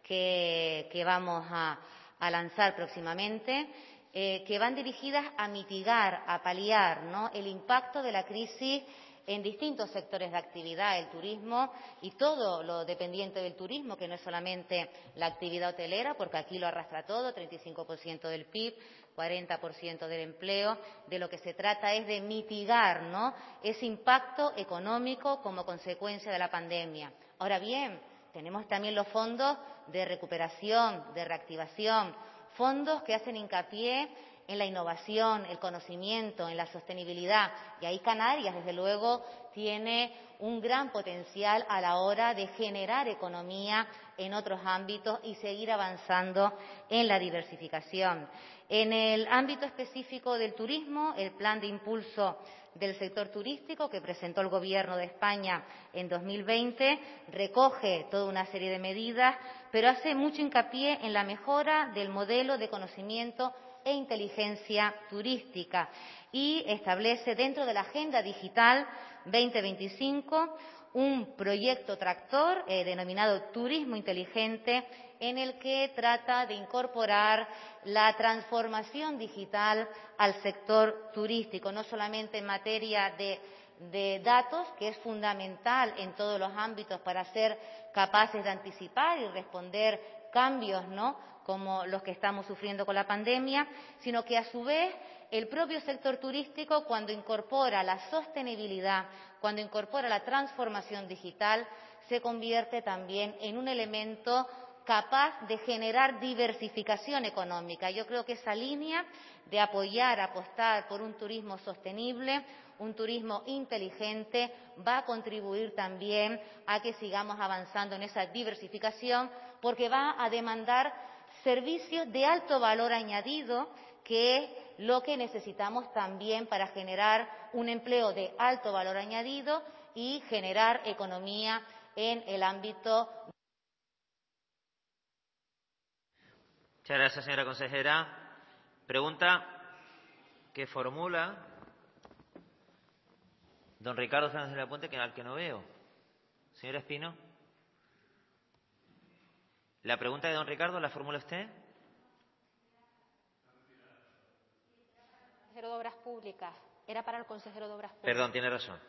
S4: que, que vamos a, a lanzar próximamente, eh, que van dirigidas a mitigar, a paliar, ¿no?, el impacto de la crisis en distintos sectores de actividad, el turismo y todo lo dependiente del turismo, que no es solamente la actividad hotelera, porque aquí lo arrastra todo, treinta y cinco por ciento del P I B, cuarenta por ciento del empleo. De lo que se trata es de mitigar, ¿no?, ese impacto económico como consecuencia de la pandemia. Ahora bien, tenemos también los fondos de recuperación, de reactivación, fondos que hacen hincapié en la innovación, el conocimiento, en la sostenibilidad. Y ahí Canarias, desde luego, tiene un gran potencial a la hora de generar economía en otros ámbitos y seguir avanzando en la diversificación. En el ámbito específico del turismo, el plan de impulso del sector turístico que presentó el Gobierno de España en dos mil veinte recoge toda una serie de medidas, pero hace mucho hincapié en la mejora del modelo de conocimiento e inteligencia turística y establece dentro de la Agenda Digital veinte veinticinco un proyecto tractor eh, denominado Turismo Inteligente, en el que trata de incorporar la transformación digital al sector turístico, no solamente en materia de, de datos, que es fundamental en todos los ámbitos para ser capaces de anticipar y responder cambios, ¿no?, como los que estamos sufriendo con la pandemia, sino que a su vez el propio sector turístico, cuando incorpora la sostenibilidad, cuando incorpora la transformación digital, se convierte también en un elemento capaz de generar diversificación económica. Yo creo que esa línea de apoyar, apostar por un turismo sostenible, un turismo inteligente, va a contribuir también a que sigamos avanzando en esa diversificación, porque va a demandar servicios de alto valor añadido, que es lo que necesitamos también para generar un empleo de alto valor añadido y generar economía en el ámbito.
S1: Muchas gracias, señora consejera. Pregunta que formula don Ricardo Fernández de la Puente, que al que no veo. Señor Espino. La pregunta de don Ricardo, ¿la formula usted?
S7: Consejero de Obras Públicas. Era para el consejero de Obras Públicas.
S1: Perdón, tiene razón.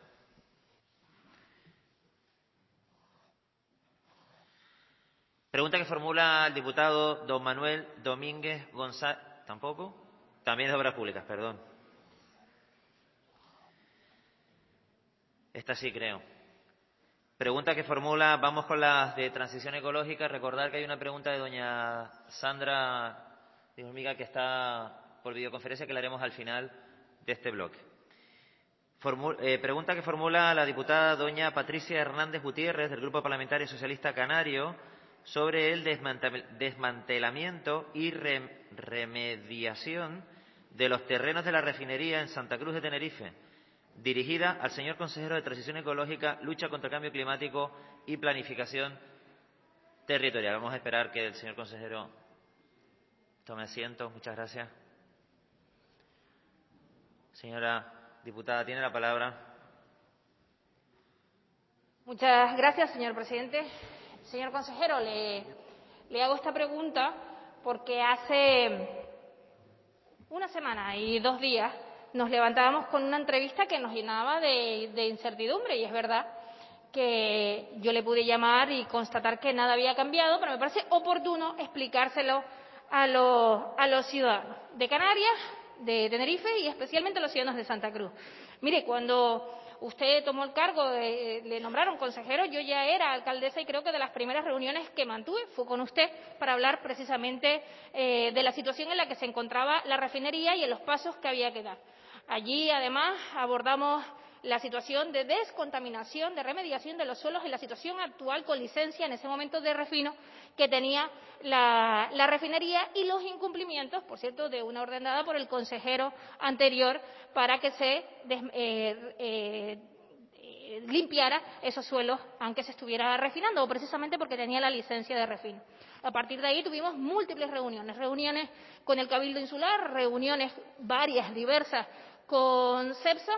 S1: Pregunta que formula el diputado don Manuel Domínguez González. ¿Tampoco? También de Obras Públicas, perdón. Esta sí creo. Pregunta que formula, vamos con las de transición ecológica. Recordar que hay una pregunta de doña Sandra de Hormiga que está por videoconferencia que la haremos al final de este bloque. Formu eh, pregunta que formula la diputada doña Patricia Hernández Gutiérrez del Grupo Parlamentario Socialista Canario sobre el desmantelamiento y re remediación de los terrenos de la refinería en Santa Cruz de Tenerife, dirigida al señor consejero de Transición Ecológica, Lucha contra el Cambio Climático y Planificación Territorial. Vamos a esperar que el señor consejero tome asiento. Muchas gracias. Señora diputada, tiene la palabra.
S7: Muchas gracias, señor presidente. Señor consejero, le, le hago esta pregunta porque hace una semana y dos días nos levantábamos con una entrevista que nos llenaba de, de incertidumbre, y es verdad que yo le pude llamar y constatar que nada había cambiado, pero me parece oportuno explicárselo a los, a los ciudadanos de Canarias, de Tenerife y especialmente a los ciudadanos de Santa Cruz. Mire, cuando usted tomó el cargo, de, le nombraron consejero, yo ya era alcaldesa y creo que de las primeras reuniones que mantuve fue con usted para hablar precisamente eh, de la situación en la que se encontraba la refinería y en los pasos que había que dar. Allí, además, abordamos la situación de descontaminación, de remediación de los suelos y la situación actual con licencia en ese momento de refino que tenía la, la refinería y los incumplimientos, por cierto, de una orden dada por el consejero anterior para que se des, eh, eh, eh, limpiara esos suelos aunque se estuviera refinando, o precisamente porque tenía la licencia de refino. A partir de ahí tuvimos múltiples reuniones, reuniones con el Cabildo Insular, reuniones varias, diversas, con CEPSA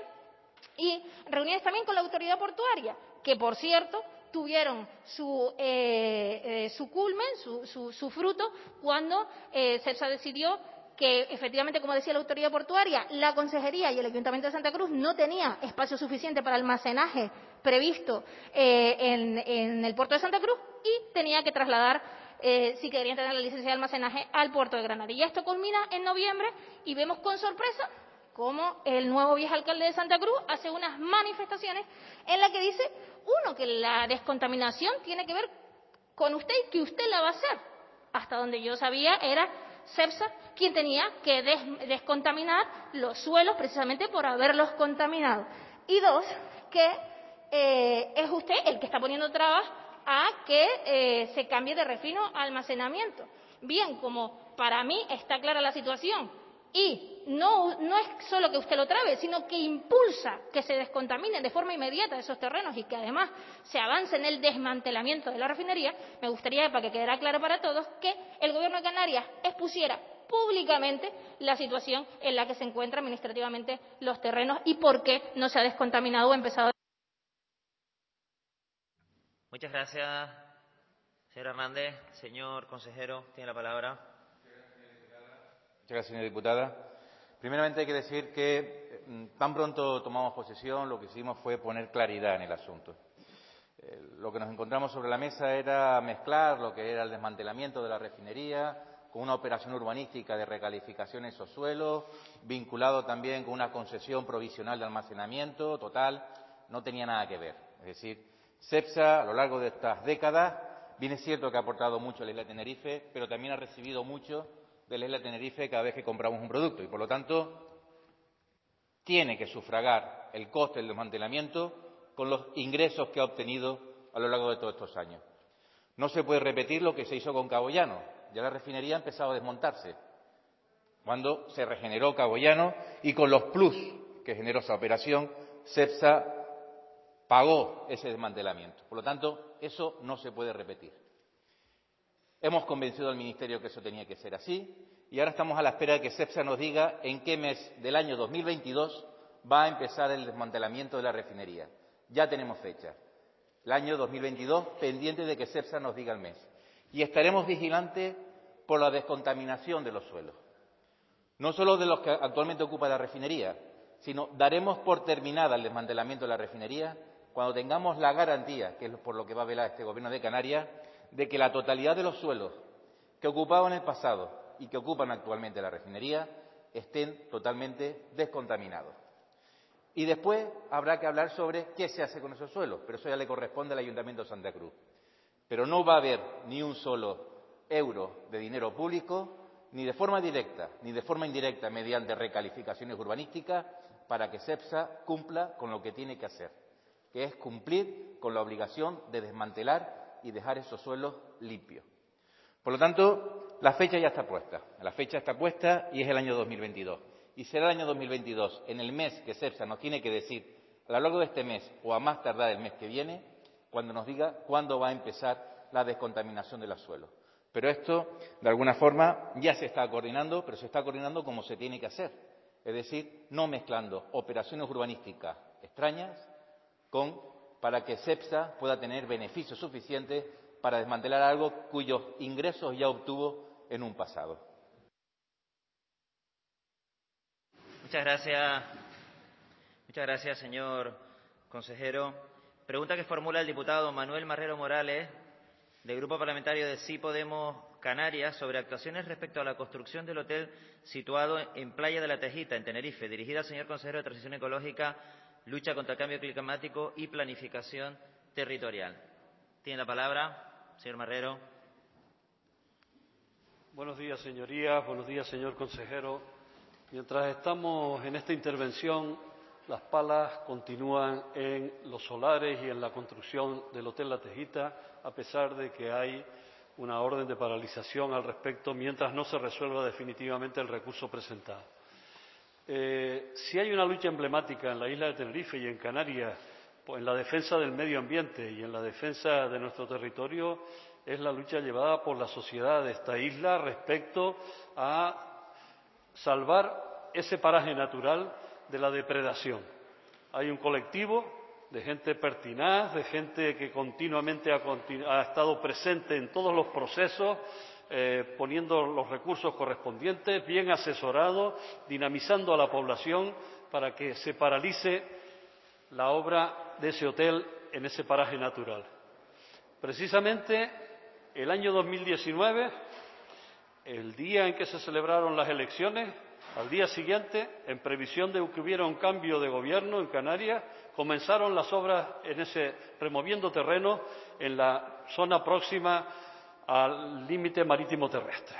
S7: y reuniones también con la autoridad portuaria, que, por cierto, tuvieron su, eh, eh, su culmen, su, su, su fruto, cuando eh, CEPSA decidió que, efectivamente, como decía la autoridad portuaria, la Consejería y el Ayuntamiento de Santa Cruz no tenía espacio suficiente para almacenaje previsto eh, en, en el puerto de Santa Cruz y tenía que trasladar, eh, si querían tener la licencia de almacenaje, al puerto de Granada. Y esto culmina en noviembre y vemos con sorpresa como el nuevo vicealcalde de Santa Cruz hace unas manifestaciones en las que dice, uno, que la descontaminación tiene que ver con usted y que usted la va a hacer. Hasta donde yo sabía era CEPSA quien tenía que des descontaminar los suelos precisamente por haberlos contaminado. Y dos, que eh, es usted el que está poniendo trabas a que eh, se cambie de refino a almacenamiento. Bien, como para mí está clara la situación, y no, no es solo que usted lo trabe, sino que impulsa que se descontaminen de forma inmediata esos terrenos y que además se avance en el desmantelamiento de la refinería, me gustaría, para que quedara claro para todos, que el Gobierno de Canarias expusiera públicamente la situación en la que se encuentran administrativamente los terrenos y por qué no se ha descontaminado o empezado.
S1: Muchas gracias, señor Hernández. Señor consejero, tiene la palabra.
S6: Muchas gracias, señora diputada. Primeramente hay que decir que tan pronto tomamos posesión, lo que hicimos fue poner claridad en el asunto. Eh, lo que nos encontramos sobre la mesa era mezclar lo que era el desmantelamiento de la refinería con una operación urbanística de recalificación en esos suelos, vinculado también con una concesión provisional de almacenamiento. Total, no tenía nada que ver. Es decir, CEPSA, a lo largo de estas décadas, bien es cierto que ha aportado mucho a la isla de Tenerife, pero también ha recibido mucho de la isla de Tenerife cada vez que compramos un producto y, por lo tanto, tiene que sufragar el coste del desmantelamiento con los ingresos que ha obtenido a lo largo de todos estos años. No se puede repetir lo que se hizo con Cabo Llano. Ya la refinería ha empezado a desmontarse cuando se regeneró Cabo Llano y con los plus que generó esa operación, CEPSA pagó ese desmantelamiento. Por lo tanto, eso no se puede repetir. Hemos convencido al Ministerio que eso tenía que ser así y ahora estamos a la espera de que CEPSA nos diga en qué mes del año dos mil veintidós va a empezar el desmantelamiento de la refinería. Ya tenemos fecha. El año dos mil veintidós, pendiente de que CEPSA nos diga el mes. Y estaremos vigilantes por la descontaminación de los suelos. No solo de los que actualmente ocupa la refinería, sino daremos por terminada el desmantelamiento de la refinería cuando tengamos la garantía, que es por lo que va a velar este Gobierno de Canarias, de que la totalidad de los suelos que ocupaban en el pasado y que ocupan actualmente la refinería estén totalmente descontaminados. Y después habrá que hablar sobre qué se hace con esos suelos, pero eso ya le corresponde al Ayuntamiento de Santa Cruz. Pero no va a haber ni un solo euro de dinero público, ni de forma directa ni de forma indirecta, mediante recalificaciones urbanísticas, para que Cepsa cumpla con lo que tiene que hacer, que es cumplir con la obligación de desmantelar y dejar esos suelos limpios. Por lo tanto, la fecha ya está puesta. La fecha está puesta y es el año dos mil veintidós. Y será el año dos mil veintidós, en el mes que Cepsa nos tiene que decir, a lo largo de este mes o a más tardar el mes que viene, cuando nos diga cuándo va a empezar la descontaminación de los suelos. Pero esto, de alguna forma, ya se está coordinando, pero se está coordinando como se tiene que hacer. Es decir, no mezclando operaciones urbanísticas extrañas con, para que Cepsa pueda tener beneficios suficientes para desmantelar algo cuyos ingresos ya obtuvo en un pasado.
S1: Muchas gracias, muchas gracias, señor consejero. Pregunta que formula el diputado Manuel Marrero Morales, del Grupo Parlamentario de Sí Podemos Canarias, sobre actuaciones respecto a la construcción del hotel situado en Playa de la Tejita, en Tenerife, dirigida al señor consejero de Transición Ecológica, Lucha contra el Cambio Climático y Planificación Territorial. Tiene la palabra, señor Marrero.
S8: Buenos días, señorías. Buenos días, señor consejero. Mientras estamos en esta intervención, las palas continúan en los solares y en la construcción del Hotel La Tejita, a pesar de que hay una orden de paralización al respecto mientras no se resuelva definitivamente el recurso presentado. Eh, si hay una lucha emblemática en la isla de Tenerife y en Canarias en la defensa del medio ambiente y en la defensa de nuestro territorio, es la lucha llevada por la sociedad de esta isla respecto a salvar ese paraje natural de la depredación. Hay un colectivo de gente pertinaz, de gente que continuamente ha, continu- ha estado presente en todos los procesos, eh, poniendo los recursos correspondientes, bien asesorado, dinamizando a la población para que se paralice la obra de ese hotel en ese paraje natural. Precisamente el año dos mil diecinueve, el día en que se celebraron las elecciones, al día siguiente, en previsión de que hubiera un cambio de gobierno en Canarias, comenzaron las obras en ese, removiendo terreno en la zona próxima al límite marítimo terrestre.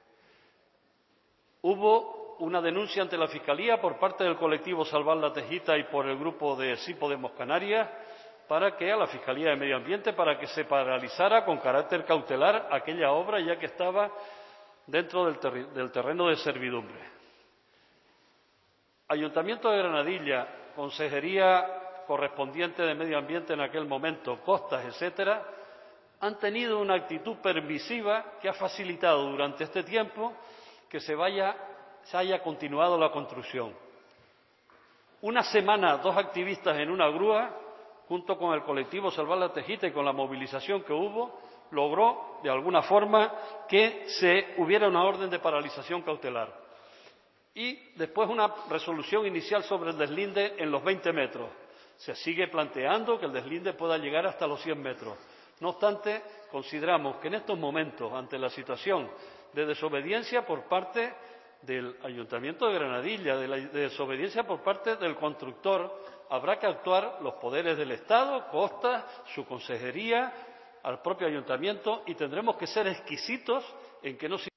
S8: Hubo una denuncia ante la Fiscalía por parte del colectivo Salvar la Tejita y por el grupo de Sí Podemos Canarias para que a la Fiscalía de Medio Ambiente para que se paralizara con carácter cautelar aquella obra, ya que estaba dentro del, ter- del terreno de servidumbre. Ayuntamiento de Granadilla, Consejería correspondiente de Medio Ambiente en aquel momento, Costas, etcétera, han tenido una actitud permisiva que ha facilitado durante este tiempo que se vaya, se haya continuado la construcción. Una semana, dos activistas en una grúa, junto con el colectivo Salvar la Tejita y con la movilización que hubo, logró, de alguna forma, que se hubiera una orden de paralización cautelar. Y después una resolución inicial sobre el deslinde en los veinte metros. Se sigue planteando que el deslinde pueda llegar hasta los cien metros. No obstante, consideramos que en estos momentos, ante la situación de desobediencia por parte del Ayuntamiento de Granadilla, de la de desobediencia por parte del constructor, habrá que actuar los poderes del Estado, Costas, su consejería, al propio Ayuntamiento, y tendremos que ser exquisitos en que no se...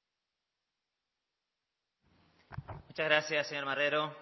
S1: Muchas gracias, señor Marrero.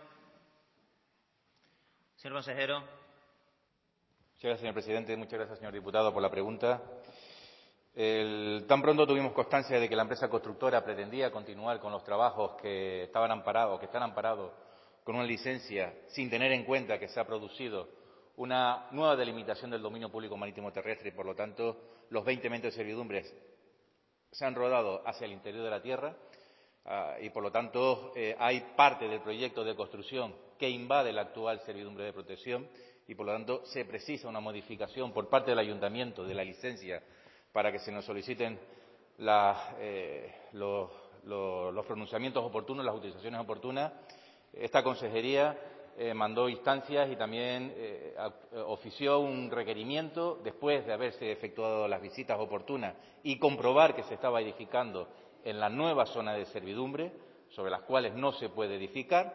S1: Señor consejero.
S6: Muchas gracias, señor presidente. Muchas gracias, señor diputado, por la pregunta. El, tan pronto tuvimos constancia de que la empresa constructora pretendía continuar con los trabajos que estaban amparados, que están amparados con una licencia, sin tener en cuenta que se ha producido una nueva delimitación del dominio público marítimo terrestre y, por lo tanto, los veinte metros de servidumbres se han rodado hacia el interior de la tierra. Uh, y, por lo tanto, eh, hay parte del proyecto de construcción que invade la actual servidumbre de protección y, por lo tanto, se precisa una modificación por parte del Ayuntamiento de la licencia para que se nos soliciten la, eh, los, los, los pronunciamientos oportunos, las utilizaciones oportunas. Esta consejería eh, mandó instancias y también eh, ofició un requerimiento después de haberse efectuado las visitas oportunas y comprobar que se estaba edificando en la nueva zona de servidumbre, sobre las cuales no se puede edificar.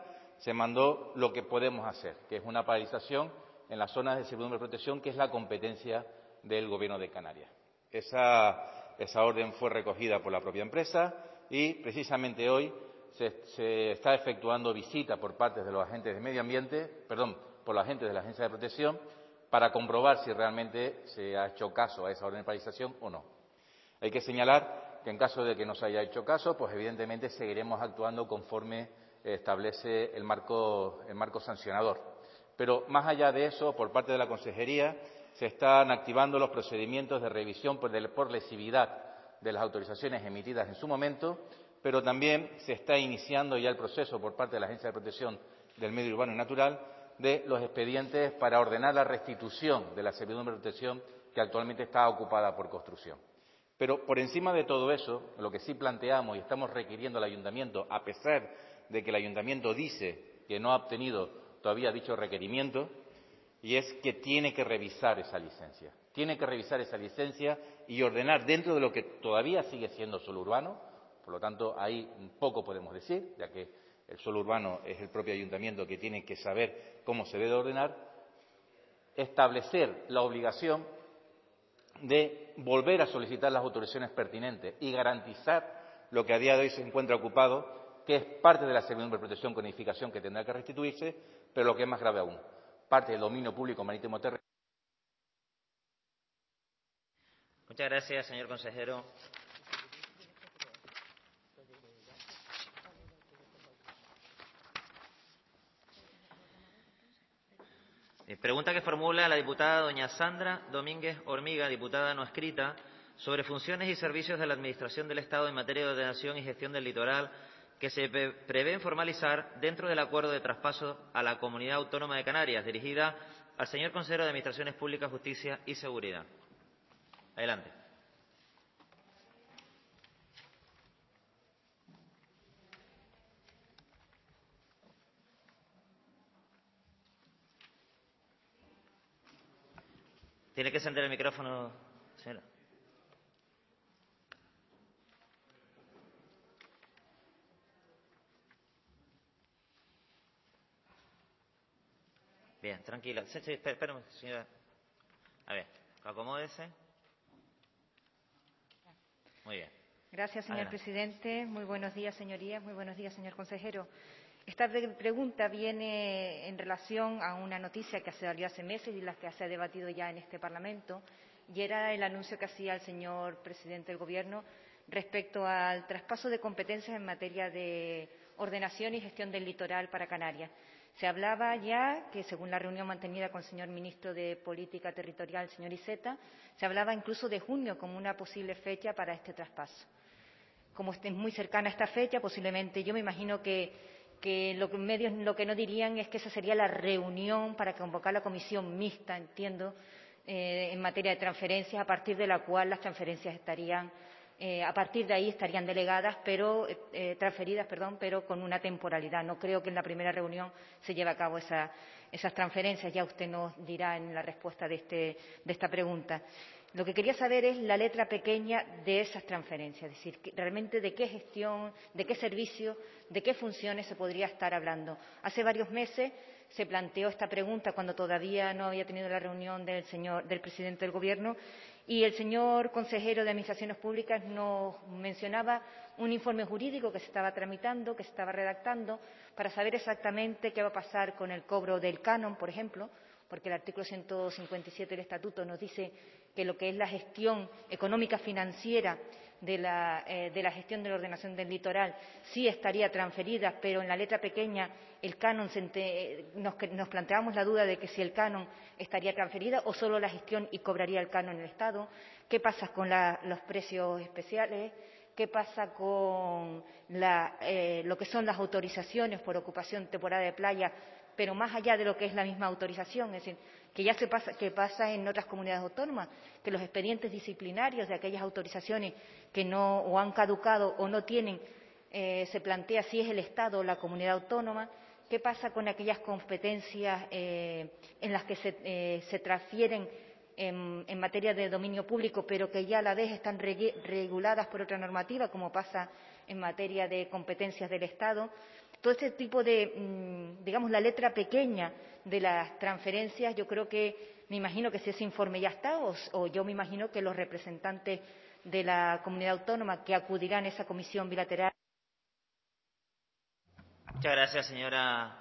S6: se mandó lo que podemos hacer, que es una paralización en las zonas de servidumbre de protección, que es la competencia del Gobierno de Canarias. Esa, esa orden fue recogida por la propia empresa y precisamente hoy se, se está efectuando visitas por parte de los agentes de medio ambiente, perdón, por los agentes de la Agencia de Protección, para comprobar si realmente se ha hecho caso a esa orden de paralización o no. Hay que señalar que en caso de que no se haya hecho caso, pues evidentemente seguiremos actuando conforme establece el marco, el marco sancionador. Pero más allá de eso, por parte de la Consejería, se están activando los procedimientos de revisión por, de, por lesividad de las autorizaciones emitidas en su momento, pero también se está iniciando ya el proceso por parte de la Agencia de Protección del Medio Urbano y Natural de los expedientes para ordenar la restitución de la servidumbre de protección que actualmente está ocupada por construcción. Pero por encima de todo eso, lo que sí planteamos y estamos requiriendo al Ayuntamiento, a pesar de que el Ayuntamiento dice que no ha obtenido todavía dicho requerimiento, y es que tiene que revisar esa licencia. Tiene que revisar esa licencia y ordenar dentro de lo que todavía sigue siendo suelo urbano, por lo tanto, ahí poco podemos decir, ya que el suelo urbano es el propio Ayuntamiento que tiene que saber cómo se debe ordenar, establecer la obligación de volver a solicitar las autorizaciones pertinentes y garantizar lo que a día de hoy se encuentra ocupado, que es parte de la servidumbre de protección con edificación que tendrá que restituirse, pero lo que es más grave aún, parte del dominio público marítimo terrestre.
S1: Muchas gracias, señor consejero. Pregunta que formula la diputada doña Sandra Domínguez Hormiga, diputada no escrita, sobre funciones y servicios de la Administración del Estado en materia de ordenación y gestión del litoral que se prevén formalizar dentro del acuerdo de traspaso a la Comunidad Autónoma de Canarias, dirigida al señor consejero de Administraciones Públicas, Justicia y Seguridad. Adelante. Tiene que encender el micrófono, señora. Bien, tranquila. Sí, sí, espérame, señora. A ver, acomódese. Muy bien.
S9: Gracias, señor
S1: Adelante.
S9: presidente. Muy buenos días, señorías. Muy buenos días, señor consejero. Esta pregunta viene en relación a una noticia que salió hace meses y la que se ha debatido ya en este Parlamento, y era el anuncio que hacía el señor presidente del Gobierno respecto al traspaso de competencias en materia de ordenación y gestión del litoral para Canarias. Se hablaba ya que, según la reunión mantenida con el señor ministro de Política Territorial, señor Iceta, se hablaba incluso de junio como una posible fecha para este traspaso. Como es muy cercana a esta fecha, posiblemente yo me imagino que que los medios lo que no dirían es que esa sería la reunión para convocar la comisión mixta, entiendo, eh, en materia de transferencias, a partir de la cual las transferencias estarían, eh, a partir de ahí estarían delegadas, pero eh, transferidas, perdón, pero con una temporalidad. No creo que en la primera reunión se lleve a cabo esa, esas transferencias. Ya usted nos dirá en la respuesta de, este, de esta pregunta. Lo que quería saber es la letra pequeña de esas transferencias, es decir, realmente de qué gestión, de qué servicio, de qué funciones se podría estar hablando. Hace varios meses se planteó esta pregunta cuando todavía no había tenido la reunión del, señor, del presidente del Gobierno, y el señor consejero de Administraciones Públicas nos mencionaba un informe jurídico que se estaba tramitando, que se estaba redactando, para saber exactamente qué va a pasar con el cobro del canon, por ejemplo, porque el artículo ciento cincuenta y siete del Estatuto nos dice que lo que es la gestión económica financiera de la, eh, de la gestión de la ordenación del litoral sí estaría transferida, pero en la letra pequeña el canon se ente, nos, nos planteamos la duda de que si el canon estaría transferida o solo la gestión y cobraría el canon el Estado. ¿Qué pasa con la, los precios especiales? ¿Qué pasa con la, eh, lo que son las autorizaciones por ocupación temporal de playa, pero más allá de lo que es la misma autorización? Es decir, que ya se pasa, que pasa en otras comunidades autónomas, que los expedientes disciplinarios de aquellas autorizaciones que no o han caducado o no tienen, eh, se plantea si es el Estado o la comunidad autónoma. ¿Qué pasa con aquellas competencias eh, en las que se, eh, se transfieren en, en materia de dominio público, pero que ya a la vez están re, reguladas por otra normativa, como pasa en materia de competencias del Estado. Todo este tipo de, digamos, la letra pequeña de las transferencias, yo creo que, me imagino que si ese informe ya está, o, o yo me imagino que los representantes de la comunidad autónoma que acudirán a esa comisión bilateral.
S1: Muchas gracias, señora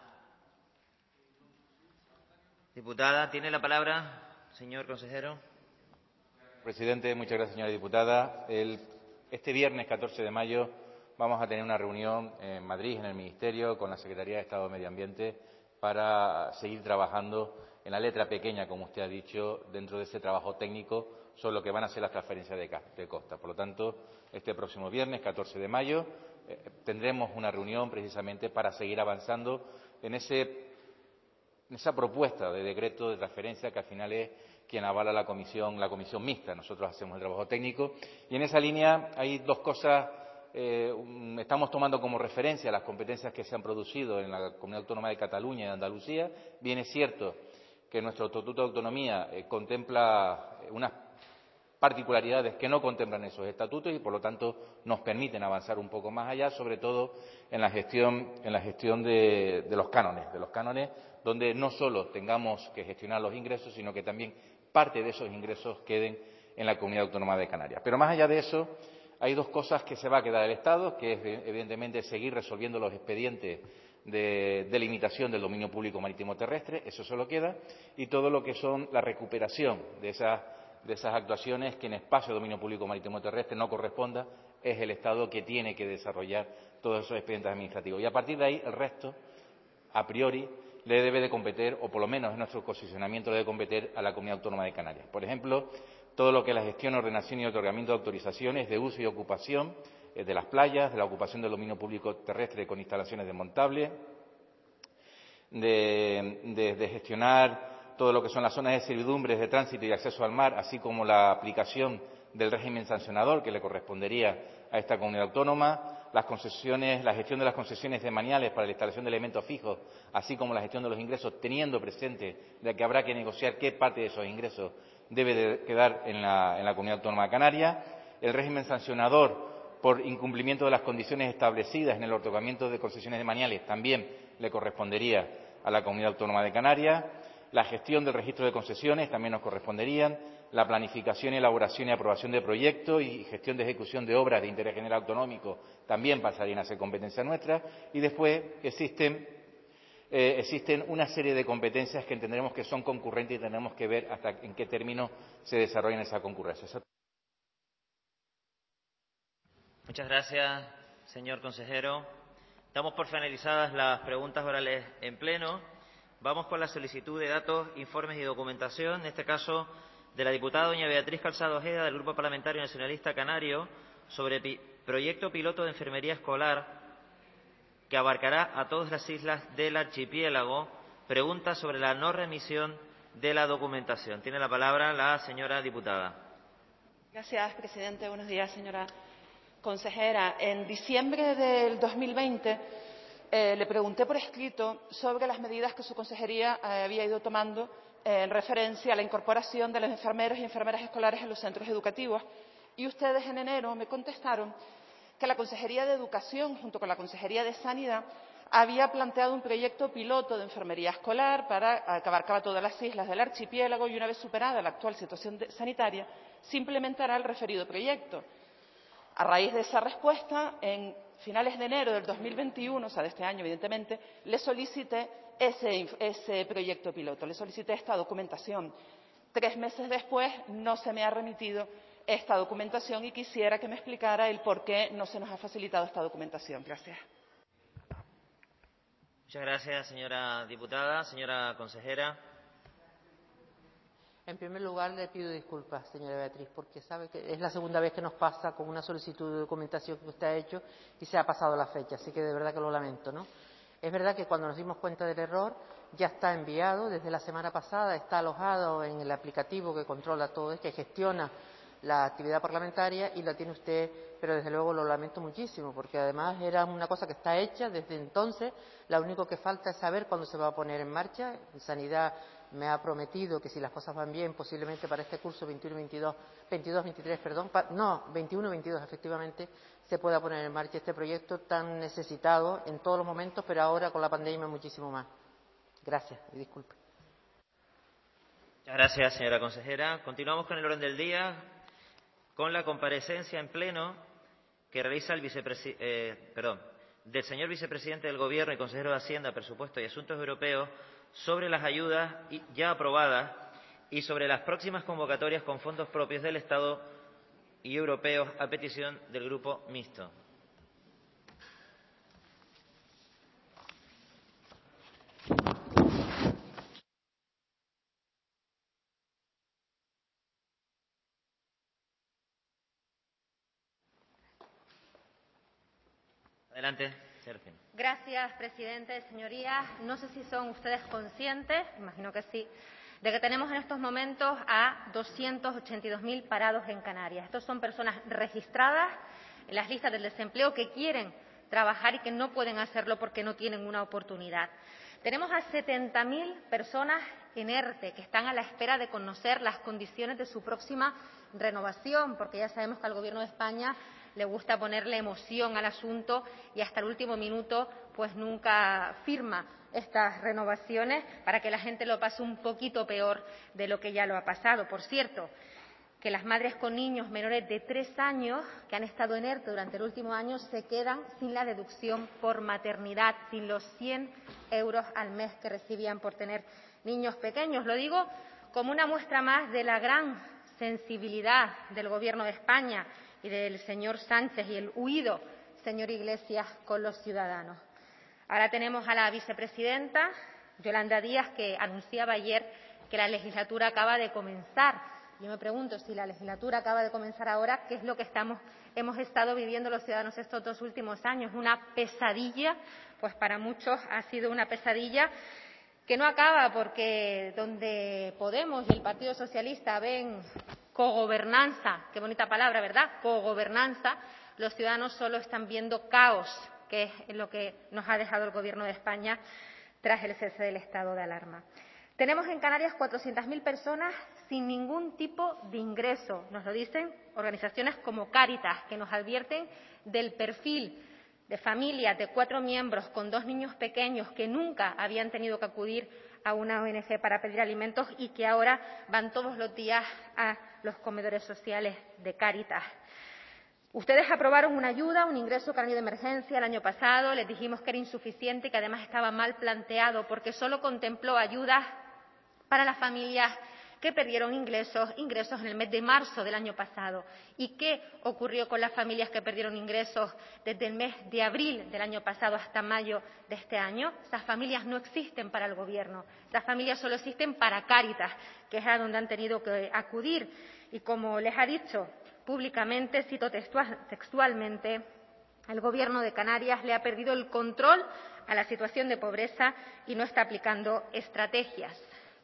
S1: diputada. Tiene la palabra, señor consejero.
S6: Presidente, muchas gracias, señora diputada. El, este viernes catorce de mayo vamos a tener una reunión en Madrid, en el Ministerio, con la Secretaría de Estado de Medio Ambiente, para seguir trabajando en la letra pequeña, como usted ha dicho, dentro de ese trabajo técnico sobre lo que van a ser las transferencias de, de costa. Por lo tanto, este próximo viernes, catorce de mayo, eh, tendremos una reunión precisamente para seguir avanzando en, ese, en esa propuesta de decreto de transferencia que al final es quien avala la comisión, la comisión mixta. Nosotros hacemos el trabajo técnico y en esa línea hay dos cosas. Eh, estamos tomando como referencia las competencias que se han producido en la Comunidad Autónoma de Cataluña y de Andalucía. Bien es cierto que nuestro Estatuto de Autonomía eh, contempla unas particularidades que no contemplan esos estatutos y, por lo tanto, nos permiten avanzar un poco más allá, sobre todo en la gestión, en la gestión de, de los cánones, de los cánones, donde no solo tengamos que gestionar los ingresos, sino que también parte de esos ingresos queden en la Comunidad Autónoma de Canarias. Pero más allá de eso, hay dos cosas que se va a quedar el Estado, que es, evidentemente, seguir resolviendo los expedientes de delimitación del dominio público marítimo terrestre, eso solo queda, y todo lo que son la recuperación de esas, de esas actuaciones que en espacio de dominio público marítimo terrestre no corresponda, es el Estado que tiene que desarrollar todos esos expedientes administrativos. Y a partir de ahí, el resto, a priori, le debe de competir, o por lo menos en nuestro posicionamiento le debe competir a la Comunidad Autónoma de Canarias. Por ejemplo, todo lo que es la gestión, ordenación y otorgamiento de autorizaciones de uso y ocupación eh, de las playas, de la ocupación del dominio público terrestre con instalaciones desmontables, de, de, de gestionar todo lo que son las zonas de servidumbres de tránsito y acceso al mar, así como la aplicación del régimen sancionador que le correspondería a esta comunidad autónoma, las concesiones, la gestión de las concesiones demaniales para la instalación de elementos fijos, así como la gestión de los ingresos, teniendo presente de que habrá que negociar qué parte de esos ingresos debe de quedar en la, en la Comunidad Autónoma Canaria, el régimen sancionador por incumplimiento de las condiciones establecidas en el otorgamiento de concesiones demaniales también le correspondería a la Comunidad Autónoma de Canarias, la gestión del registro de concesiones también nos corresponderían, la planificación, elaboración y aprobación de proyectos y gestión de ejecución de obras de interés general autonómico también pasarían a ser competencia nuestra, y después existen, eh, existen una serie de competencias que entenderemos que son concurrentes y tendremos que ver hasta en qué término se desarrollan esa concurrencia.
S1: Muchas gracias, señor consejero. Damos por finalizadas las preguntas orales en pleno. Vamos con la solicitud de datos, informes y documentación, en este caso de la diputada doña Beatriz Calzado Ojeda, del Grupo Parlamentario Nacionalista Canario, sobre pi proyecto piloto de enfermería escolar que abarcará a todas las islas del archipiélago. Pregunta sobre la no remisión de la documentación. Tiene la palabra la señora diputada.
S3: Gracias, presidente. Buenos días, señora consejera. En diciembre del dos mil veinte eh, le pregunté por escrito sobre las medidas que su consejería eh, había ido tomando en referencia a la incorporación de los enfermeros y enfermeras escolares en los centros educativos, y ustedes en enero me contestaron que la Consejería de Educación, junto con la Consejería de Sanidad, había planteado un proyecto piloto de enfermería escolar para, que abarcaba todas las islas del archipiélago, y una vez superada la actual situación de, sanitaria, se implementará el referido proyecto. A raíz de esa respuesta, en finales de enero del dos mil veintiuno, o sea, de este año, evidentemente, le solicité ese, ese proyecto piloto, le solicité esta documentación. Tres meses después no se me ha remitido esta documentación y quisiera que me explicara el por qué no se nos ha facilitado esta documentación. Gracias.
S1: Muchas gracias, señora diputada. Señora consejera.
S12: En primer lugar, le pido disculpas, señora Beatriz, porque sabe que es la segunda vez que nos pasa con una solicitud de documentación que usted ha hecho y se ha pasado la fecha, así que de verdad que lo lamento, ¿no? Es verdad que cuando nos dimos cuenta del error ya está enviado, desde la semana pasada está alojado en el aplicativo que controla todo, que gestiona la actividad parlamentaria, y la tiene usted, pero desde luego lo lamento muchísimo, porque además era una cosa que está hecha desde entonces, lo único que falta es saber cuándo se va a poner en marcha. En Sanidad
S18: me ha prometido que si las cosas van bien, posiblemente para este curso veintiuno veintidós, veintidós veintitrés, perdón, pa, no, veintiuno veintidós, efectivamente, se pueda poner en marcha este proyecto tan necesitado en todos los momentos, pero ahora con la pandemia muchísimo más. Gracias y disculpe.
S1: Muchas gracias, señora consejera. Continuamos con el orden del día, con la comparecencia en pleno que realiza el vicepresidente, eh, perdón, del señor vicepresidente del Gobierno y consejero de Hacienda, Presupuesto y Asuntos Europeos sobre las ayudas ya aprobadas y sobre las próximas convocatorias con fondos propios del Estado y europeos a petición del Grupo Mixto. Adelante, Sergio.
S7: Gracias, presidente. Señorías, no sé si son ustedes conscientes, imagino que sí, de que tenemos en estos momentos a doscientos ochenta y dos mil parados en Canarias. Estos son personas registradas en las listas del desempleo que quieren trabajar y que no pueden hacerlo porque no tienen una oportunidad. Tenemos a setenta mil personas en ERTE que están a la espera de conocer las condiciones de su próxima renovación, porque ya sabemos que al Gobierno de España le gusta ponerle emoción al asunto y hasta el último minuto pues nunca firma estas renovaciones para que la gente lo pase un poquito peor de lo que ya lo ha pasado. Por cierto, que las madres con niños menores de tres años que han estado en ERTE durante el último año se quedan sin la deducción por maternidad, sin los cien euros al mes que recibían por tener niños pequeños. Lo digo como una muestra más de la gran sensibilidad del Gobierno de España y del señor Sánchez y el huido señor Iglesias con los ciudadanos. Ahora tenemos a la vicepresidenta, Yolanda Díaz, que anunciaba ayer que la legislatura acaba de comenzar. Yo me pregunto, si la legislatura acaba de comenzar ahora, ¿qué es lo que estamos, hemos estado viviendo los ciudadanos estos dos últimos años? ¿Una pesadilla? Pues para muchos ha sido una pesadilla que no acaba, porque donde Podemos y el Partido Socialista ven cogobernanza, qué bonita palabra, ¿verdad? Cogobernanza, los ciudadanos solo están viendo caos, que es lo que nos ha dejado el Gobierno de España tras el cese del estado de alarma. Tenemos en Canarias cuatrocientas mil personas sin ningún tipo de ingreso. Nos lo dicen organizaciones como Cáritas, que nos advierten del perfil de familias de cuatro miembros con dos niños pequeños que nunca habían tenido que acudir a una O N G para pedir alimentos y que ahora van todos los días a los comedores sociales de Cáritas. Ustedes aprobaron una ayuda, un ingreso canario de emergencia el año pasado. Les dijimos que era insuficiente y que además estaba mal planteado porque solo contempló ayudas para las familias que perdieron ingresos, ingresos en el mes de marzo del año pasado. ¿Y qué ocurrió con las familias que perdieron ingresos desde el mes de abril del año pasado hasta mayo de este año? Esas familias no existen para el Gobierno. Esas familias solo existen para Cáritas, que es a donde han tenido que acudir. Y como les ha dicho públicamente, cito textual, textualmente, el Gobierno de Canarias le ha perdido el control a la situación de pobreza y no está aplicando estrategias.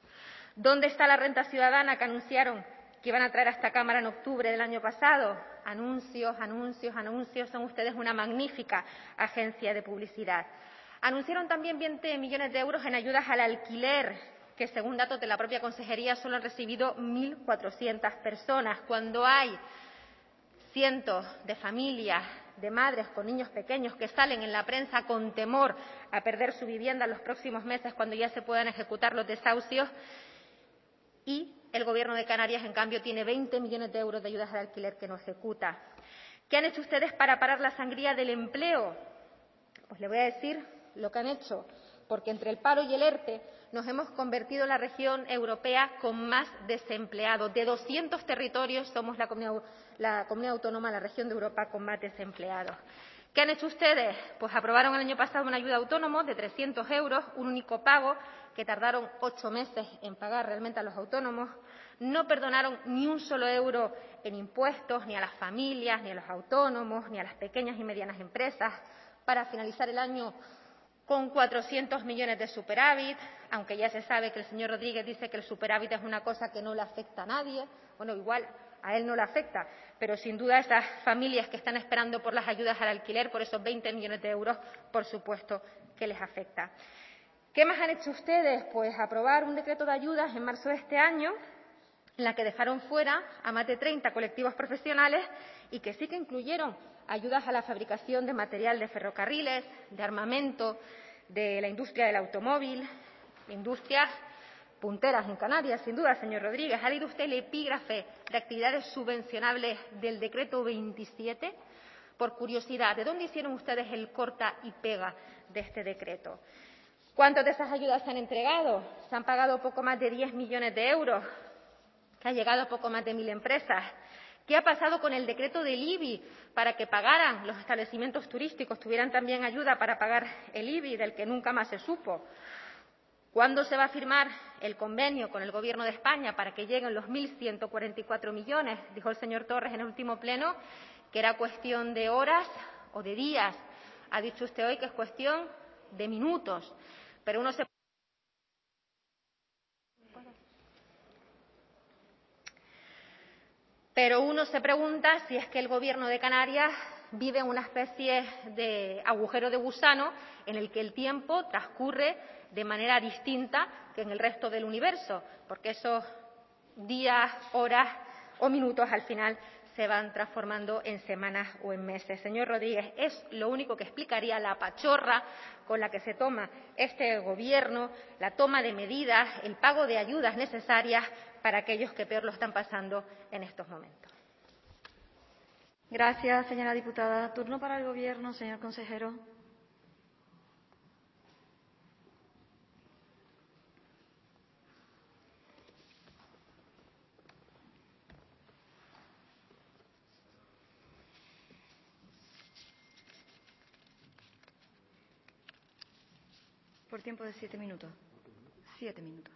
S7: ¿Dónde está la renta ciudadana que anunciaron que iban a traer a esta Cámara en octubre del año pasado? Anuncios, anuncios, anuncios. Son ustedes una magnífica agencia de publicidad. Anunciaron también veinte millones de euros en ayudas al alquiler, que según datos de la propia Consejería solo han recibido mil cuatrocientas personas, cuando hay cientos de familias, de madres con niños pequeños que salen en la prensa con temor a perder su vivienda en los próximos meses cuando ya se puedan ejecutar los desahucios. Y el Gobierno de Canarias, en cambio, tiene veinte millones de euros de ayudas al alquiler que no ejecuta. ¿Qué han hecho ustedes para parar la sangría del empleo? Pues le voy a decir lo que han hecho, porque entre el paro y el ERTE nos hemos convertido en la región europea con más desempleados. De doscientos territorios somos la comunidad, la comunidad autónoma, la región de Europa con más desempleados. ¿Qué han hecho ustedes? Pues aprobaron el año pasado una ayuda a autónomos de trescientos euros, un único pago, que tardaron ocho meses en pagar realmente a los autónomos. No perdonaron ni un solo euro en impuestos, ni a las familias, ni a los autónomos, ni a las pequeñas y medianas empresas, para finalizar el año con cuatrocientos millones de superávit, aunque ya se sabe que el señor Rodríguez dice que el superávit es una cosa que no le afecta a nadie. Bueno, igual a él no le afecta, pero sin duda a esas familias que están esperando por las ayudas al alquiler, por esos veinte millones de euros, por supuesto que les afecta. ¿Qué más han hecho ustedes? Pues aprobar un decreto de ayudas en marzo de este año, en la que dejaron fuera a más de treinta colectivos profesionales y que sí que incluyeron ayudas a la fabricación de material de ferrocarriles, de armamento, de la industria del automóvil, industrias punteras en Canarias, sin duda, señor Rodríguez. ¿Ha leído usted el epígrafe de actividades subvencionables del decreto veintisiete? Por curiosidad, ¿de dónde hicieron ustedes el corta y pega de este decreto? ¿Cuántas de esas ayudas se han entregado? Se han pagado poco más de diez millones de euros, que ha llegado a poco más de mil empresas. ¿Qué ha pasado con el decreto del I B I para que pagaran los establecimientos turísticos, tuvieran también ayuda para pagar el I B I, del que nunca más se supo? ¿Cuándo se va a firmar el convenio con el Gobierno de España para que lleguen los mil ciento cuarenta y cuatro millones? Dijo el señor Torres en el último pleno que era cuestión de horas o de días. Ha dicho usted hoy que es cuestión de minutos. Pero uno se Pero uno se pregunta si es que el Gobierno de Canarias vive en una especie de agujero de gusano en el que el tiempo transcurre de manera distinta que en el resto del universo, porque esos días, horas o minutos al final se van transformando en semanas o en meses. Señor Rodríguez, es lo único que explicaría la pachorra con la que se toma este Gobierno, la toma de medidas, el pago de ayudas necesarias para aquellos que peor lo están pasando en estos momentos.
S11: Gracias, señora diputada. Turno para el Gobierno, señor consejero. Por tiempo de siete minutos. Siete minutos.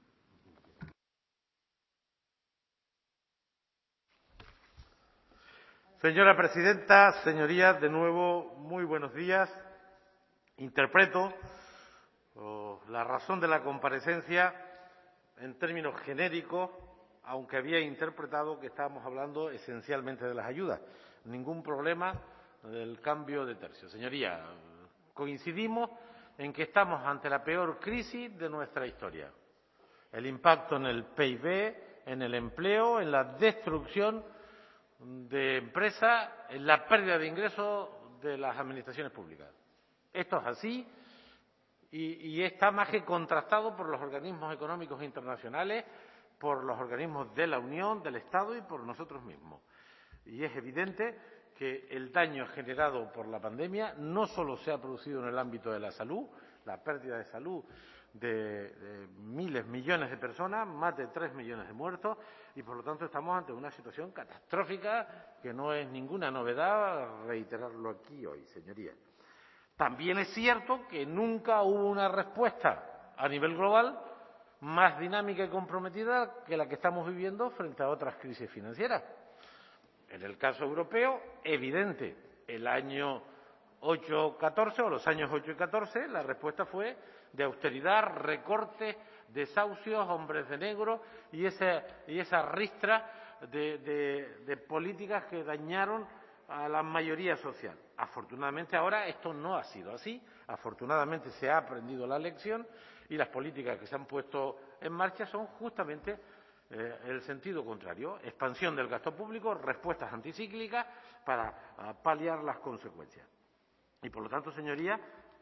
S22: Señora presidenta, señorías, de nuevo, muy buenos días. Interpreto oh, la razón de la comparecencia en términos genéricos, aunque había interpretado que estábamos hablando esencialmente de las ayudas. Ningún problema del cambio de tercio. Señorías, coincidimos en que estamos ante la peor crisis de nuestra historia. El impacto en el P I B, en el empleo, en la destrucción de empresas, en la pérdida de ingresos de las administraciones públicas. Esto es así y, y está más que contrastado por los organismos económicos internacionales, por los organismos de la Unión, del Estado y por nosotros mismos. Y es evidente que el daño generado por la pandemia no solo se ha producido en el ámbito de la salud, la pérdida de salud de, de miles, millones de personas, más de tres millones de muertos, y por lo tanto estamos ante una situación catastrófica que no es ninguna novedad reiterarlo aquí hoy, señorías. También es cierto que nunca hubo una respuesta a nivel global más dinámica y comprometida que la que estamos viviendo frente a otras crisis financieras. En el caso europeo, evidente, el año ocho catorce o los años ocho y catorce, la respuesta fue de austeridad, recortes, desahucios, hombres de negro y esa, y esa ristra de, de, de políticas que dañaron a la mayoría social. Afortunadamente ahora esto no ha sido así, afortunadamente se ha aprendido la lección y las políticas que se han puesto en marcha son justamente eh, el sentido contrario, expansión del gasto público, respuestas anticíclicas para paliar las consecuencias. Y por lo tanto, señorías,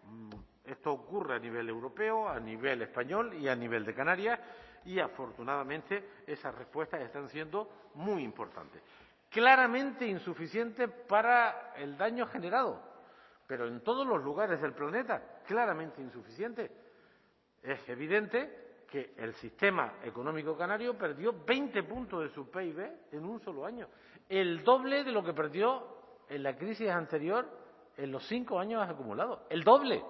S22: esto ocurre a nivel europeo, a nivel español y a nivel de Canarias y afortunadamente esas respuestas están siendo muy importantes. Claramente insuficientes para el daño generado, pero en todos los lugares del planeta, claramente insuficientes. Es evidente que el sistema económico canario perdió veinte puntos de su P I B en un solo año, el doble de lo que perdió en la crisis anterior en los cinco años acumulados, el doble.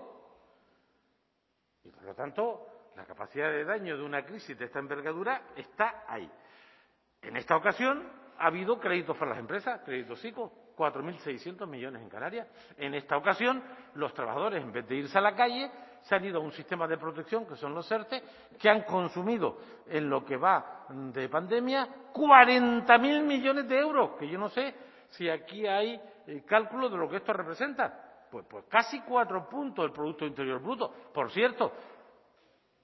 S22: Y por lo tanto, la capacidad de daño de una crisis de esta envergadura está ahí. En esta ocasión ha habido créditos para las empresas, créditos ICO, cuatro mil seiscientos millones en Canarias. En esta ocasión, los trabajadores, en vez de irse a la calle, se han ido a un sistema de protección, que son los ERTE, que han consumido en lo que va de pandemia cuarenta mil millones de euros, que yo no sé si aquí hay eh, cálculo de lo que esto representa. Pues, pues casi cuatro puntos del Producto Interior Bruto. Por cierto,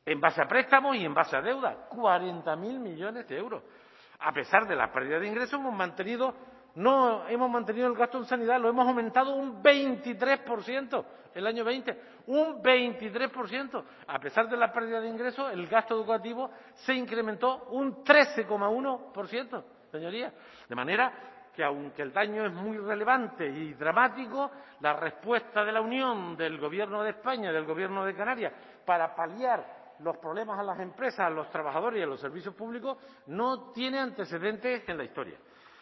S22: en base a préstamos y en base a deuda, cuarenta mil millones de euros. A pesar de la pérdida de ingresos, hemos mantenido, no hemos mantenido el gasto en sanidad, lo hemos aumentado un veintitrés por ciento el año veinte, un veintitrés por ciento. A pesar de la pérdida de ingresos, el gasto educativo se incrementó un trece coma uno por ciento, señorías. De manera que, aunque el daño es muy relevante y dramático, la respuesta de la Unión, del Gobierno de España, del Gobierno de Canarias, para paliar los problemas a las empresas, a los trabajadores y a los servicios públicos, no tiene antecedentes en la historia.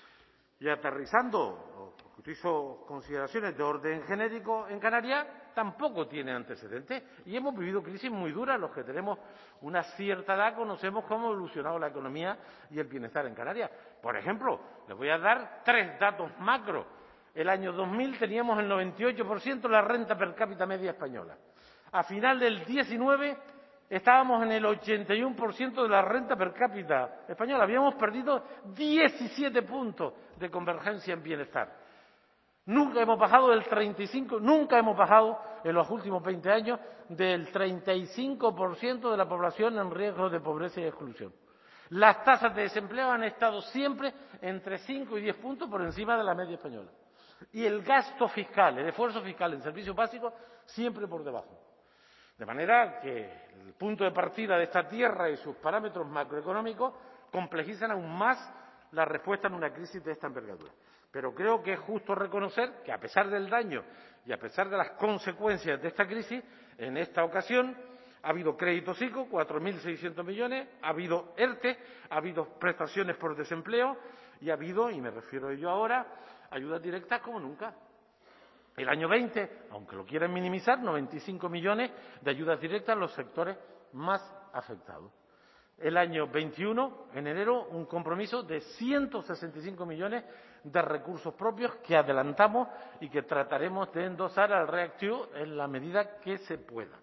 S22: Y aterrizando, utilizo consideraciones de orden genérico en Canarias, tampoco tiene antecedentes. Y hemos vivido crisis muy duras. Los que tenemos una cierta edad conocemos cómo ha evolucionado la economía y el bienestar en Canarias. Por ejemplo, les voy a dar tres datos macro. El año dos mil teníamos el noventa y ocho por ciento de la renta per cápita media española. A final del diecinueve estábamos en el ochenta y uno por ciento de la renta per cápita española. Habíamos perdido diecisiete puntos de convergencia en bienestar. Nunca hemos bajado del treinta y cinco, nunca hemos bajado en los últimos veinte años del treinta y cinco por ciento de la población en riesgo de pobreza y exclusión. Las tasas de desempleo han estado siempre entre cinco y diez puntos por encima de la media española. Y el gasto fiscal, el esfuerzo fiscal en servicios básicos, siempre por debajo. De manera que el punto de partida de esta tierra y sus parámetros macroeconómicos complejizan aún más la respuesta en una crisis de esta envergadura. Pero creo que es justo reconocer que, a pesar del daño y a pesar de las consecuencias de esta crisis, en esta ocasión ha habido créditos ICO, cuatro mil seiscientos millones, ha habido ERTE, ha habido prestaciones por desempleo y ha habido, y me refiero a ello ahora, ayudas directas como nunca. El año veinte, aunque lo quieran minimizar, noventa y cinco millones de ayudas directas a los sectores más afectados. El año veintiuno, en enero, un compromiso de ciento sesenta y cinco millones de recursos propios que adelantamos y que trataremos de endosar al REACT-EU en la medida que se pueda.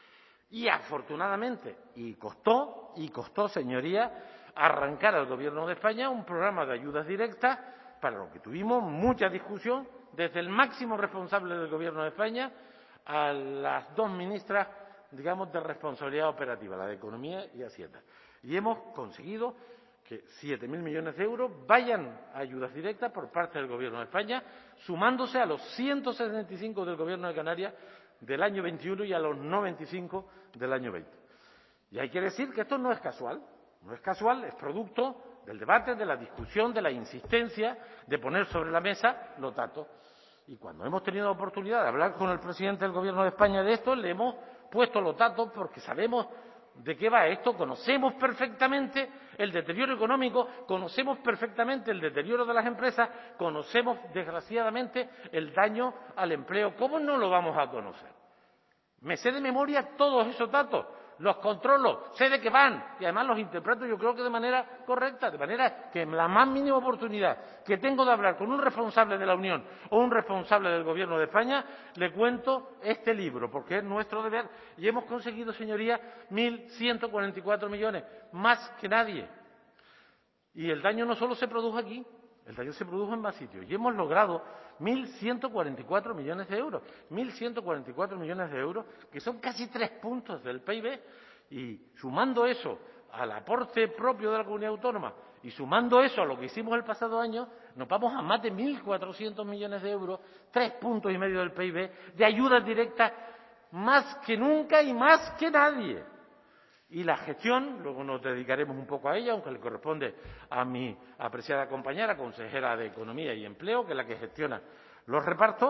S22: Y afortunadamente, y costó, y costó, señorías, arrancar al Gobierno de España un programa de ayudas directas para lo que tuvimos mucha discusión desde el máximo responsable del Gobierno de España a las dos ministras, digamos, de responsabilidad operativa, la de Economía y Hacienda. Y hemos conseguido que siete mil millones de euros vayan a ayudas directas por parte del Gobierno de España, sumándose a los ciento setenta y cinco del Gobierno de Canarias del año veintiuno y a los noventa y cinco del año veinte. Y hay que decir que esto no es casual, no es casual, es producto del debate, de la discusión, de la insistencia de poner sobre la mesa los datos. Y cuando hemos tenido la oportunidad de hablar con el presidente del Gobierno de España de esto, le hemos puesto los datos porque sabemos de qué va esto, conocemos perfectamente el deterioro económico, conocemos perfectamente el deterioro de las empresas, conocemos, desgraciadamente, el daño al empleo. ¿Cómo no lo vamos a conocer? Me sé de memoria todos esos datos, los controlo, sé de qué van y además los interpreto yo creo que de manera correcta, de manera que en la más mínima oportunidad que tengo de hablar con un responsable de la Unión o un responsable del Gobierno de España, le cuento este libro, porque es nuestro deber y hemos conseguido, señorías, mil ciento cuarenta y cuatro millones, más que nadie. Y el daño no solo se produjo aquí, el daño se produjo en más sitios y hemos logrado mil ciento cuarenta y cuatro millones de euros, mil ciento cuarenta y cuatro millones de euros, que son casi tres puntos del P I B, y sumando eso al aporte propio de la comunidad autónoma y sumando eso a lo que hicimos el pasado año, nos vamos a más de mil cuatrocientos millones de euros, tres puntos y medio del P I B, de ayudas directas, más que nunca y más que nadie. Y la gestión, luego nos dedicaremos un poco a ella, aunque le corresponde a mi apreciada compañera, consejera de Economía y Empleo, que es la que gestiona los repartos,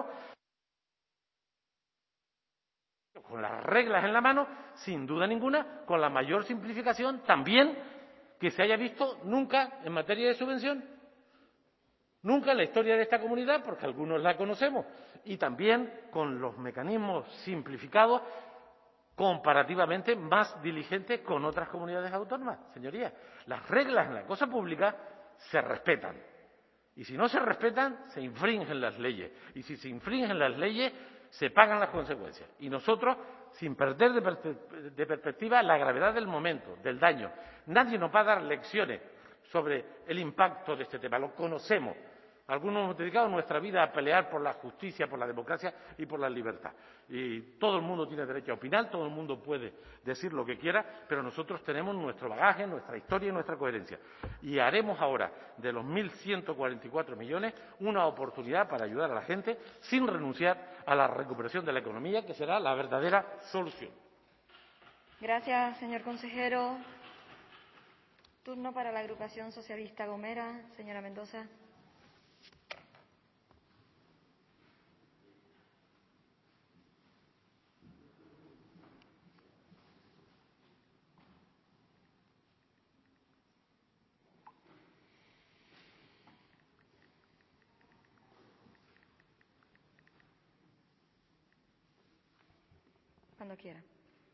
S22: con las reglas en la mano, sin duda ninguna, con la mayor simplificación también que se haya visto nunca en materia de subvención. Nunca en la historia de esta comunidad, porque algunos la conocemos, y también con los mecanismos simplificados comparativamente más diligentes con otras comunidades autónomas. Señorías, las reglas en la cosa pública se respetan. Y si no se respetan, se infringen las leyes. Y si se infringen las leyes, se pagan las consecuencias. Y nosotros, sin perder de, per- de perspectiva la gravedad del momento, del daño, nadie nos va a dar lecciones sobre el impacto de este tema. Lo conocemos. Algunos hemos dedicado nuestra vida a pelear por la justicia, por la democracia y por la libertad. Y todo el mundo tiene derecho a opinar, todo el mundo puede decir lo que quiera, pero nosotros tenemos nuestro bagaje, nuestra historia y nuestra coherencia. Y haremos ahora de los mil ciento cuarenta y cuatro millones una oportunidad para ayudar a la gente sin renunciar a la recuperación de la economía, que será la verdadera solución.
S11: Gracias, señor consejero. Turno para la agrupación socialista Gomera. Señora Mendoza. Cuando quiera.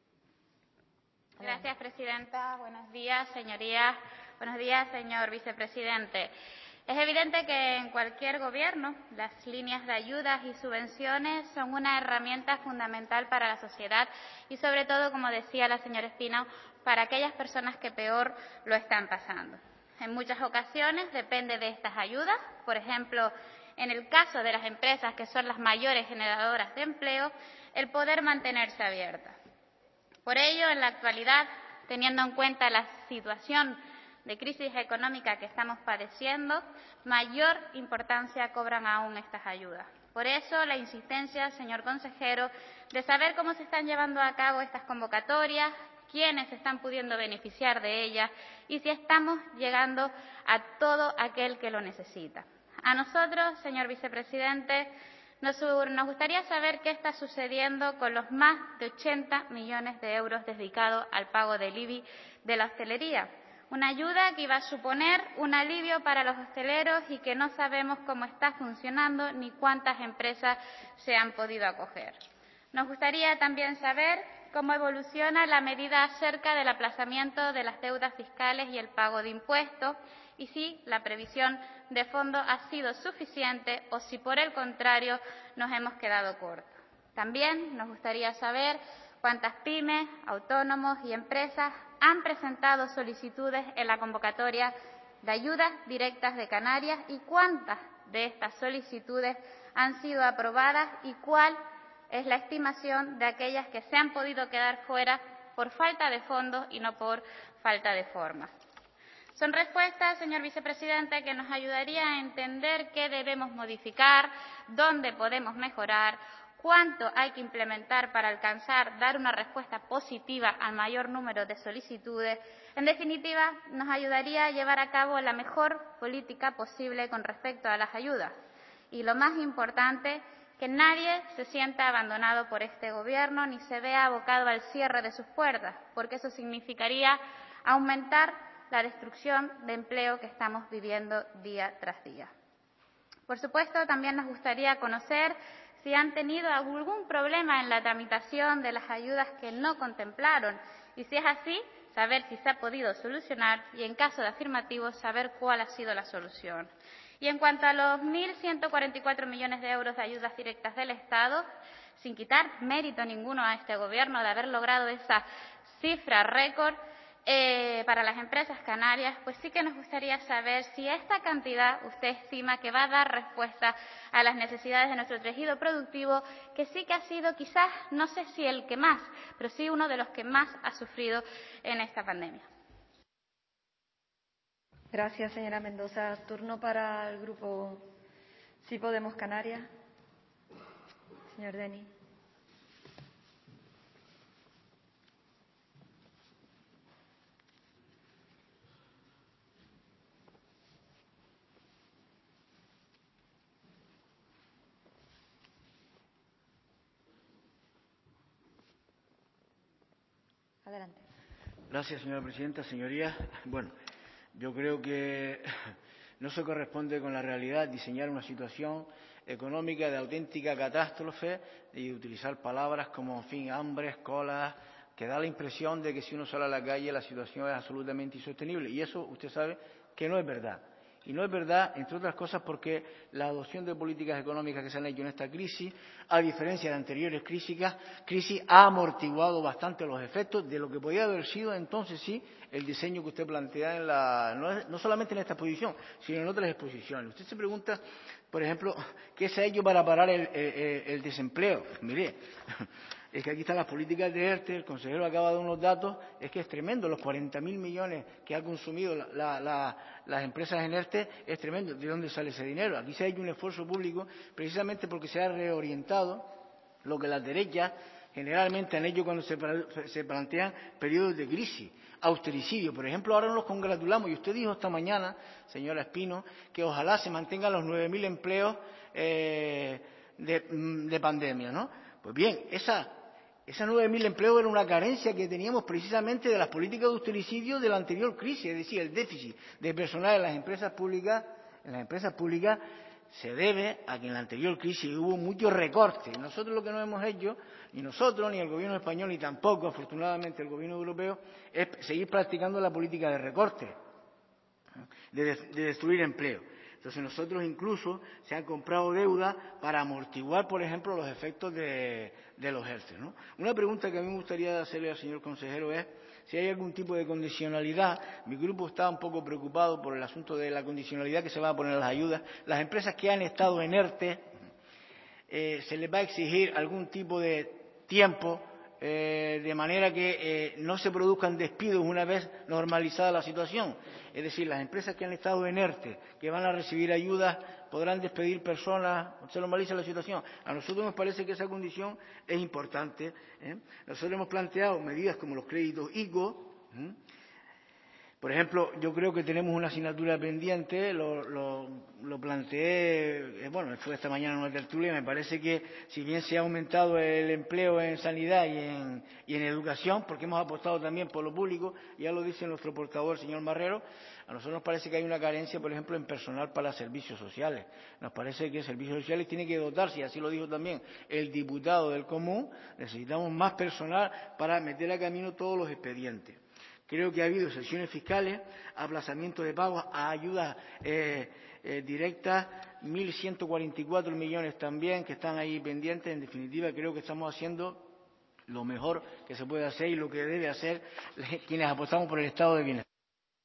S13: Gracias, presidenta. Buenos días, señorías. Buenos días, señor vicepresidente. Es evidente que en cualquier gobierno las líneas de ayudas y subvenciones son una herramienta fundamental para la sociedad y, sobre todo, como decía la señora Espino, para aquellas personas que peor lo están pasando. En muchas ocasiones depende de estas ayudas, por ejemplo, en el caso de las empresas que son las mayores generadoras de empleo, el poder mantenerse abiertas. Por ello, en la actualidad, teniendo en cuenta la situación de crisis económica que estamos padeciendo, mayor importancia cobran aún estas ayudas. Por eso, la insistencia, señor consejero, de saber cómo se están llevando a cabo estas convocatorias, quiénes están pudiendo beneficiar de ellas y si estamos llegando a todo aquel que lo necesita. A nosotros, señor vicepresidente, Nos, nos gustaría saber qué está sucediendo con los más de ochenta millones de euros dedicados al pago del I B I de la hostelería. Una ayuda que iba a suponer un alivio para los hosteleros y que no sabemos cómo está funcionando ni cuántas empresas se han podido acoger. Nos gustaría también saber cómo evoluciona la medida acerca del aplazamiento de las deudas fiscales y el pago de impuestos y si la previsión de fondos ha sido suficiente o si, por el contrario, nos hemos quedado cortos. También nos gustaría saber cuántas pymes, autónomos y empresas han presentado solicitudes en la convocatoria de ayudas directas de Canarias y cuántas de estas solicitudes han sido aprobadas y cuál es la estimación de aquellas que se han podido quedar fuera por falta de fondos y no por falta de forma. Son respuestas, señor vicepresidente, que nos ayudaría a entender qué debemos modificar, dónde podemos mejorar, cuánto hay que implementar para alcanzar, dar una respuesta positiva al mayor número de solicitudes. En definitiva, nos ayudaría a llevar a cabo la mejor política posible con respecto a las ayudas. Y lo más importante, que nadie se sienta abandonado por este Gobierno ni se vea abocado al cierre de sus puertas, porque eso significaría aumentar la destrucción de empleo que estamos viviendo día tras día. Por supuesto, también nos gustaría conocer si han tenido algún problema en la tramitación de las ayudas que no contemplaron y, si es así, saber si se ha podido solucionar y, en caso de afirmativo, saber cuál ha sido la solución. Y en cuanto a los mil ciento cuarenta y cuatro millones de euros de ayudas directas del Estado, sin quitar mérito ninguno a este Gobierno de haber logrado esa cifra récord, Eh, para las empresas canarias, pues sí que nos gustaría saber si esta cantidad usted estima que va a dar respuesta a las necesidades de nuestro tejido productivo, que sí que ha sido quizás, no sé si el que más, pero sí uno de los que más ha sufrido en esta pandemia.
S11: Gracias, señora Mendoza. Turno para el grupo Sí Podemos Canarias. Señor Deni. Adelante.
S2: Gracias, señora presidenta. Señorías, bueno, yo creo que no se corresponde con la realidad diseñar una situación económica de auténtica catástrofe y utilizar palabras como, en fin, hambres, colas, que da la impresión de que si uno sale a la calle la situación es absolutamente insostenible. Y eso usted sabe que no es verdad. Y no es verdad, entre otras cosas, porque la adopción de políticas económicas que se han hecho en esta crisis, a diferencia de anteriores crisis, crisis ha amortiguado bastante los efectos de lo que podía haber sido entonces sí el diseño que usted plantea en la, no, no solamente en esta exposición, sino en otras exposiciones. Usted se pregunta, por ejemplo, ¿qué se ha hecho para parar el, el, el desempleo? Pues mire, es que aquí están las políticas de ERTE, el consejero acaba de dar unos datos, es que es tremendo, los cuarenta mil millones que ha consumido la, la, la, las empresas en ERTE, es tremendo. ¿De dónde sale ese dinero? Aquí se ha hecho un esfuerzo público precisamente porque se ha reorientado lo que las derechas generalmente han hecho cuando se, se plantean periodos de crisis. Austericidio, por ejemplo, ahora nos congratulamos, y usted dijo esta mañana, señora Espino, que ojalá se mantengan los nueve mil empleos eh, de, de pandemia, ¿no? Pues bien, esa... Esas nueve mil empleos era una carencia que teníamos precisamente de las políticas de austericidio de la anterior crisis, es decir, el déficit de personal en las empresas públicas, en las empresas públicas se debe a que en la anterior crisis hubo muchos recortes. Nosotros lo que no hemos hecho, ni nosotros, ni el gobierno español, ni tampoco, afortunadamente, el gobierno europeo, es seguir practicando la política de recorte, de, de destruir empleo. Entonces nosotros incluso se han comprado deuda para amortiguar, por ejemplo, los efectos de, de los ERTE, ¿no? Una pregunta que a mí me gustaría hacerle al señor consejero es si hay algún tipo de condicionalidad. Mi grupo está un poco preocupado por el asunto de la condicionalidad que se va a poner a las ayudas. Las empresas que han estado en ERTE, eh, se les va a exigir algún tipo de tiempo, eh, de manera que eh, no se produzcan despidos una vez normalizada la situación. Es decir, las empresas que han estado en ERTE, que van a recibir ayudas, podrán despedir personas, se normaliza la situación. A nosotros nos parece que esa condición es importante, ¿eh? Nosotros hemos planteado medidas como los créditos ICO. ¿eh? Por ejemplo, yo creo que tenemos una asignatura pendiente, lo, lo, lo planteé, eh, bueno, fue esta mañana en una tertulia, me parece que si bien se ha aumentado el empleo en sanidad y en, y en educación, porque hemos apostado también por lo público, ya lo dice nuestro portavoz, el señor Marrero, a nosotros nos parece que hay una carencia, por ejemplo, en personal para servicios sociales. Nos parece que servicios sociales tiene que dotarse, y así lo dijo también el diputado del Común, necesitamos más personal para meter a camino todos los expedientes. Creo que ha habido excepciones fiscales, aplazamiento de pagos a ayudas eh, eh, directas, mil ciento cuarenta y cuatro millones también que están ahí pendientes. En definitiva, creo que estamos haciendo lo mejor que se puede hacer y lo que debe hacer quienes apostamos por el estado de bienestar.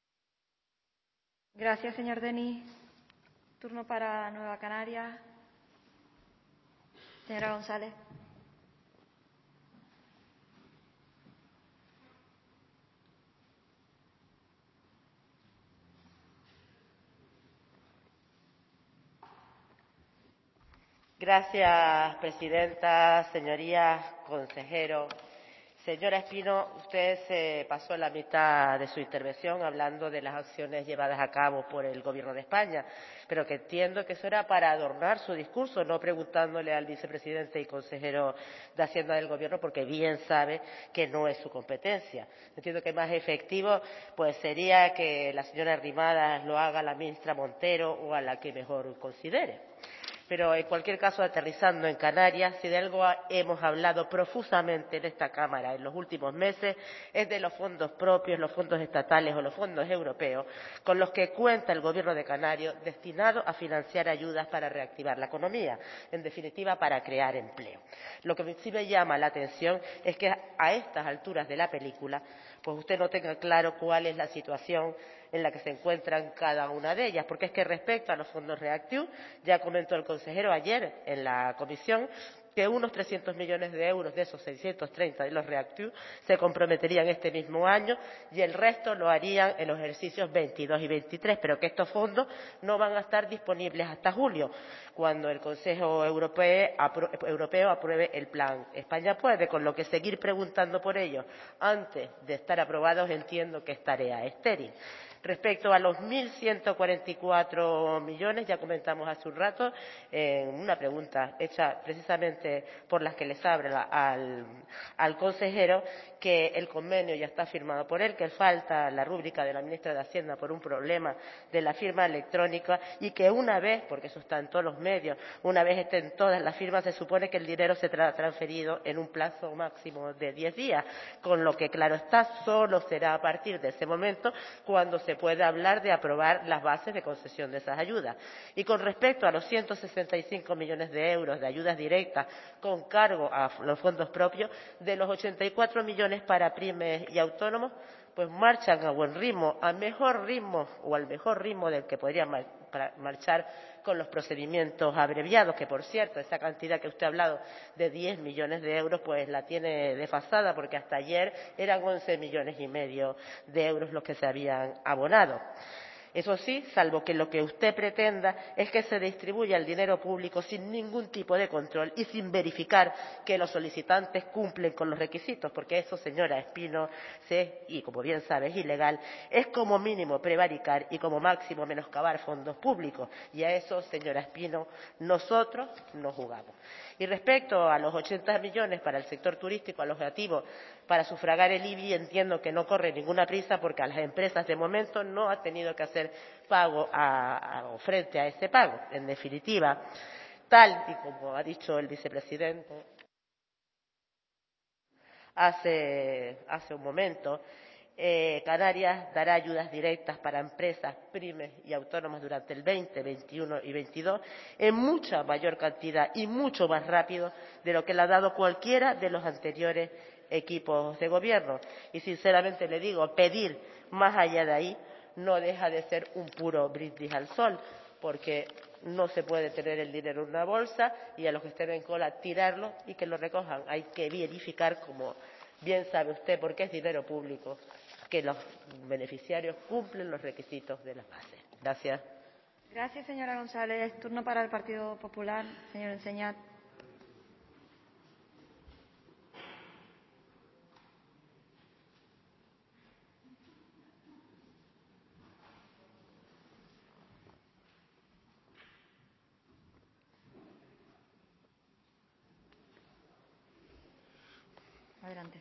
S11: Gracias, señor Denis. Turno para Nueva Canarias. Señora González.
S12: Gracias, presidenta, señorías, consejero. Señora Espino, usted se pasó la mitad de su intervención hablando de las acciones llevadas a cabo por el Gobierno de España, pero que entiendo que eso era para adornar su discurso, no preguntándole al vicepresidente y consejero de Hacienda del Gobierno, porque bien sabe que no es su competencia. Entiendo que más efectivo pues sería que la señora Arrimadas lo haga a la ministra Montero o a la que mejor considere. Pero, en cualquier caso, aterrizando en Canarias, si de algo hemos hablado profusamente en esta Cámara en los últimos meses, es de los fondos propios, los fondos estatales o los fondos europeos, con los que cuenta el Gobierno de Canarias, destinados a financiar ayudas para reactivar la economía, en definitiva, para crear empleo. Lo que sí me llama la atención es que a estas alturas de la película, pues usted no tenga claro cuál es la situación en la que se encuentran cada una de ellas, porque es que respecto a los fondos REACT-EU, ya comentó el consejero ayer en la comisión que unos trescientos millones de euros de esos seiscientos treinta de los REACT-EU se comprometerían este mismo año y el resto lo harían en los ejercicios veintidós y veintitrés, pero que estos fondos no van a estar disponibles hasta julio, cuando el Consejo Europeo, apro Europeo apruebe el plan España Puede, con lo que seguir preguntando por ellos antes de estar aprobados entiendo que es tarea estéril. Respecto a los mil ciento cuarenta y cuatro millones, ya comentamos hace un rato, en una pregunta hecha precisamente brevemente por las que les habla al, al consejero, que el convenio ya está firmado por él, que falta la rúbrica de la ministra de Hacienda por un problema de la firma electrónica y que una vez, porque eso está en todos los medios, una vez estén todas las firmas, se supone que el dinero se será transferido en un plazo máximo de diez días, con lo que, claro está, solo será a partir de ese momento cuando se pueda hablar de aprobar las bases de concesión de esas ayudas. Y con respecto a los ciento sesenta y cinco millones de euros de ayudas directas con cargo a los fondos propios, de los ochenta y cuatro millones para pymes y autónomos, pues marchan a buen ritmo, a mejor ritmo o al mejor ritmo del que podrían mar marchar con los procedimientos abreviados, que por cierto, esa cantidad que usted ha hablado de diez millones de euros, pues la tiene desfasada, porque hasta ayer eran once millones y medio de euros los que se habían abonado. Eso sí, salvo que lo que usted pretenda es que se distribuya el dinero público sin ningún tipo de control y sin verificar que los solicitantes cumplen con los requisitos, porque eso, señora Espino, se, y como bien sabe es ilegal, es como mínimo prevaricar y como máximo menoscabar fondos públicos. Y a eso, señora Espino, nosotros no jugamos. Y respecto a los ochenta millones para el sector turístico alojativo para sufragar el I B I, entiendo que no corre ninguna prisa porque a las empresas de momento no ha tenido que hacer pago a, a, frente a ese pago. En definitiva, tal y como ha dicho el vicepresidente hace, hace un momento, eh, Canarias dará ayudas directas para empresas, pymes y autónomas durante el veinte, veintiuno y veintidós en mucha mayor cantidad y mucho más rápido de lo que le ha dado cualquiera de los anteriores equipos de gobierno. Y sinceramente le digo, pedir más allá de ahí no deja de ser un puro brindis al sol, porque no se puede tener el dinero en una bolsa y a los que estén en cola tirarlo y que lo recojan. Hay que verificar, como bien sabe usted, porque es dinero público, que los beneficiarios cumplen los requisitos de las bases. Gracias.
S11: Gracias, señora González. Turno para el Partido Popular. Señor Enseñat. Adelante.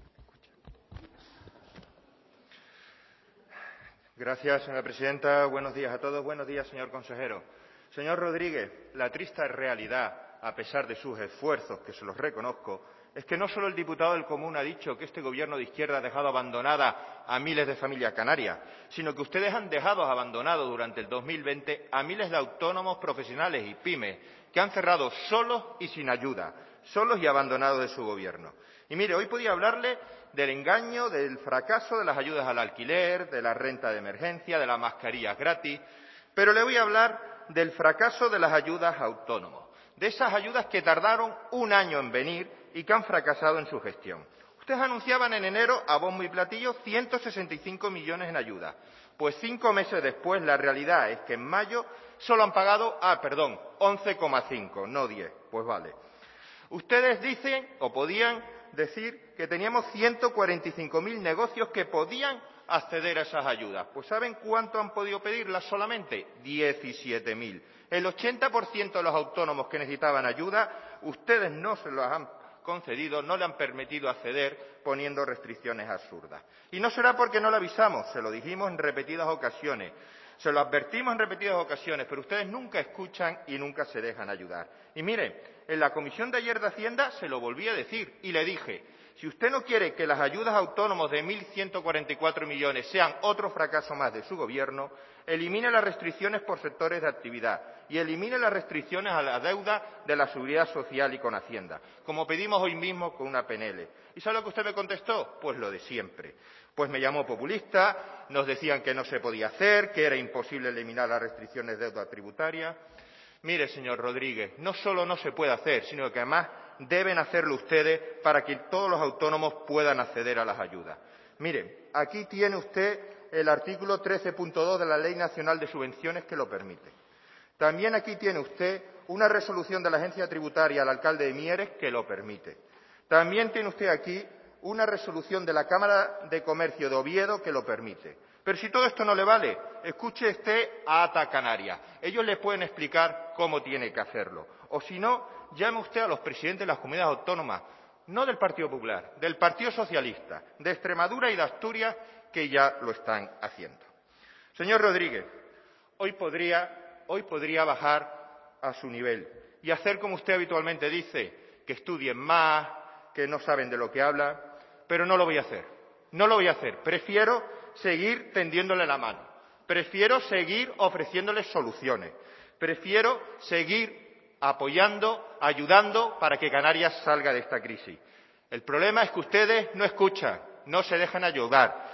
S10: Gracias, señora presidenta. Buenos días a todos. Buenos días, señor consejero. Señor Rodríguez, la triste realidad, a pesar de sus esfuerzos, que se los reconozco, es que no solo el diputado del Común ha dicho que este gobierno de izquierda ha dejado abandonada a miles de familias canarias, sino que ustedes han dejado abandonado durante el dos mil veinte a miles de autónomos profesionales y pymes que han cerrado solos y sin ayuda, solos y abandonados de su gobierno. Y mire, hoy podía hablarle del engaño, del fracaso de las ayudas al alquiler, de la renta de emergencia, de las mascarillas gratis, pero le voy a hablar del fracaso de las ayudas a autónomos, de esas ayudas que tardaron un año en venir y que han fracasado en su gestión. Ustedes anunciaban en enero a bombo y platillo ciento sesenta y cinco millones en ayudas. Pues cinco meses después la realidad es que en mayo solo han pagado, ah, perdón, once coma cinco, no diez. Pues vale. Ustedes dicen, o podían decir, que teníamos ciento cuarenta y cinco mil negocios que podían acceder a esas ayudas. Pues ¿saben cuánto han podido pedirlas solamente? diecisiete mil. El ochenta por ciento de los autónomos que necesitaban ayuda, ustedes no se los han concedido, no le han permitido acceder poniendo restricciones absurdas. Y no será porque no lo avisamos, se lo dijimos en repetidas ocasiones, se lo advertimos en repetidas ocasiones, pero ustedes nunca escuchan y nunca se dejan ayudar. Y miren, en la comisión de ayer de Hacienda se lo volví a decir y le dije, si usted no quiere que las ayudas a autónomos de mil ciento cuarenta y cuatro millones sean otro fracaso más de su gobierno, elimine las restricciones por sectores de actividad y elimine las restricciones a la deuda de la Seguridad Social y con Hacienda, como pedimos hoy mismo con una P N L. ¿Y sabe lo que usted me contestó? Pues lo de siempre. Pues me llamó populista, nos decían que no se podía hacer, que era imposible eliminar las restricciones de deuda tributaria. Mire, señor Rodríguez, no solo no se puede hacer, sino que además deben hacerlo ustedes para que todos los autónomos puedan acceder a las ayudas. Mire, aquí tiene usted el artículo trece punto dos de la Ley Nacional de Subvenciones que lo permite. También aquí tiene usted una resolución de la Agencia Tributaria al alcalde de Mieres que lo permite. También tiene usted aquí una resolución de la Cámara de Comercio de Oviedo que lo permite. Pero si todo esto no le vale, escuche usted a ATA Canarias. Ellos le pueden explicar cómo tiene que hacerlo. O si no, llame usted a los presidentes de las comunidades autónomas, no del Partido Popular, del Partido Socialista, de Extremadura y de Asturias, que ya lo están haciendo. Señor Rodríguez, hoy podría, hoy podría bajar a su nivel y hacer como usted habitualmente dice, que estudien más, que no saben de lo que hablan, pero no lo voy a hacer. No lo voy a hacer. Prefiero seguir tendiéndole la mano. Prefiero seguir ofreciéndoles soluciones. Prefiero seguir apoyando, ayudando para que Canarias salga de esta crisis. El problema es que ustedes no escuchan, no se dejan ayudar.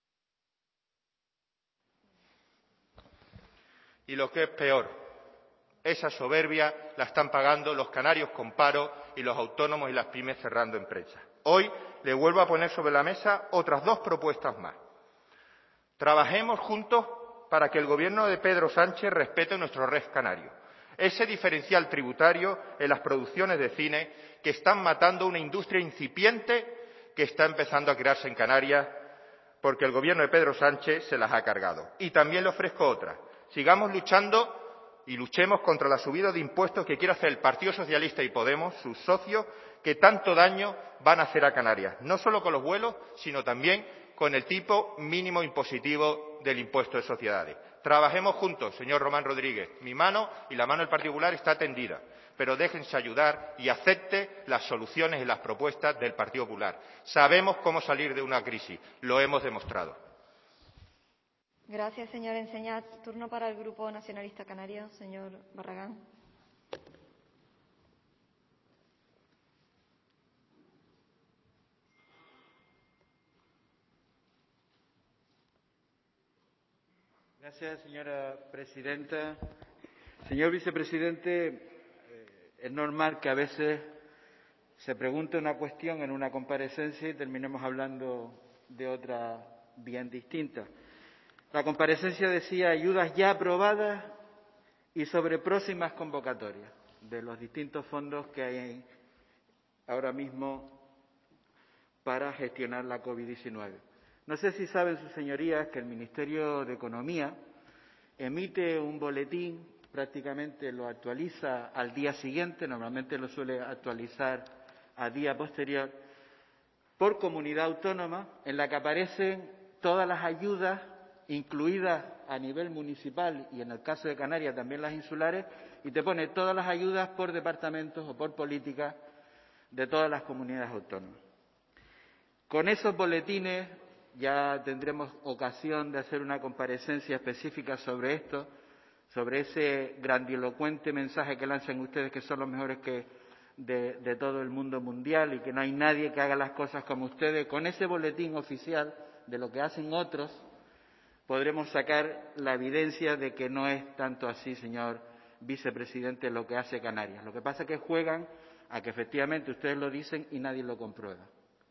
S10: Y lo que es peor, esa soberbia la están pagando los canarios con paro y los autónomos y las pymes cerrando empresas. Hoy le vuelvo a poner sobre la mesa otras dos propuestas más. Trabajemos juntos para que el Gobierno de Pedro Sánchez respete nuestro R E F canario, ese diferencial tributario en las producciones de cine que están matando una industria incipiente que está empezando a crearse en Canarias porque el Gobierno de Pedro Sánchez se las ha cargado. Y también le ofrezco otra. Sigamos luchando y luchemos contra la subida de impuestos que quiere hacer el Partido Socialista y Podemos, sus socios, que tanto daño van a hacer a Canarias, no solo con los vuelos, sino también con el tipo mínimo impositivo del impuesto de sociedades. Trabajemos juntos, señor Román Rodríguez. Mi mano y la mano del Partido Popular está tendida, pero déjense ayudar y acepte las soluciones y las propuestas del Partido Popular. Sabemos cómo salir de una crisis, lo hemos demostrado.
S11: Gracias, señor Enseñat. Turno para el Grupo Nacionalista Canario, señor Barragán.
S14: Gracias, señora presidenta. Señor vicepresidente, eh, es normal que a veces se pregunte una cuestión en una comparecencia y terminemos hablando de otra bien distinta. La comparecencia decía ayudas ya aprobadas y sobre próximas convocatorias de los distintos fondos que hay ahora mismo para gestionar la COVID diecinueve. No sé si saben sus señorías que el Ministerio de Economía emite un boletín, prácticamente lo actualiza al día siguiente, normalmente lo suele actualizar a día posterior, por comunidad autónoma, en la que aparecen todas las ayudas incluidas a nivel municipal y en el caso de Canarias también las insulares, y te pone todas las ayudas por departamentos o por políticas de todas las comunidades autónomas. Con esos boletines ya tendremos ocasión de hacer una comparecencia específica sobre esto, sobre ese grandilocuente mensaje que lanzan ustedes que son los mejores que de, de todo el mundo mundial y que no hay nadie que haga las cosas como ustedes. Con ese boletín oficial de lo que hacen otros, podremos sacar la evidencia de que no es tanto así, señor vicepresidente, lo que hace Canarias. Lo que pasa es que juegan a que efectivamente ustedes lo dicen y nadie lo comprueba.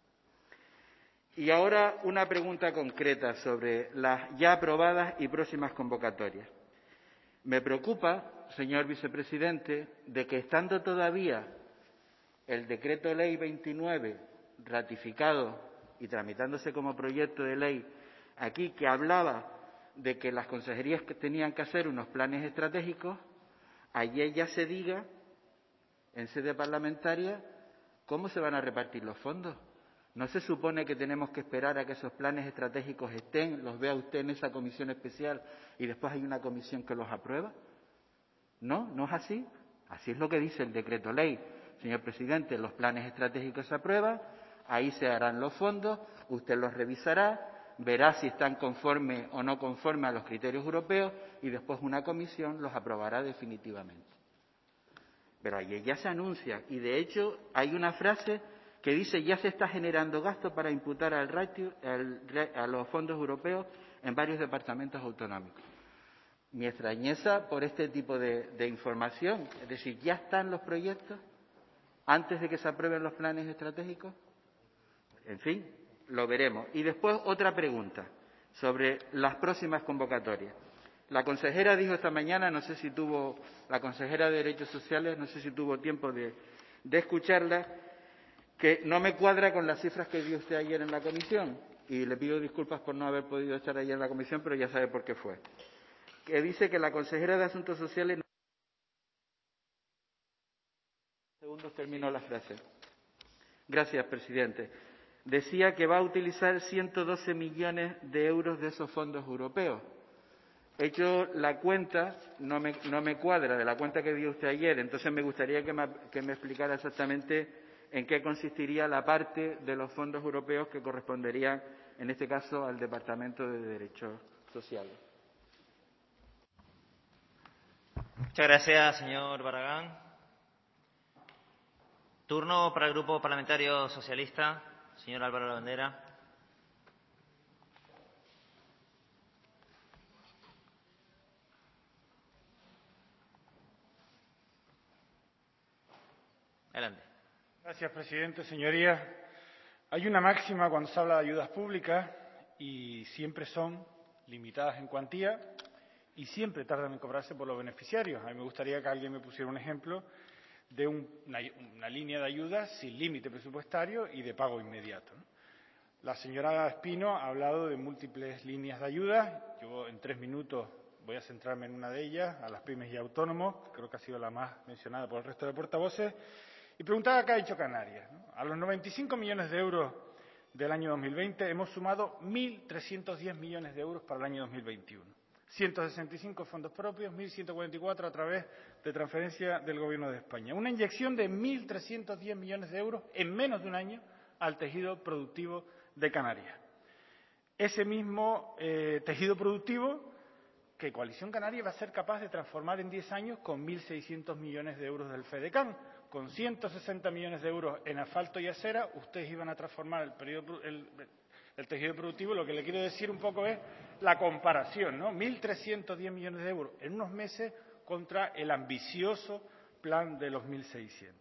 S14: Y ahora una pregunta concreta sobre las ya aprobadas y próximas convocatorias. Me preocupa, señor vicepresidente, de que estando todavía el decreto ley veintinueve ratificado y tramitándose como proyecto de ley aquí, que hablaba de que las consejerías que tenían que hacer unos planes estratégicos, ayer ya se diga en sede parlamentaria cómo se van a repartir los fondos. ¿No se supone que tenemos que esperar a que esos planes estratégicos estén, los vea usted en esa comisión especial y después hay una comisión que los aprueba? ¿No? ¿No es así? Así es lo que dice el decreto ley. Señor presidente, los planes estratégicos se aprueban, ahí se harán los fondos, usted los revisará, verá si están conforme o no conforme a los criterios europeos y después una comisión los aprobará definitivamente. Pero ayer ya se anuncia y de hecho hay una frase que dice ya se está generando gasto para imputar al ratio, al, a los fondos europeos en varios departamentos autonómicos. Mi extrañeza por este tipo de, de información, es decir, ¿ya están los proyectos antes de que se aprueben los planes estratégicos? En fin, lo veremos. Y después otra pregunta sobre las próximas convocatorias. La consejera dijo esta mañana, no sé si tuvo, la consejera de Derechos Sociales, no sé si tuvo tiempo de, de escucharla, que no me cuadra con las cifras que dio usted ayer en la comisión, y le pido disculpas por no haber podido estar ayer en la comisión, pero ya sabe por qué fue. Que dice que la consejera de Asuntos Sociales termino la frase. Gracias, presidente. Decía que va a utilizar ciento doce millones de euros de esos fondos europeos. He hecho la cuenta, no me, no me cuadra de la cuenta que dio usted ayer, entonces me gustaría que me, que me explicara exactamente en qué consistiría la parte de los fondos europeos que corresponderían, en este caso, al Departamento de Derechos Sociales.
S1: Muchas gracias, señor Barragán. Turno para el Grupo Parlamentario Socialista. Señor Álvaro Lavandera. Adelante.
S16: Gracias, presidente. Señorías, hay una máxima cuando se habla de ayudas públicas y siempre son limitadas en cuantía y siempre tardan en cobrarse por los beneficiarios. A mí me gustaría que alguien me pusiera un ejemplo de un, una, una línea de ayudas sin límite presupuestario y de pago inmediato, ¿no? La señora Espino ha hablado de múltiples líneas de ayudas. Yo en tres minutos voy a centrarme en una de ellas, a las pymes y autónomos, que creo que ha sido la más mencionada por el resto de portavoces, y preguntaba qué ha hecho Canarias, ¿no? A los noventa y cinco millones de euros del año dos mil veinte hemos sumado mil trescientos diez millones de euros para el año dos mil veintiuno. ciento sesenta y cinco fondos propios, mil ciento cuarenta y cuatro a través de transferencia del Gobierno de España. Una inyección de mil trescientos diez millones de euros en menos de un año al tejido productivo de Canarias. Ese mismo eh, tejido productivo que Coalición Canaria va a ser capaz de transformar en diez años con mil seiscientos millones de euros del FEDECAN. Con ciento sesenta millones de euros en asfalto y acera, ustedes iban a transformar el, periodo, el, el tejido productivo. Lo que le quiero decir un poco es la comparación, ¿no? mil trescientos diez millones de euros en unos meses contra el ambicioso plan de los mil seiscientos.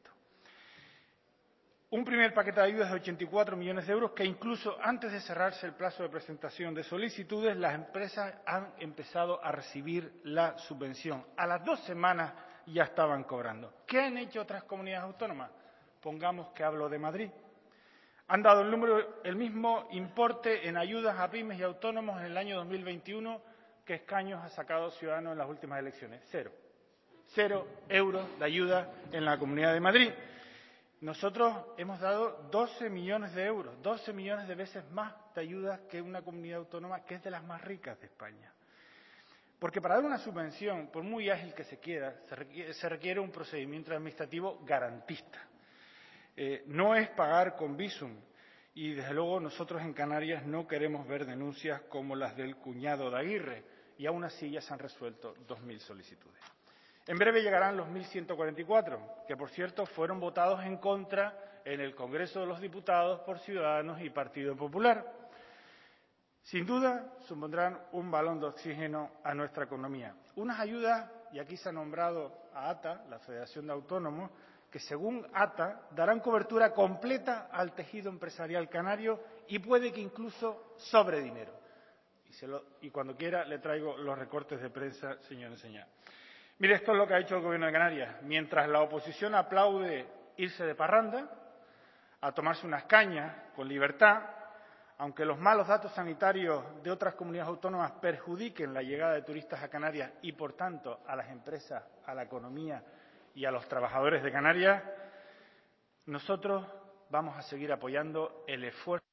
S16: Un primer paquete de ayudas de ochenta y cuatro millones de euros que incluso antes de cerrarse el plazo de presentación de solicitudes, las empresas han empezado a recibir la subvención. A las dos semanas ya estaban cobrando. ¿Qué han hecho otras comunidades autónomas? Pongamos que hablo de Madrid. Han dado el, número, el mismo importe en ayudas a pymes y autónomos en el año dos mil veintiuno que escaños ha sacado Ciudadanos en las últimas elecciones. Cero. Cero euros de ayuda en la Comunidad de Madrid. Nosotros hemos dado doce millones de euros, doce millones de veces más de ayudas que una comunidad autónoma que es de las más ricas de España. Porque para dar una subvención, por muy ágil que se quiera, se requiere, se requiere un procedimiento administrativo garantista. Eh, no es pagar con visum. Y, desde luego, nosotros en Canarias no queremos ver denuncias como las del cuñado de Aguirre. Y aún así ya se han resuelto dos mil solicitudes. En breve llegarán los mil ciento cuarenta y cuatro, que, por cierto, fueron votados en contra en el Congreso de los Diputados por Ciudadanos y Partido Popular. Sin duda, supondrán un balón de oxígeno a nuestra economía. Unas ayudas, y aquí se ha nombrado a ATA, la Federación de Autónomos, que según ATA darán cobertura completa al tejido empresarial canario y puede que incluso sobre dinero. Y, se lo, y cuando quiera le traigo los recortes de prensa, señor Enseñar. Mire, esto es lo que ha hecho el Gobierno de Canarias. Mientras la oposición aplaude irse de parranda, a tomarse unas cañas con libertad, aunque los malos datos sanitarios de otras comunidades autónomas perjudiquen la llegada de turistas a Canarias y, por tanto, a las empresas, a la economía y a los trabajadores de Canarias, nosotros vamos a seguir apoyando el esfuerzo,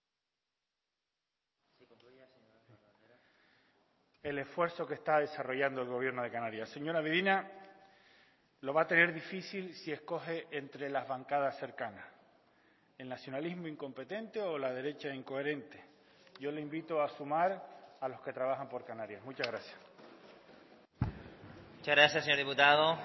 S16: el esfuerzo que está desarrollando el Gobierno de Canarias. Señora Medina, lo va a tener difícil si escoge entre las bancadas cercanas, el nacionalismo incompetente o la derecha incoherente. Yo le invito a sumar a los que trabajan por Canarias. Muchas gracias.
S1: Muchas gracias, señor diputado.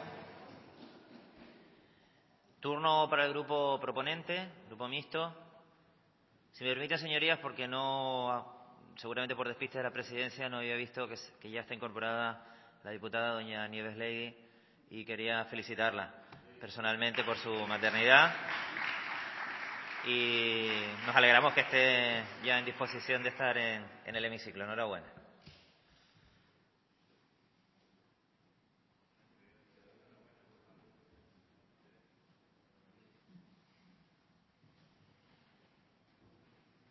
S1: Turno para el grupo proponente, grupo mixto. Si me permiten, señorías, porque no, seguramente por despiste de la presidencia, no había visto que, que ya está incorporada la diputada doña Nieves Legui y quería felicitarla personalmente por su maternidad. Y nos alegramos que esté ya en disposición de estar en, en el hemiciclo. Enhorabuena.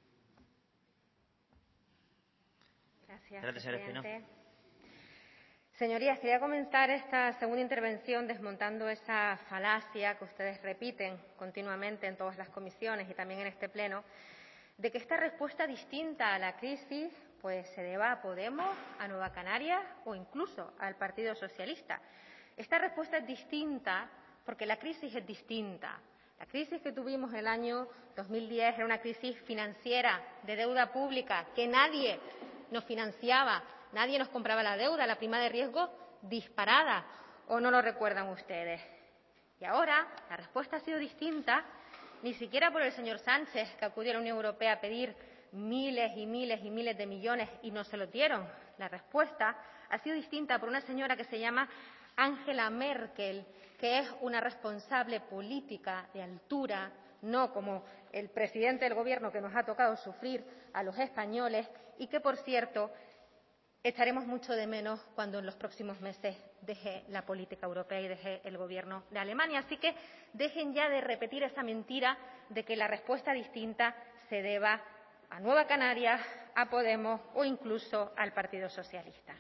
S7: Gracias,
S1: Gracias, señora Espino.
S7: presidente. Señorías, quería comenzar esta segunda intervención desmontando esa falacia que ustedes repiten continuamente en todas las comisiones y también en este Pleno, de que esta respuesta distinta a la crisis pues se deba a Podemos, a Nueva Canarias o incluso al Partido Socialista. Esta respuesta es distinta porque la crisis es distinta. La crisis que tuvimos el año dos mil diez era una crisis financiera, de deuda pública, que nadie nos financiaba, nadie nos compraba la deuda, la prima de riesgo disparada, ¿o no lo recuerdan ustedes? Y ahora la respuesta ha sido distinta, ni siquiera por el señor Sánchez, que acudió a la Unión Europea a pedir miles y miles y miles de millones y no se los dieron. La respuesta ha sido distinta por una señora que se llama Angela Merkel, que es una responsable política de altura, no como el presidente del Gobierno que nos ha tocado sufrir a los españoles y que, por cierto, echaremos mucho de menos cuando en los próximos meses deje la política europea y deje el Gobierno de Alemania. Así que dejen ya de repetir esa mentira de que la respuesta distinta se deba a Nueva Canarias, a Podemos o incluso al Partido Socialista.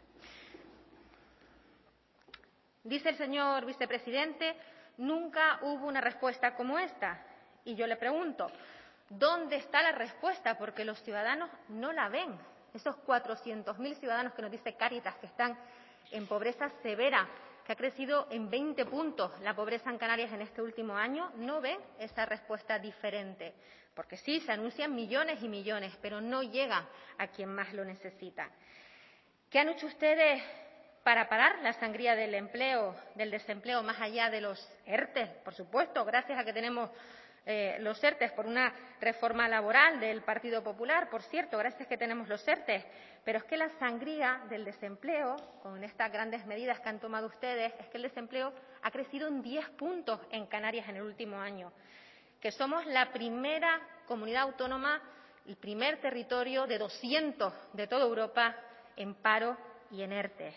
S7: Dice el señor vicepresidente, nunca hubo una respuesta como esta. Y yo le pregunto, ¿dónde está la respuesta? Porque los ciudadanos no la ven. Esos cuatrocientos mil ciudadanos que nos dice Cáritas que están en pobreza severa, que ha crecido en veinte puntos la pobreza en Canarias en este último año, no ven esa respuesta diferente. Porque sí, se anuncian millones y millones, pero no llega a quien más lo necesita. ¿Qué han hecho ustedes para parar la sangría del empleo, del desempleo, más allá de los ERTE? Por supuesto, gracias a que tenemos eh, los ERTE por una reforma laboral del Partido Popular, por cierto, gracias a que tenemos los ERTE. Pero es que la sangría del desempleo, con estas grandes medidas que han tomado ustedes, es que el desempleo ha crecido en diez puntos en Canarias en el último año, que somos la primera comunidad autónoma, el primer territorio de doscientos de toda Europa en paro y en ERTE.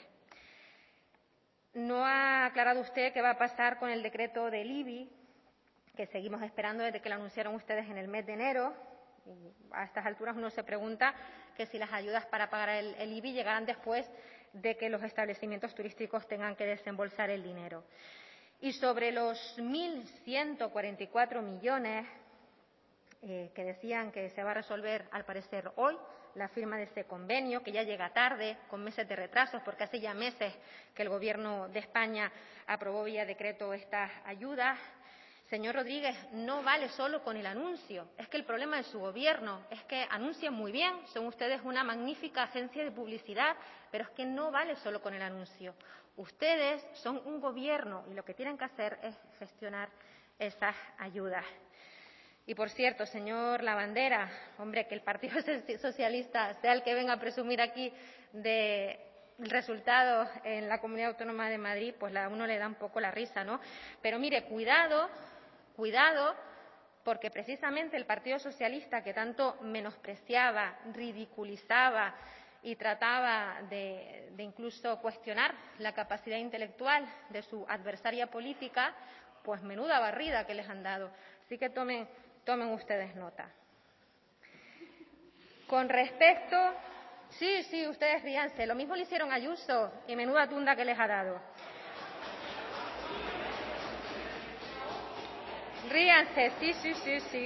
S7: No ha aclarado usted qué va a pasar con el decreto del I B I, que seguimos esperando desde que lo anunciaron ustedes en el mes de enero. Y a estas alturas uno se pregunta que si las ayudas para pagar el, el I B I llegarán después de que los establecimientos turísticos tengan que desembolsar el dinero. Y sobre los mil ciento cuarenta y cuatro millones eh, que decían que se va a resolver, al parecer, hoy, la firma de ese convenio, que ya llega tarde, con meses de retrasos, porque hace ya meses que el Gobierno de España aprobó vía decreto estas ayudas. Señor Rodríguez, no vale solo con el anuncio. Es que el problema de su Gobierno es que anuncian muy bien, son ustedes una magnífica agencia de publicidad, pero es que no vale solo con el anuncio. Ustedes son un Gobierno y lo que tienen que hacer es gestionar esas ayudas. Y, por cierto, señor Lavandera, hombre, que el Partido Socialista sea el que venga a presumir aquí de resultados en la Comunidad Autónoma de Madrid, pues a uno le da un poco la risa, ¿no? Pero, mire, cuidado, cuidado, porque precisamente el Partido Socialista, que tanto menospreciaba, ridiculizaba y trataba de, de incluso cuestionar la capacidad intelectual de su adversaria política, pues menuda barrida que les han dado. Así que tomen, tomen ustedes nota. Con respecto... Sí, sí, ustedes ríanse. Lo mismo le hicieron a Ayuso y menuda tunda que les ha dado. Ríanse, sí, sí, sí, sí.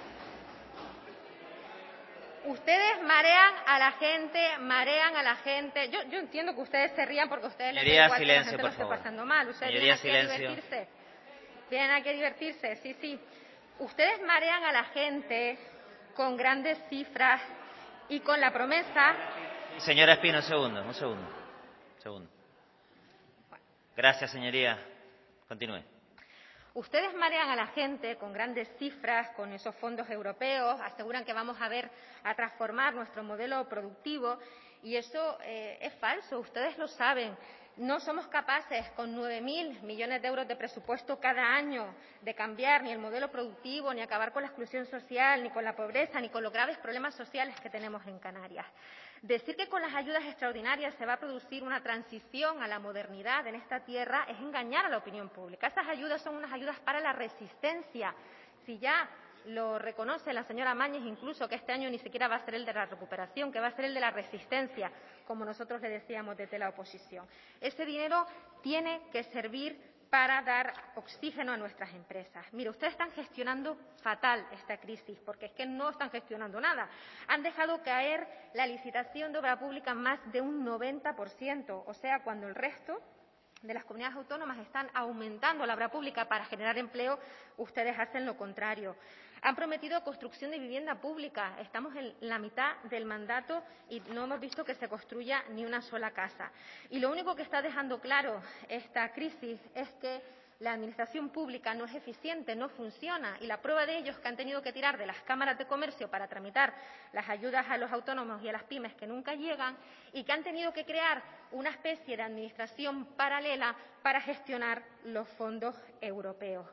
S7: Ustedes marean a la gente, marean a la gente. Yo, yo entiendo que ustedes se rían porque ustedes les da igual que la gente lo esté pasando mal. Ustedes vienen aquí a divertirse. Vienen aquí a divertirse, sí, sí. Ustedes marean a la gente con grandes cifras y con la promesa...
S1: Señora Espino, un segundo, un segundo. Un segundo. Gracias, señoría. Continúe.
S7: Ustedes marean a la gente con grandes cifras, con esos fondos europeos, aseguran que vamos a ver a transformar nuestro modelo productivo y eso eh, es falso, ustedes lo saben. No somos capaces, con nueve mil millones de euros de presupuesto cada año, de cambiar ni el modelo productivo, ni acabar con la exclusión social, ni con la pobreza, ni con los graves problemas sociales que tenemos en Canarias. Decir que con las ayudas extraordinarias se va a producir una transición a la modernidad en esta tierra es engañar a la opinión pública. Esas ayudas son unas ayudas para la resistencia. Si ya lo reconoce la señora Mañez incluso, que este año ni siquiera va a ser el de la recuperación, que va a ser el de la resistencia, como nosotros le decíamos desde la oposición. Ese dinero tiene que servir para dar oxígeno a nuestras empresas. Mire, ustedes están gestionando fatal esta crisis, porque es que no están gestionando nada. Han dejado caer la licitación de obra pública más de un noventa por ciento, o sea, cuando el resto de las comunidades autónomas están aumentando la obra pública para generar empleo, ustedes hacen lo contrario. Han prometido construcción de vivienda pública. Estamos en la mitad del mandato y no hemos visto que se construya ni una sola casa. Y lo único que está dejando claro esta crisis es que la administración pública no es eficiente, no funciona. Y la prueba de ello es que han tenido que tirar de las cámaras de comercio para tramitar las ayudas a los autónomos y a las pymes que nunca llegan, y que han tenido que crear una especie de administración paralela para gestionar los fondos europeos.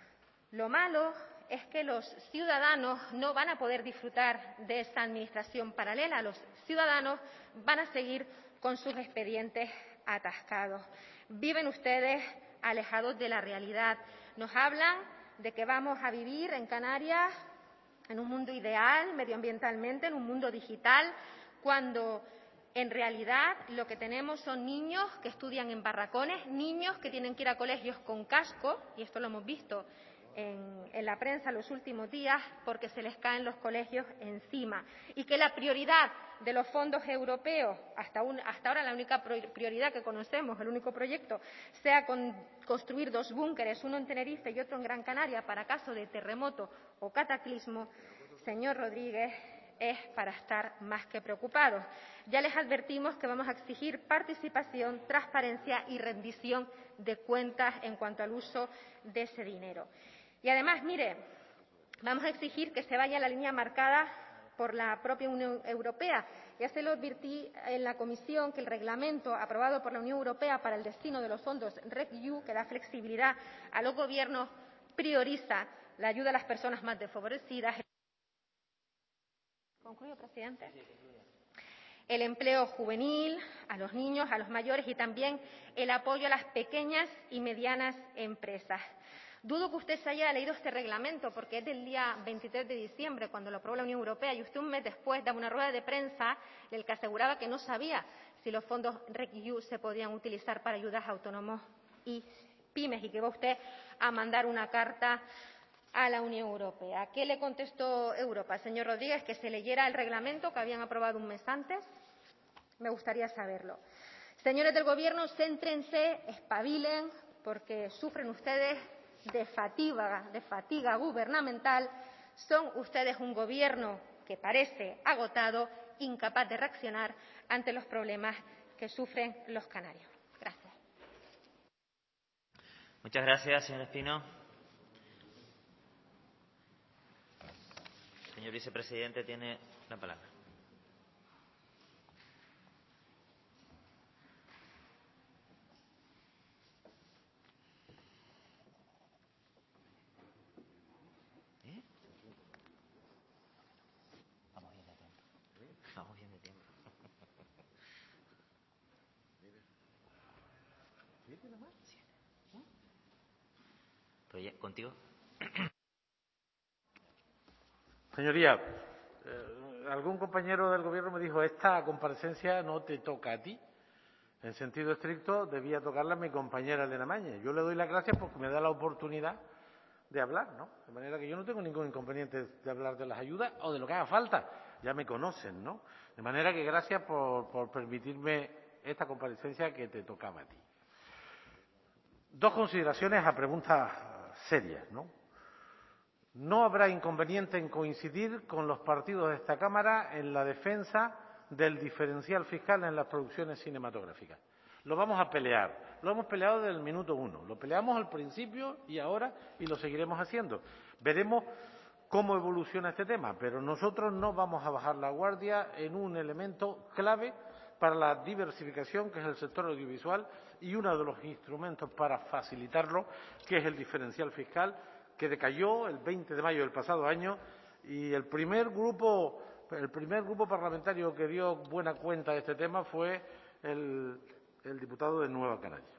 S7: Lo malo es que los ciudadanos no van a poder disfrutar de esa administración paralela. Los ciudadanos van a seguir con sus expedientes atascados. Viven ustedes alejados de la realidad. Nos hablan de que vamos a vivir en Canarias en un mundo ideal, medioambientalmente, en un mundo digital, cuando en realidad lo que tenemos son niños que estudian en barracones, niños que tienen que ir a colegios con casco, y esto lo hemos visto en, en la prensa los últimos días, porque se les caen los colegios encima, y que la prioridad de los fondos europeos, hasta, un, hasta ahora la única prioridad que conocemos, el único proyecto, sea con, construir dos búnkeres, uno en Tenerife y otro en Gran Canaria, para caso de terremoto o cataclismo, señor Rodríguez, es para estar más que preocupados. Ya les advertimos que vamos a exigir participación, transparencia y rendición de cuentas en cuanto al uso de ese dinero. Y además, mire, vamos a exigir que se vaya a la línea marcada por la propia Unión Europea. Ya se lo advertí en la comisión que el reglamento aprobado por la Unión Europea para el destino de los fondos REC-U, que da flexibilidad a los gobiernos, prioriza la ayuda a las personas más desfavorecidas. ¿Concluyo, presidente? El empleo juvenil, a los niños, a los mayores, y también el apoyo a las pequeñas y medianas empresas. Dudo que usted se haya leído este reglamento, porque es del día veintitrés de diciembre, cuando lo aprobó la Unión Europea, y usted un mes después daba una rueda de prensa en la que aseguraba que no sabía si los fondos REC-U se podían utilizar para ayudas a autónomos y pymes, y que va usted a mandar una carta a la Unión Europea. ¿Qué le contestó Europa? Señor Rodríguez, que se leyera el reglamento que habían aprobado un mes antes. Me gustaría saberlo. Señores del Gobierno, céntrense, espabilen, porque sufren ustedes de fatiga, de fatiga gubernamental. Son ustedes un Gobierno que parece agotado, incapaz de reaccionar ante los problemas que sufren los canarios. Gracias.
S1: Muchas gracias, señor Espino. Señor vicepresidente, tiene la palabra. ¿Eh? Vamos bien de tiempo. Vamos bien de tiempo. ¿Siete nomás? Siete. ¿Eh? ¿Contigo?
S22: Señoría, eh, algún compañero del Gobierno me dijo, esta comparecencia no te toca a ti. En sentido estricto, debía tocarla a mi compañera Elena Mañez. Yo le doy las gracias porque me da la oportunidad de hablar, ¿no? De manera que yo no tengo ningún inconveniente de hablar de las ayudas o de lo que haga falta. Ya me conocen, ¿no? De manera que gracias por, por permitirme esta comparecencia que te tocaba a ti. Dos consideraciones a preguntas serias, ¿no? No habrá inconveniente en coincidir con los partidos de esta Cámara en la defensa del diferencial fiscal en las producciones cinematográficas. Lo vamos a pelear. Lo hemos peleado desde el minuto uno. Lo peleamos al principio y ahora, y lo seguiremos haciendo. Veremos cómo evoluciona este tema, pero nosotros no vamos a bajar la guardia en un elemento clave para la diversificación, que es el sector audiovisual, y uno de los instrumentos para facilitarlo, que es el diferencial fiscal, que decayó el veinte de mayo del pasado año, y el primer grupo, el primer grupo parlamentario que dio buena cuenta de este tema fue el, el diputado de Nueva Canarias.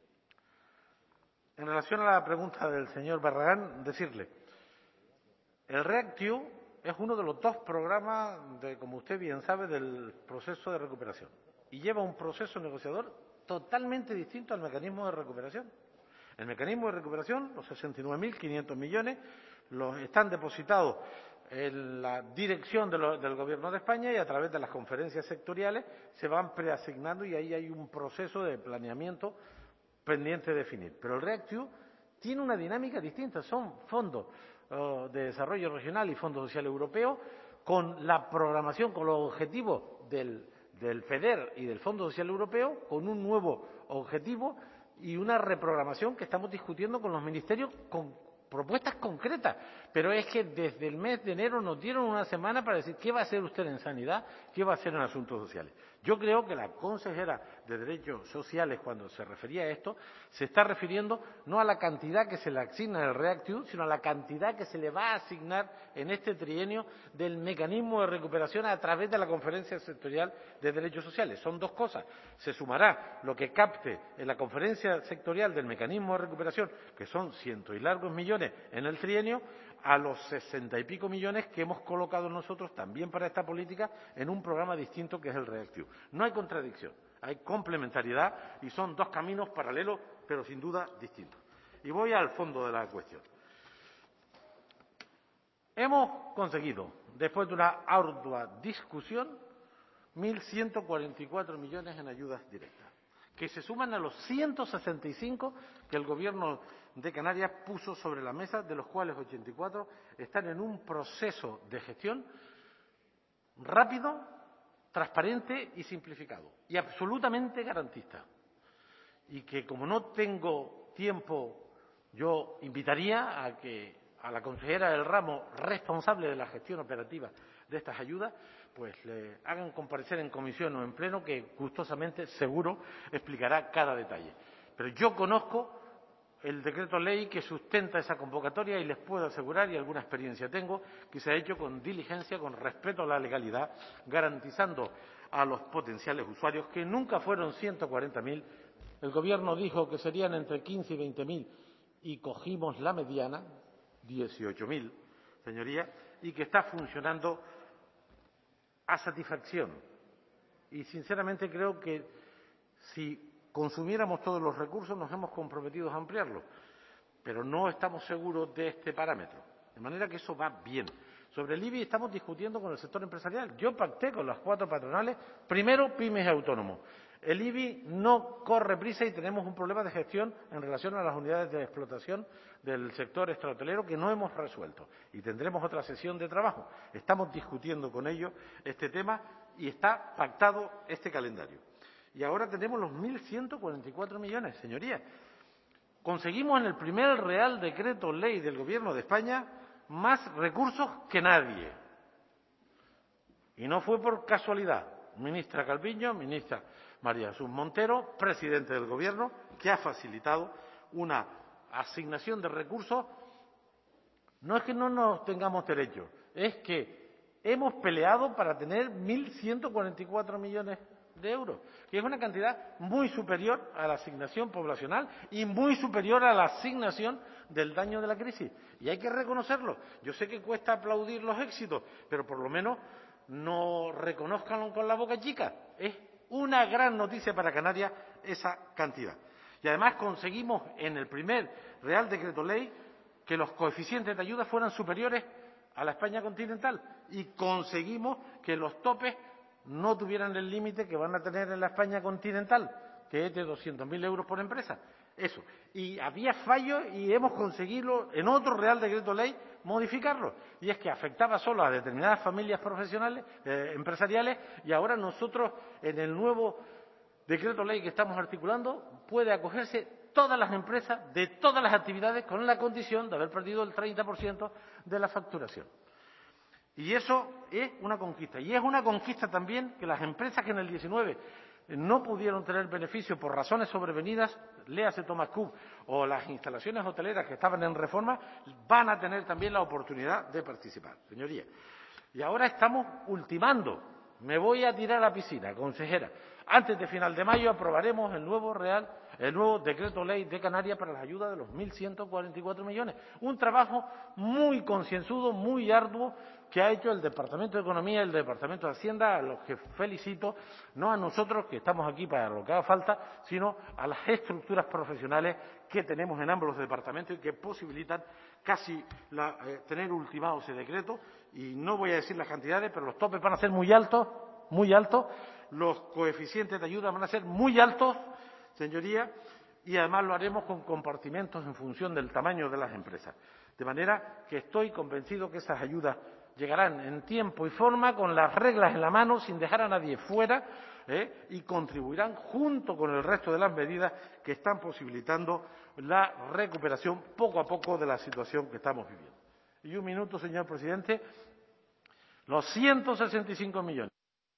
S22: En relación a la pregunta del señor Barragán, decirle, El REACT-EU es uno de los dos programas, de, como usted bien sabe, del proceso de recuperación y lleva un proceso negociador totalmente distinto al mecanismo de recuperación. El mecanismo de recuperación, los sesenta y nueve mil quinientos millones, los están depositados en la dirección de lo, del Gobierno de España y a través de las conferencias sectoriales se van preasignando y ahí hay un proceso de planeamiento pendiente de definir. Pero el REACT-EU tiene una dinámica distinta, son fondos uh, de desarrollo regional y Fondo Social Europeo con la programación, con los objetivos del, del FEDER y del Fondo Social Europeo, con un nuevo objetivo y una reprogramación que estamos discutiendo con los ministerios con propuestas concretas. Pero es que desde el mes de enero nos dieron una semana para decir qué va a hacer usted en sanidad, qué va a hacer en asuntos sociales. Yo creo que la consejera de Derechos Sociales, cuando se refería a esto, se está refiriendo no a la cantidad que se le asigna en el REACT-EU, sino a la cantidad que se le va a asignar en este trienio del mecanismo de recuperación a través de la Conferencia Sectorial de Derechos Sociales. Son dos cosas. Se sumará lo que capte en la Conferencia Sectorial del mecanismo de recuperación, que son ciento y largos millones en el trienio, a los sesenta y pico millones que hemos colocado nosotros también para esta política en un programa distinto que es el REACT-EU. No hay contradicción, hay complementariedad y son dos caminos paralelos, pero sin duda distintos. Y voy al fondo de la cuestión. Hemos conseguido, después de una ardua discusión, mil ciento cuarenta y cuatro millones en ayudas directas, que se suman a los ciento sesenta y cinco que el Gobierno de Canarias puso sobre la mesa, de los cuales ochenta y cuatro están en un proceso de gestión rápido, transparente y simplificado, y absolutamente garantista. Y que, como no tengo tiempo, yo invitaría a que a la consejera del ramo responsable de la gestión operativa de estas ayudas, pues le hagan comparecer en comisión o en pleno, que gustosamente, seguro, explicará cada detalle. Pero yo conozco el decreto ley que sustenta esa convocatoria y les puedo asegurar, y alguna experiencia tengo, que se ha hecho con diligencia, con respeto a la legalidad, garantizando a los potenciales usuarios, que nunca fueron ciento cuarenta mil, el Gobierno dijo que serían entre quince y veinte mil, y cogimos la mediana, dieciocho mil, señorías, y que está funcionando a satisfacción. Y sinceramente creo que si consumiéramos todos los recursos nos hemos comprometido a ampliarlo, pero no estamos seguros de este parámetro, de manera que eso va bien. Sobre el I B I estamos discutiendo con el sector empresarial. Yo pacté con las cuatro patronales, primero pymes y autónomos. El I B I no corre prisa y tenemos un problema de gestión en relación a las unidades de explotación del sector extrahotelero que no hemos resuelto, y tendremos otra sesión de trabajo. Estamos discutiendo con ellos este tema y está pactado este calendario. Y ahora tenemos los mil ciento cuarenta y cuatro millones, señorías. Conseguimos en el primer Real Decreto Ley del Gobierno de España más recursos que nadie. Y no fue por casualidad. Ministra Calviño, ministra María Jesús Montero, presidente del Gobierno, que ha facilitado una asignación de recursos. No es que no nos tengamos derecho, es que hemos peleado para tener mil ciento cuarenta y cuatro millones de euros, que es una cantidad muy superior a la asignación poblacional y muy superior a la asignación del daño de la crisis. Y hay que reconocerlo. Yo sé que cuesta aplaudir los éxitos, pero por lo menos no reconózcanlo con la boca chica. Es una gran noticia para Canarias esa cantidad. Y además conseguimos en el primer Real Decreto Ley que los coeficientes de ayuda fueran superiores a la España continental, y conseguimos que los topes no tuvieran el límite que van a tener en la España continental, que es de doscientos mil euros por empresa. Eso. Y había fallos y hemos conseguido en otro Real Decreto Ley modificarlo. Y es que afectaba solo a determinadas familias profesionales, eh, empresariales, y ahora nosotros en el nuevo Decreto Ley que estamos articulando puede acogerse todas las empresas de todas las actividades con la condición de haber perdido el treinta por ciento de la facturación. Y eso es una conquista. Y es una conquista también que las empresas que en el diecinueve no pudieron tener beneficio por razones sobrevenidas, léase Thomas Cook, o las instalaciones hoteleras que estaban en reforma, van a tener también la oportunidad de participar, señorías. Y ahora estamos ultimando. Me voy a tirar a la piscina, consejera, antes de final de mayo aprobaremos el nuevo Real, el nuevo decreto ley de Canarias para las ayudas de los mil ciento cuarenta y cuatro millones. Un trabajo muy concienzudo, muy arduo, que ha hecho el Departamento de Economía y el Departamento de Hacienda, a los que felicito, no a nosotros, que estamos aquí para lo que haga falta, sino a las estructuras profesionales que tenemos en ambos departamentos y que posibilitan casi la, eh, tener ultimado ese decreto. Y no voy a decir las cantidades, pero los topes van a ser muy altos, muy altos, los coeficientes de ayuda van a ser muy altos, señorías, y además lo haremos con compartimentos en función del tamaño de las empresas. De manera que estoy convencido que esas ayudas llegarán en tiempo y forma, con las reglas en la mano, sin dejar a nadie fuera, ¿eh? y contribuirán junto con el resto de las medidas que están posibilitando la recuperación poco a poco de la situación que estamos viviendo. Y un minuto, señor presidente. Los ciento sesenta y cinco millones.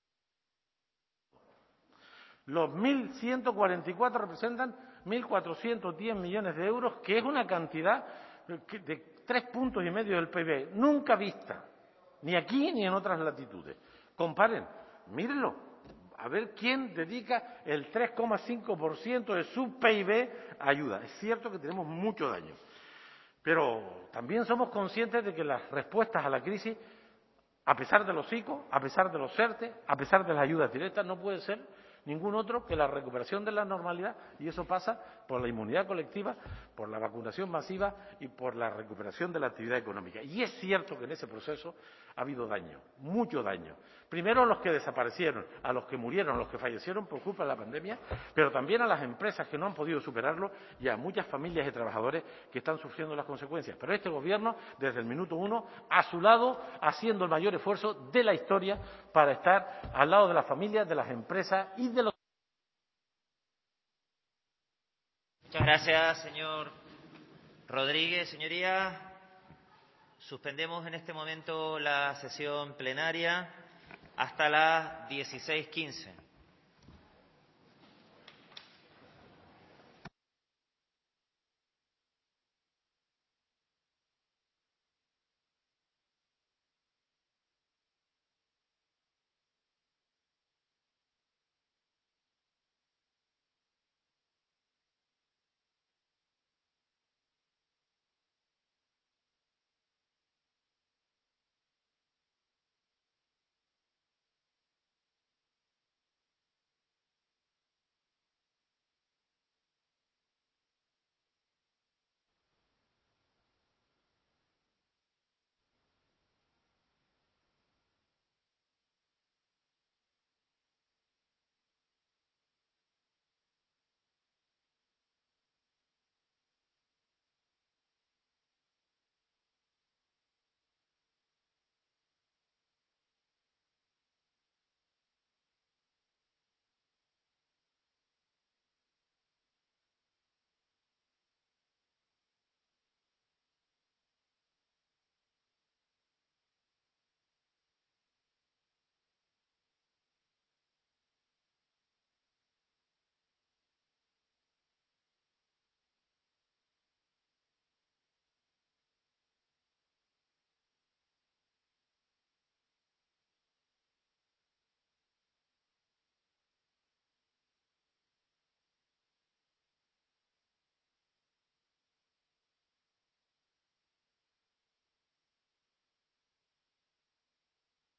S22: Los mil ciento cuarenta y cuatro representan mil cuatrocientos diez millones de euros, que es una cantidad de tres puntos y medio del P I B, nunca vista, ni aquí ni en otras latitudes. Comparen, mírenlo, a ver quién dedica el tres coma cinco por ciento de su P I B a ayuda. Es cierto que tenemos mucho daño, pero también somos conscientes de que las respuestas a la crisis, a pesar de los I C O, a pesar de los ERTE, a pesar de las ayudas directas, no puede ser ningún otro que la recuperación de la normalidad, y eso pasa por la inmunidad colectiva, por la vacunación masiva y por la recuperación de la actividad económica. Y es cierto que en ese proceso ha habido daño, mucho daño. Primero a los que desaparecieron, a los que murieron, a los que fallecieron por culpa de la pandemia, pero también a las empresas que no han podido superarlo y a muchas familias y trabajadores que están sufriendo las consecuencias. Pero este Gobierno, desde el minuto uno, a su lado, haciendo el mayor esfuerzo de la historia para estar al lado de las familias, de las empresas y de los...
S1: Muchas gracias, señor Rodríguez. Señorías, suspendemos en este momento la sesión plenaria hasta las dieciséis quince.